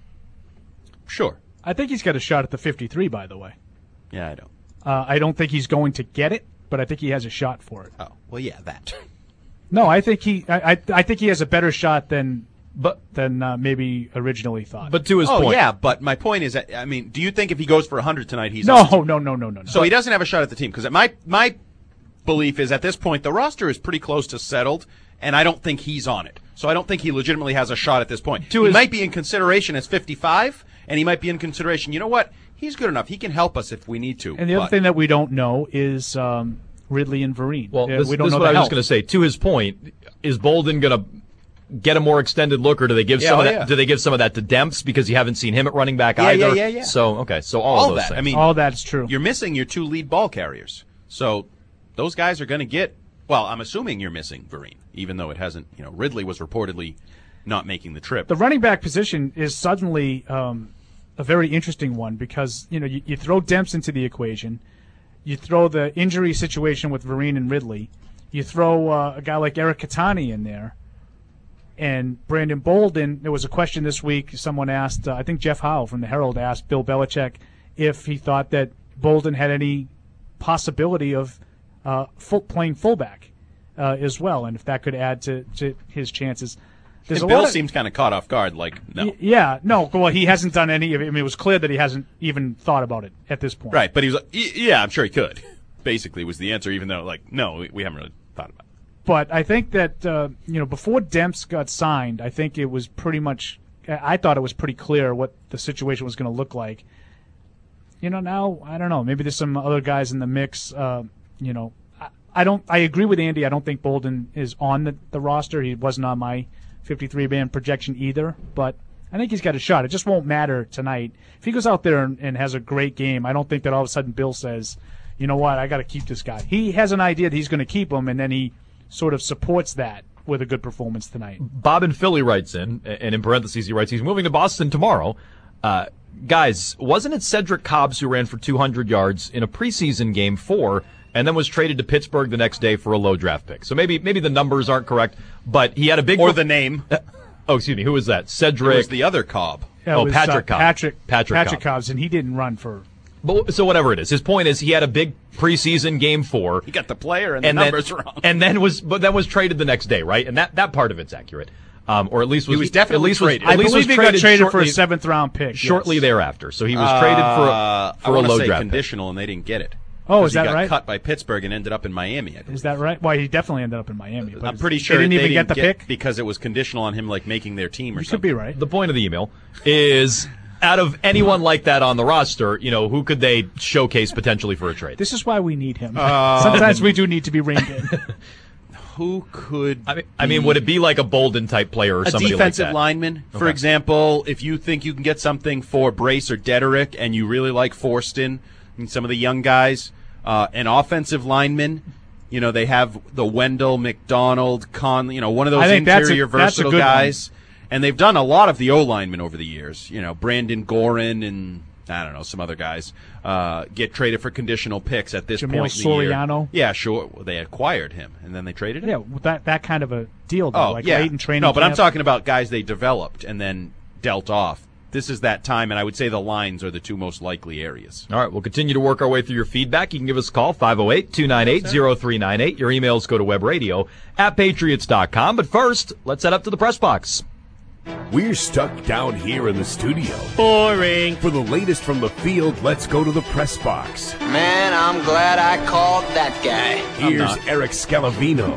Sure. I think he's got a shot at the fifty-three, by the way. Yeah, I don't. Uh, I don't think he's going to get it, but I think he has a shot for it. Oh, well, yeah, that. No, I think he. I, I, I think he has a better shot than, but than uh, maybe originally thought. But to his oh, point, yeah, but my point is, that, I mean, do you think if he goes for one hundred tonight, he's no, on the team? no, no, no, no, no. So he doesn't have a shot at the team because my my belief is at this point the roster is pretty close to settled, and I don't think he's on it. So I don't think he legitimately has a shot at this point. To he his- might be in consideration as fifty-five, and he might be in consideration. You know what? He's good enough. He can help us if we need to. And the other but- thing that we don't know is um, Ridley and Vereen. Well, Uh, this, we don't this know is what the I was health. just going to say. To his point, is Bolden going to get a more extended look, or do they give Yeah, some oh, of that? yeah. Do they give some of that to Demps because you haven't seen him at running back Yeah, either? yeah, yeah, yeah. So okay, so all, all of those that. things. I mean, all that's true. You're missing your two lead ball carriers, so those guys are going to get. Well, I'm assuming you're missing Vereen, even though it hasn't. You know, Ridley was reportedly not making the trip. The running back position is suddenly um, a very interesting one because you know you, you throw Demps into the equation, you throw the injury situation with Vereen and Ridley, you throw uh, a guy like Eric Catani in there, and Brandon Bolden. There was a question this week. Someone asked, uh, I think Jeff Howe from the Herald asked Bill Belichick if he thought that Bolden had any possibility of uh, full, playing fullback uh, as well, and if that could add to, to his chances. There's And a Bill lot of- seems kind of caught off guard. Like, no, Y- Yeah, no. Well, he hasn't done any of it. I mean, it was clear that he hasn't even thought about it at this point. right? But he was like, "Y- yeah, I'm sure he could. Basically, was the answer. Even though, like, no, we, we haven't really thought about it. But I think that uh, you know before Demps got signed, I think it was pretty much. I thought it was pretty clear what the situation was going to look like. You know, now I don't know. Maybe there's some other guys in the mix. Uh, you know, I, I don't. I agree with Andy. I don't think Bolden is on the, the roster. He wasn't on my fifty-three man projection either. But I think he's got a shot. It just won't matter tonight. If he goes out there and, and has a great game, I don't think that all of a sudden Bill says, you know what, I got to keep this guy. He has an idea that he's going to keep him, and then he sort of supports that with a good performance tonight. Bob in Philly writes in, and in parentheses he writes, he's moving to Boston tomorrow. Uh, guys, wasn't it Cedric Cobbs who ran for two hundred yards in a preseason game four and then was traded to Pittsburgh the next day for a low draft pick? So maybe maybe the numbers aren't correct, but he had a big... Or the name. Uh, oh, excuse me, who was that? It Cedric... was the other Cobb. Yeah, it oh, was, Patrick uh, Cobb. Patrick, Patrick, Patrick Cobb. Cobbs, and he didn't run for... But, so whatever it is, his point is he had a big preseason game four. He got the player and the and numbers then, wrong. And then was, but then was traded the next day, right? And that, that part of it's accurate, um, or at least was He was definitely at least traded. Was, at I least believe was he got traded for a shortly- seventh round pick. shortly yes. thereafter. So he was traded for Uh, a, for I a wanna low say draft pick. conditional, and they didn't get it. Oh, 'Cause is that he got right? cut by Pittsburgh and ended up in Miami. I believe. Is that right? Why he definitely ended up in Miami. But I'm pretty sure they didn't even get the pick. because it was conditional on him like making their team or You something. could be right. The point of the email is, out of anyone like that on the roster, you know, who could they showcase potentially for a trade? This is why we need him. Uh, Sometimes we do need to be reined in. Who could? I mean, I mean, would it be like a Bolden type player or a somebody defensive like that? lineman, for Okay. example? If you think you can get something for Brace or Dederick, and you really like Forston and some of the young guys, uh, an offensive lineman. You know, they have the Wendell, McDonald, Conley. You know, one of those I think that's a- interior that's a versatile good guys. And they've done a lot of the O linemen over the years. You know, Brandon Gorin and I don't know some other guys uh, get traded for conditional picks at this Jamil point in the year. Soriano. Yeah, sure. Well, they acquired him and then they traded him. Yeah, with that that kind of a deal, though, Oh, like yeah. late in training no, but I'm camp. talking about guys they developed and then dealt off this is that time, and I would say the lines are the two most likely areas. All right, we'll continue to work our way through your feedback. You can give us a call, five oh eight, two nine eight, oh three nine eight. Your emails go to webradio at patriots dot com. But first, let's head up to the press box. We're stuck down here in the studio. Boring. For the latest from the field, let's go to the press box. Man, I'm glad I called that guy. Here's Eric Scalavino.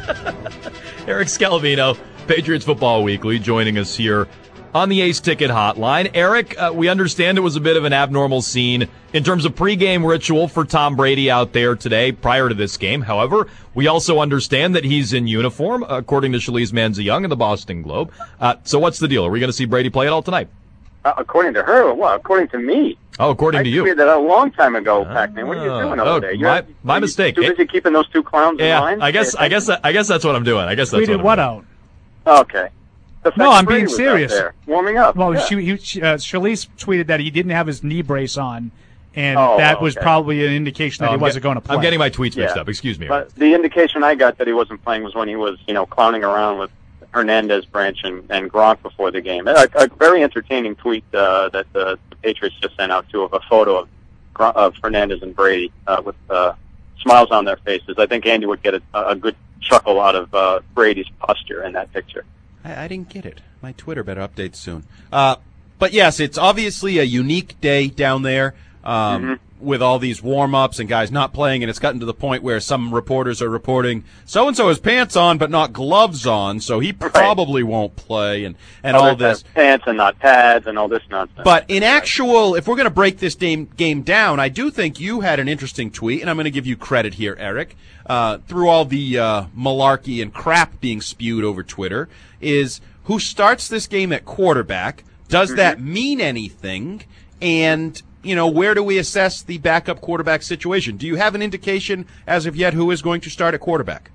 Eric Scalavino, Patriots Football Weekly, joining us here on the Ace Ticket Hotline. Eric, uh, we understand it was a bit of an abnormal scene in terms of pregame ritual for Tom Brady out there today prior to this game. However, we also understand that he's in uniform, according to Shalise Manza-Young of the Boston Globe. Uh, so what's the deal? Are we going to see Brady play at all tonight? Uh, according to her, well, according to me. Oh, according I to you. I tweeted that a long time ago, Pac-Man. What are you doing over oh, there? You're, my my you mistake. Too busy keeping those two clowns yeah, in line? I guess, I guess, I guess that's what I'm doing. I guess that's tweeted what, what out? Okay. No, I'm being serious. Warming up. Well, yeah. she, she, uh, Shalise tweeted that he didn't have his knee brace on, and oh, that was okay. probably an indication that oh, he I'm wasn't get, going to play. I'm getting my tweets mixed yeah. up. Excuse me. But the indication I got that he wasn't playing was when he was, you know, clowning around with Hernandez, Branch, and, and Gronk before the game. A, a very entertaining tweet uh, that the, the Patriots just sent out, too, of a photo of, of Hernandez and Brady uh, with uh, smiles on their faces. I think Andy would get a, a good chuckle out of uh, Brady's posture in that picture. I, I didn't get it. My Twitter better update soon. Uh, but yes, it's obviously a unique day down there um, mm-hmm. with all these warm-ups and guys not playing, and it's gotten to the point where some reporters are reporting so-and-so has pants on but not gloves on, so he probably right. won't play, and, and all this. Pants and not pads and all this nonsense. But in actual, if we're going to break this game, game down, I do think you had an interesting tweet, and I'm going to give you credit here, Eric, uh, through all the uh, malarkey and crap being spewed over Twitter, is who starts this game at quarterback? Does mm-hmm. that mean anything? And, you know, where do we assess the backup quarterback situation? Do you have an indication as of yet who is going to start at quarterback?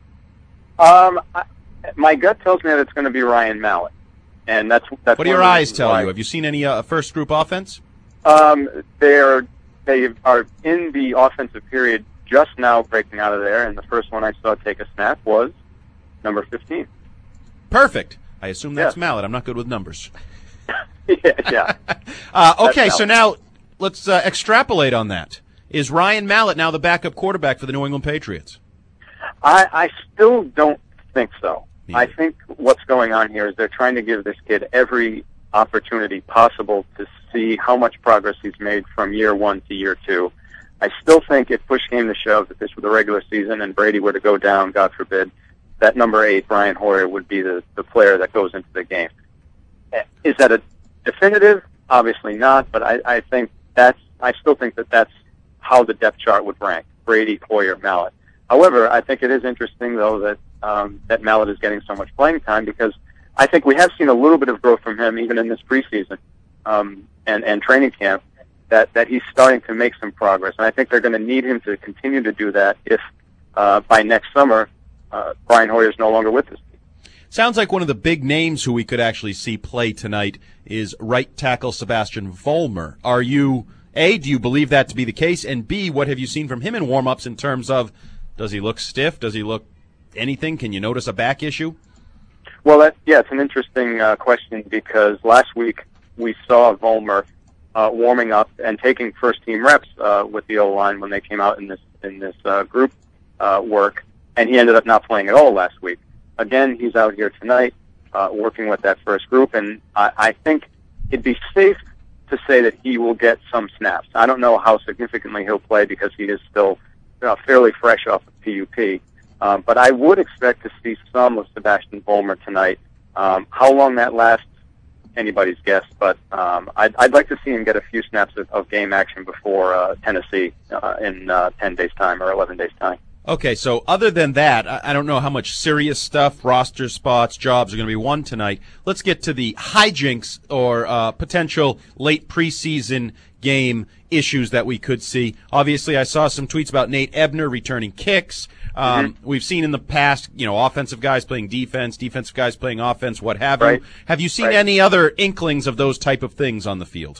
Um, I, my gut tells me that it's going to be Ryan Mallett, and that's that's. What do your eyes tell why. you? Have you seen any uh, first group offense? Um, they're they are in the offensive period just now, breaking out of there, and the first one I saw take a snap was number fifteen. Perfect. I assume that's yes. Mallett. I'm not good with numbers. yeah. yeah. uh, okay, so now let's uh, extrapolate on that. Is Ryan Mallett now the backup quarterback for the New England Patriots? I, I still don't think so. Neither. I think what's going on here is they're trying to give this kid every opportunity possible to see how much progress he's made from year one to year two. I still think if push came to shove, if this were the regular season and Brady were to go down, God forbid, that number eight, Brian Hoyer, would be the, the player that goes into the game. Is that a definitive? Obviously not, but I, I think that's, I still think that that's how the depth chart would rank. Brady, Hoyer, Mallett. However, I think it is interesting, though, that, um, that Mallett is getting so much playing time because I think we have seen a little bit of growth from him even in this preseason, um, and, and training camp, that, that he's starting to make some progress. And I think they're going to need him to continue to do that if, uh, by next summer, Uh, Brian Hoyer is no longer with us. Sounds like one of the big names who we could actually see play tonight is right tackle Sebastian Vollmer. Are you, A, do you believe that to be the case? And B, what have you seen from him in warm-ups in terms of, does he look stiff? Does he look anything? Can you notice a back issue? Well, that, yeah, it's an interesting uh, question because last week we saw Vollmer uh, warming up and taking first-team reps uh, with the O-line when they came out in this, in this uh, group uh, work. And he ended up not playing at all last week. Again, he's out here tonight uh, working with that first group, and I, I think it'd be safe to say that he will get some snaps. I don't know how significantly he'll play because he is still uh, fairly fresh off of P U P. Um, but I would expect to see some of Sebastian Vollmer tonight. Um, how long that lasts, anybody's guess, but um, I'd, I'd like to see him get a few snaps of, of game action before uh, Tennessee uh, in uh, ten days' time or eleven days' time. Okay, so other than that, I don't know how much serious stuff, roster spots, jobs are going to be won tonight. Let's get to the hijinks or uh, potential late preseason game issues that we could see. Obviously, I saw some tweets about Nate Ebner returning kicks. Um, mm-hmm. We've seen in the past, you know, offensive guys playing defense, defensive guys playing offense, what have right. you. Have you seen right. any other inklings of those type of things on the field?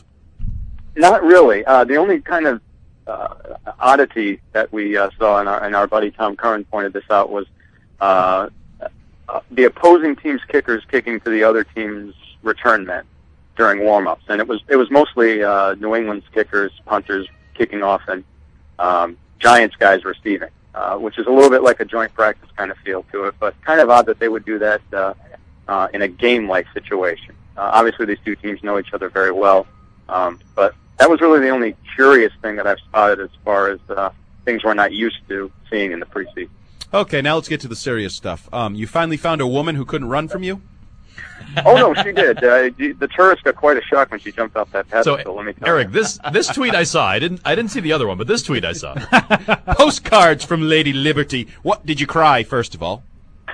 Not really. Uh, the only kind of Uh, oddity that we uh, saw, and our, and our buddy Tom Curran pointed this out, was uh, uh, the opposing team's kickers kicking to the other team's return men. during warm-ups, and it was it was mostly uh, New England's kickers, punters kicking off, and um, Giants guys receiving, uh, which is a little bit like a joint practice kind of feel to it, but kind of odd that they would do that uh, uh, in a game-like situation. Uh, obviously, these two teams know each other very well, um, but that was really the only curious thing that I've spotted as far as uh, things we're not used to seeing in the preseason. Okay, now let's get to the serious stuff. Um, you finally found a woman who couldn't run from you? Oh, no, she did. Uh, the tourist got quite a shock when she jumped off that pedestal, So, let me tell Eric, you. this this tweet I saw, I didn't I didn't see the other one, but this tweet I saw. Postcards from Lady Liberty. What did you cry, first of all?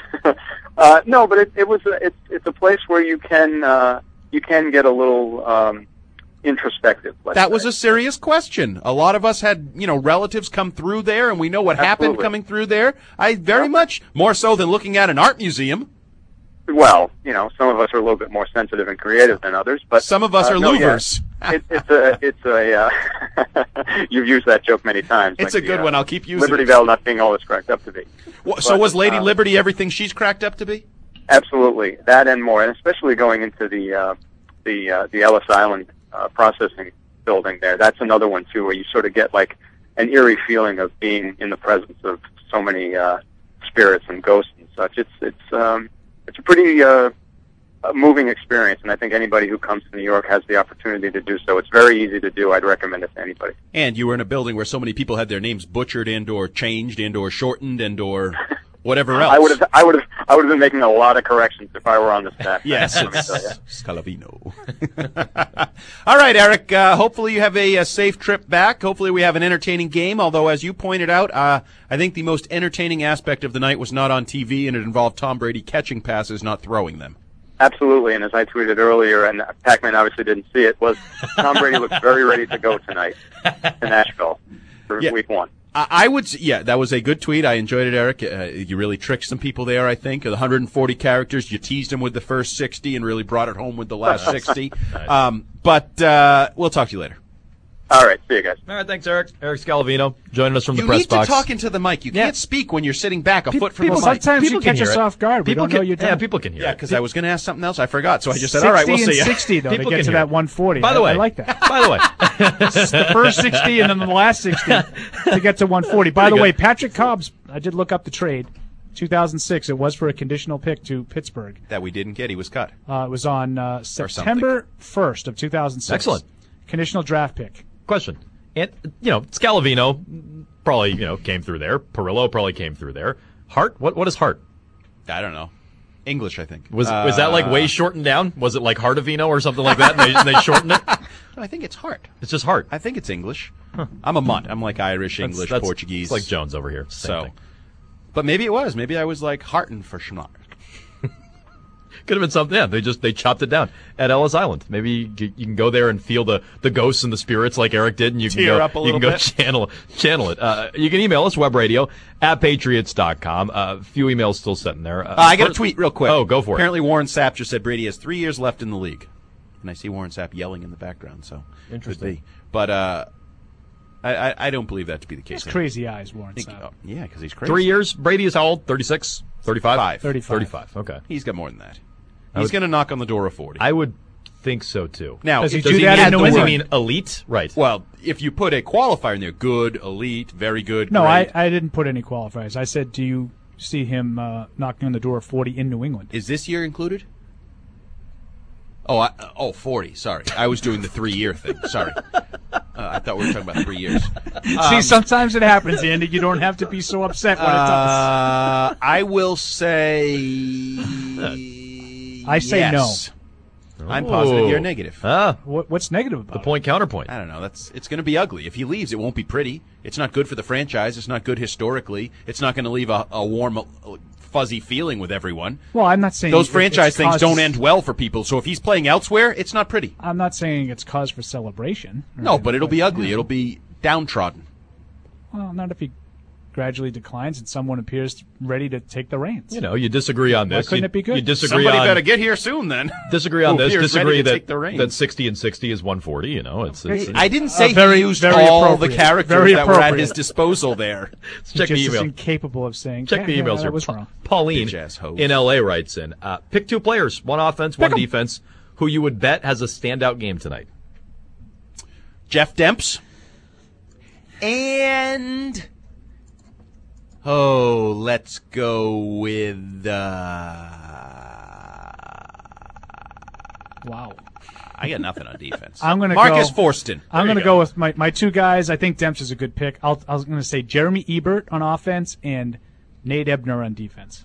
Uh, no, but it, it was a, it's it's a place where you can uh, you can get a little um, introspective. let's That say. was a serious question. A lot of us had, you know, relatives come through there, and we know what happened Absolutely. coming through there. I very much, more so than looking at an art museum. Well, you know, some of us are a little bit more sensitive and creative than others, but Some of us uh, are no, yeah. louvers. it, it's a it's a uh, you've used that joke many times. It's like a good the, uh, one. I'll keep using Liberty it. Bell not being all it's cracked up to be. Wha- So But, was Lady uh, Liberty everything she's cracked up to be? Absolutely, that and more, and especially going into the uh, the uh, the Ellis Island uh, processing building there. That's another one too, where you sort of get like an eerie feeling of being in the presence of so many uh, spirits and ghosts and such. It's it's um, it's a pretty uh, a moving experience, and I think anybody who comes to New York has the opportunity to do so. It's very easy to do. I'd recommend it to anybody. And you were in a building where so many people had their names butchered and or changed and or shortened and or whatever else. I would have I would have I would have been making a lot of corrections if I were on the staff. Yes, let me tell you. it's Scalavino. All right, Eric. Uh, hopefully you have a, a safe trip back. Hopefully we have an entertaining game. Although, as you pointed out, uh, I think the most entertaining aspect of the night was not on T V, and it involved Tom Brady catching passes, not throwing them. Absolutely, and as I tweeted earlier, and Pac-Man obviously didn't see it, was Tom Brady looks very ready to go tonight to Nashville for Yeah. week one. I I would, s- yeah, that was a good tweet. I enjoyed it, Eric. Uh, you really tricked some people there, I think. The one hundred forty characters, you teased them with the first sixty and really brought it home with the last sixty. Um, but uh, we'll talk to you later. All right, see you guys. All right, thanks, Eric. Eric Scalavino joining us from You the press need box. to talk into the mic. You Yeah. can't speak when you're sitting back a Pe- foot from people- the mic. Sometimes People you can catch hear us it. off guard. We People don't know can- you're Yeah, done. people can hear Yeah, it. because I was going to ask something else. I forgot, so I just said, all right, we'll sixty see and you. sixty, though, to People get can to hear that it. one forty. By the I- way, I like that. By the way, The first sixty and then the last sixty to get to one forty. By Pretty the good. way, Patrick Cobbs, I did look up the trade. two thousand six, it was for a conditional pick to Pittsburgh. That we didn't get. He was cut. Uh, it was on uh, September first of two thousand six. Excellent. Conditional draft pick. question. And, you know, Scalavino probably, you know, came through there. Perillo probably came through there. Hart? What What is Hart? I don't know. English, I think. Was uh, was that like way shortened down? Was it like Hartavino or something like that, and they, and they shortened it? I think it's Hart. It's just Hart. I think it's English. I'm a mutt. I'm like Irish, That's- English, that's- Portuguese. it's like Jones over here. Same so, thing. but maybe it was. Maybe I was like Harton for Schmart. Could have been something. Yeah, they just they chopped it down at Ellis Island. Maybe you, you can go there and feel the, the ghosts and the spirits like Eric did, and you can Tear go up a you little can go bit. channel channel it. Uh, you can email us webradio at patriots dot com. A uh, few emails still sitting there. Uh, Uh, I got a first- tweet real quick. Oh, go for Apparently Warren Sapp just said Brady has three years left in the league. And I see Warren Sapp yelling in the background, so Interesting. could be. But uh, I, I, I don't believe that to be the case. He's crazy eyes, Warren Think- Sapp. oh, yeah, because he's it. crazy. Three years. Brady is how old? thirty-six? thirty-five? Five. thirty-five. thirty-five. Okay. He's got more than that. I He's would- going to knock on the door of forty. I would think so too. Now, Does he it- do Does he, that mean, in New does he England? mean elite? Right. Well, if you put a qualifier in there, good, elite, very good, No, I, great. I didn't put any qualifiers. I said, do you see him uh, knocking on the door of forty in New England? Is this year included? Oh, I, oh, forty. Sorry. I was doing the three-year thing. Sorry. Uh, I thought we were talking about three years. see, sometimes it happens, Andy. You don't have to be so upset when it does. Uh, I will say. I say yes. I'm positive you're negative. Ah, What, what's negative about the it? point counterpoint. I don't know. That's it's going to be ugly. If he leaves, it won't be pretty. It's not good for the franchise. It's not good historically. It's not going to leave a, a warm, uh, fuzzy feeling with everyone. Well, I'm not saying Those it- franchise it's things cause- don't end well for people. So if he's playing elsewhere, it's not pretty. I'm not saying it's cause for celebration. or No, anything, but it'll be ugly. It'll be downtrodden. Well, not if he gradually declines and someone appears ready to take the reins. You know, you disagree on Why this. couldn't you, it be good? You disagree Somebody on better get here soon, then. disagree on Who this. appears ready Disagree to that take the reins. that sixty and sixty is one forty. You know, it's. it's, it's I didn't say Uh, very- he used very all the appropriate. characters Very that were at appropriate. his disposal there. check Just the is email. incapable of saying. Check yeah, the yeah, emails that here. was Pa- wrong. Pauline Bitch-ass hoe. in L A writes in, uh, pick two players, one offense, one Pick 'em. defense. who you would bet has a standout game tonight? Jeff Demps. And, oh, let's go with, uh... Wow. I got nothing on defense. I'm going to Marcus go, Forston. I'm going to go. go with my, my two guys. I think Demps is a good pick. I'll, I was going to say Jeremy Ebert on offense and Nate Ebner on defense.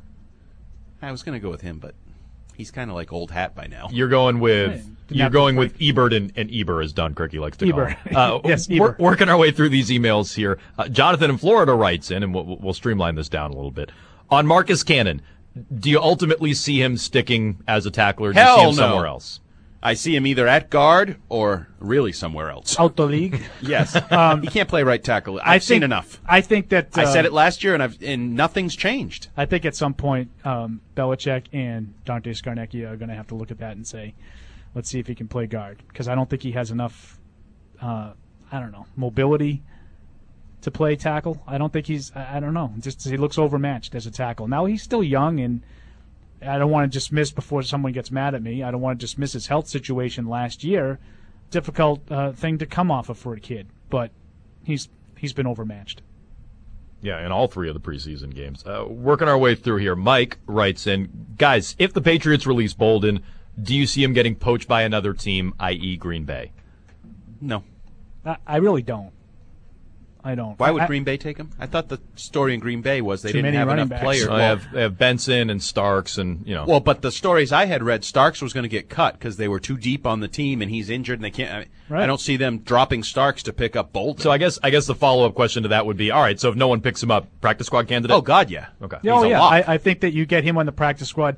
I was going to go with him, but he's kind of like old hat by now. You're going with Yeah, you're going with Ebert and, and Eber, as Don Criqui likes to Eber. call him. Uh, Yes, we're Eber. working our way through these emails here. Uh, Jonathan in Florida writes in, and we'll, we'll streamline this down a little bit. On Marcus Cannon, do you ultimately see him sticking as a tackler? Do you Hell see him no. somewhere else? I see him either at guard or really somewhere else. Out the league. Yes, Um, he can't play right tackle. I've I seen think- enough. I think that I uh, said it last year, and I've and nothing's changed. I think at some point, um, Belichick and Dante Scarnecchia are going to have to look at that and say, let's see if he can play guard. Because I don't think he has enough, uh, I don't know, mobility to play tackle. I don't think he's, I I don't know, just he looks overmatched as a tackle. Now, he's still young, and I don't want to dismiss before someone gets mad at me. I don't want to dismiss his health situation last year. Difficult uh, thing to come off of for a kid, but he's he's been overmatched. Yeah, in all three of the preseason games. Uh, working our way through here, Mike writes in, guys, if the Patriots release Bolden, do you see him getting poached by another team, that is. Green Bay? No. I, I really don't. I don't. Why would I, Green Bay take him? I thought the story in Green Bay was they Too didn't many have running enough backs. players. So they Well, have, they have Benson and Starks and, you know. well, but the stories I had read, Starks was going to get cut because they were too deep on the team, and he's injured, and they can't. I, mean, Right. I don't see them dropping Starks to pick up Bolden. So I guess I guess the follow-up question to that would be, all right, so if no one picks him up, practice squad candidate? oh God, yeah. Okay. Oh, He's a yeah. lock. I, I think that you get him on the practice squad.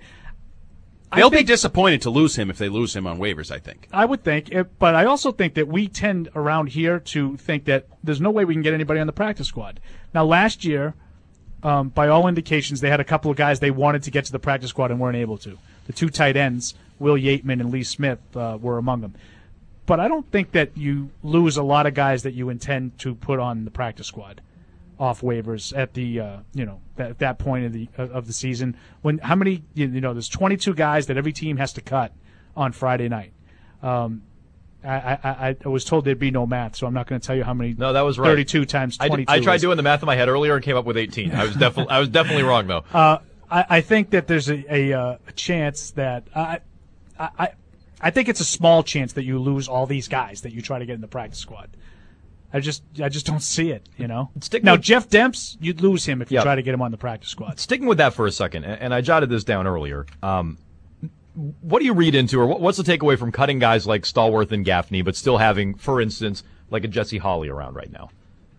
I They'll be think- disappointed to lose him if they lose him on waivers, I think. I would think, it, but I also think that we tend around here to think that there's no way we can get anybody on the practice squad. Now, last year, um, by all indications, they had a couple of guys they wanted to get to the practice squad and weren't able to. The two tight ends, Will Yateman and Lee Smith, uh, were among them. But I don't think that you lose a lot of guys that you intend to put on the practice squad off waivers at the uh, you know that, that point of the of the season. When how many you know there's twenty-two guys that every team has to cut on Friday night. Um, I, I I was told there'd be no math, so I'm not going to tell you how many. No, that was right. thirty-two times I, twenty-two. did, I tried is. doing the math in my head earlier and came up with eighteen. I was definitely I was definitely wrong though. Uh, I, I think that there's a a, uh, a chance that I, I I I think it's a small chance that you lose all these guys that you try to get in the practice squad. I just I just don't see it, you know. Stick now with- Jeff Demps, you'd lose him if you Yep. try to get him on the practice squad. Sticking with that for a second, and, and I jotted this down earlier. Um, what do you read into, or what, what's the takeaway from cutting guys like Stallworth and Gaffney, but still having, for instance, like a Jesse Holley around right now?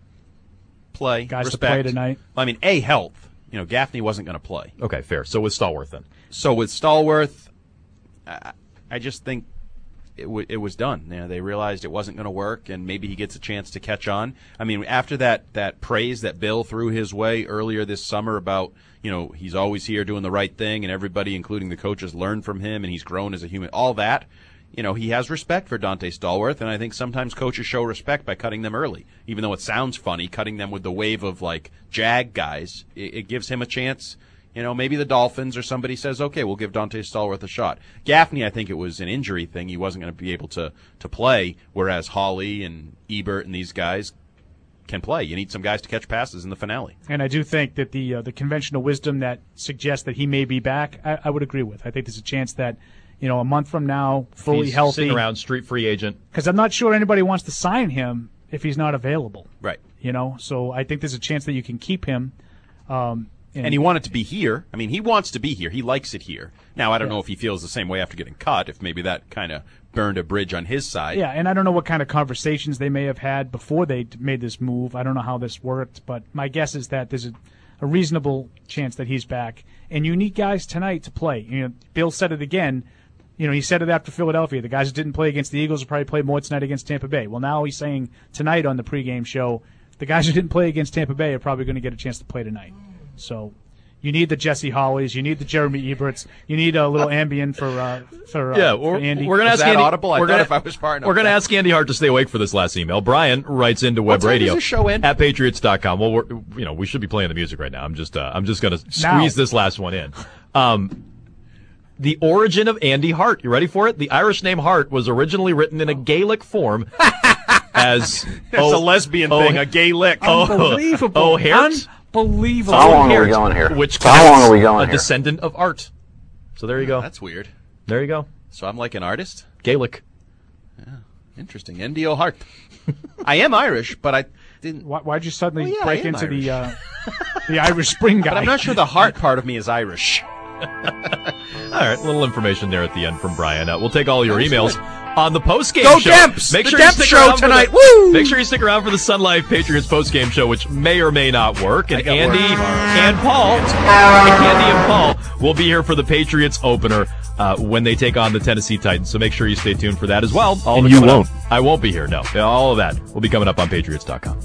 Play, Guys to respect. play tonight. I mean, A, health. You know, Gaffney wasn't going to play. Okay, fair. So with Stallworth then. So with Stallworth, I, I just think it, w- it was done. You know, they realized it wasn't going to work, and maybe he gets a chance to catch on. I mean, after that, that praise that Bill threw his way earlier this summer about, you know, he's always here doing the right thing, and everybody, including the coaches, learned from him, and he's grown as a human, all that, you know, he has respect for Dante Stallworth, and I think sometimes coaches show respect by cutting them early. Even though it sounds funny, cutting them with the wave of, like, Jag guys, it, it gives him a chance. You know, maybe the Dolphins or somebody says, okay, we'll give Dante Stallworth a shot. Gaffney, I think it was an injury thing. He wasn't going to be able to, to play, whereas Hawley and Ebert and these guys can play. You need some guys to catch passes in the finale. And I do think that the uh, the conventional wisdom that suggests that he may be back, I, I would agree with. I think there's a chance that, you know, a month from now, fully He's healthy. sitting around, street free agent. Because I'm not sure anybody wants to sign him if he's not available. Right. You know, so I think there's a chance that you can keep him. Um, and, And he wanted to be here. I mean, he wants to be here. He likes it here. Now, I don't Yeah. know if he feels the same way after getting cut, if maybe that kind of burned a bridge on his side. Yeah, and I don't know what kind of conversations they may have had before they d- made this move. I don't know how this worked, but my guess is that there's a, a reasonable chance that he's back. And you need guys tonight to play. You know, Bill said it again. You know, he said it after Philadelphia. The guys that didn't play against the Eagles will probably play more tonight against Tampa Bay. Well, now he's saying tonight on the pregame show, the guys who didn't play against Tampa Bay are probably going to get a chance to play tonight. So you need the Jesse Hollies, you need the Jeremy Eberts, you need a little Ambien for uh, for, uh, Yeah, for we're, Andy. we're going to Was ask that Andy. audible? I we're thought gonna, if I was far enough We're going to back. ask Andy Hart to stay awake for this last email. Brian writes into Web What time Radio does this show end? at patriots dot com. Well, we're, you know, we should be playing the music right now. I'm just, uh, I'm just going to Now. squeeze this last one in. Um, the origin of Andy Hart. You ready for it? The Irish name Hart was originally written in a Gaelic form as it's oh, a lesbian oh, thing, a gay lick. Unbelievable. Oh, Hart. Unbelievable. How long are we going here? Which How long are we going a here? descendant of Art. So there you go. That's weird. There you go. So I'm like an artist? Gaelic. Yeah. Interesting. N D O Hart. I am Irish, but I didn't. Why, why'd you suddenly well, yeah, break into Irish. the uh, the Irish Spring guy? But I'm not sure the heart part of me is Irish. All right, a little information there at the end from Brian. Uh, we'll take all your emails on the post-game Go show. Demps! Make the sure Demps you stick show around tonight. For the, Woo! Make sure you stick around for the Sun Life Patriots post-game show, which may or may not work. And Andy and Paul, Andy and Paul will be here for the Patriots opener uh, when they take on the Tennessee Titans. So make sure you stay tuned for that as well. All and of it you coming won't. Up. I won't be here. No, all of that will be coming up on Patriots dot com.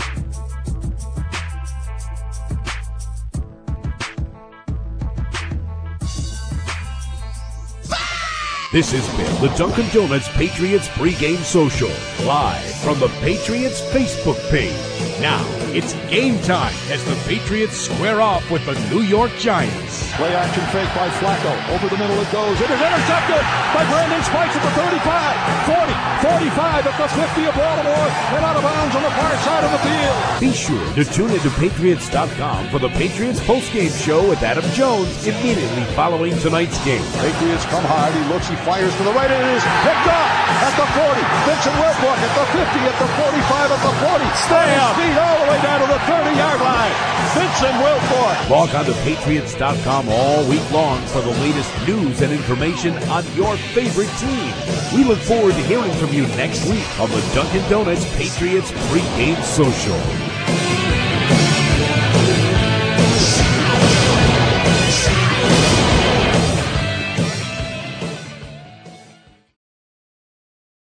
This has been the Dunkin' Donuts Patriots pregame social, live from the Patriots Facebook page. Now, it's game time as the Patriots square off with the New York Giants. Play action fake by Flacco. Over the middle it goes. It is intercepted by Brandon Spikes at the thirty-five, forty, forty-five at the fifty of Baltimore, and out of bounds on the far side of the field. Be sure to tune into Patriots dot com for the Patriots postgame show with Adam Jones immediately following tonight's game. Patriots come hard. He looks. He fires to the right. It is picked off at the forty. Vincent Wilfork at the fifty, at the forty-five, at the forty. Stay up. Speed all the way down to the thirty-yard line. Vincent Wilfork. Log on to Patriots dot com all week long for the latest news and information on your favorite team. We look forward to hearing from you next week on the Dunkin' Donuts Patriots pregame social.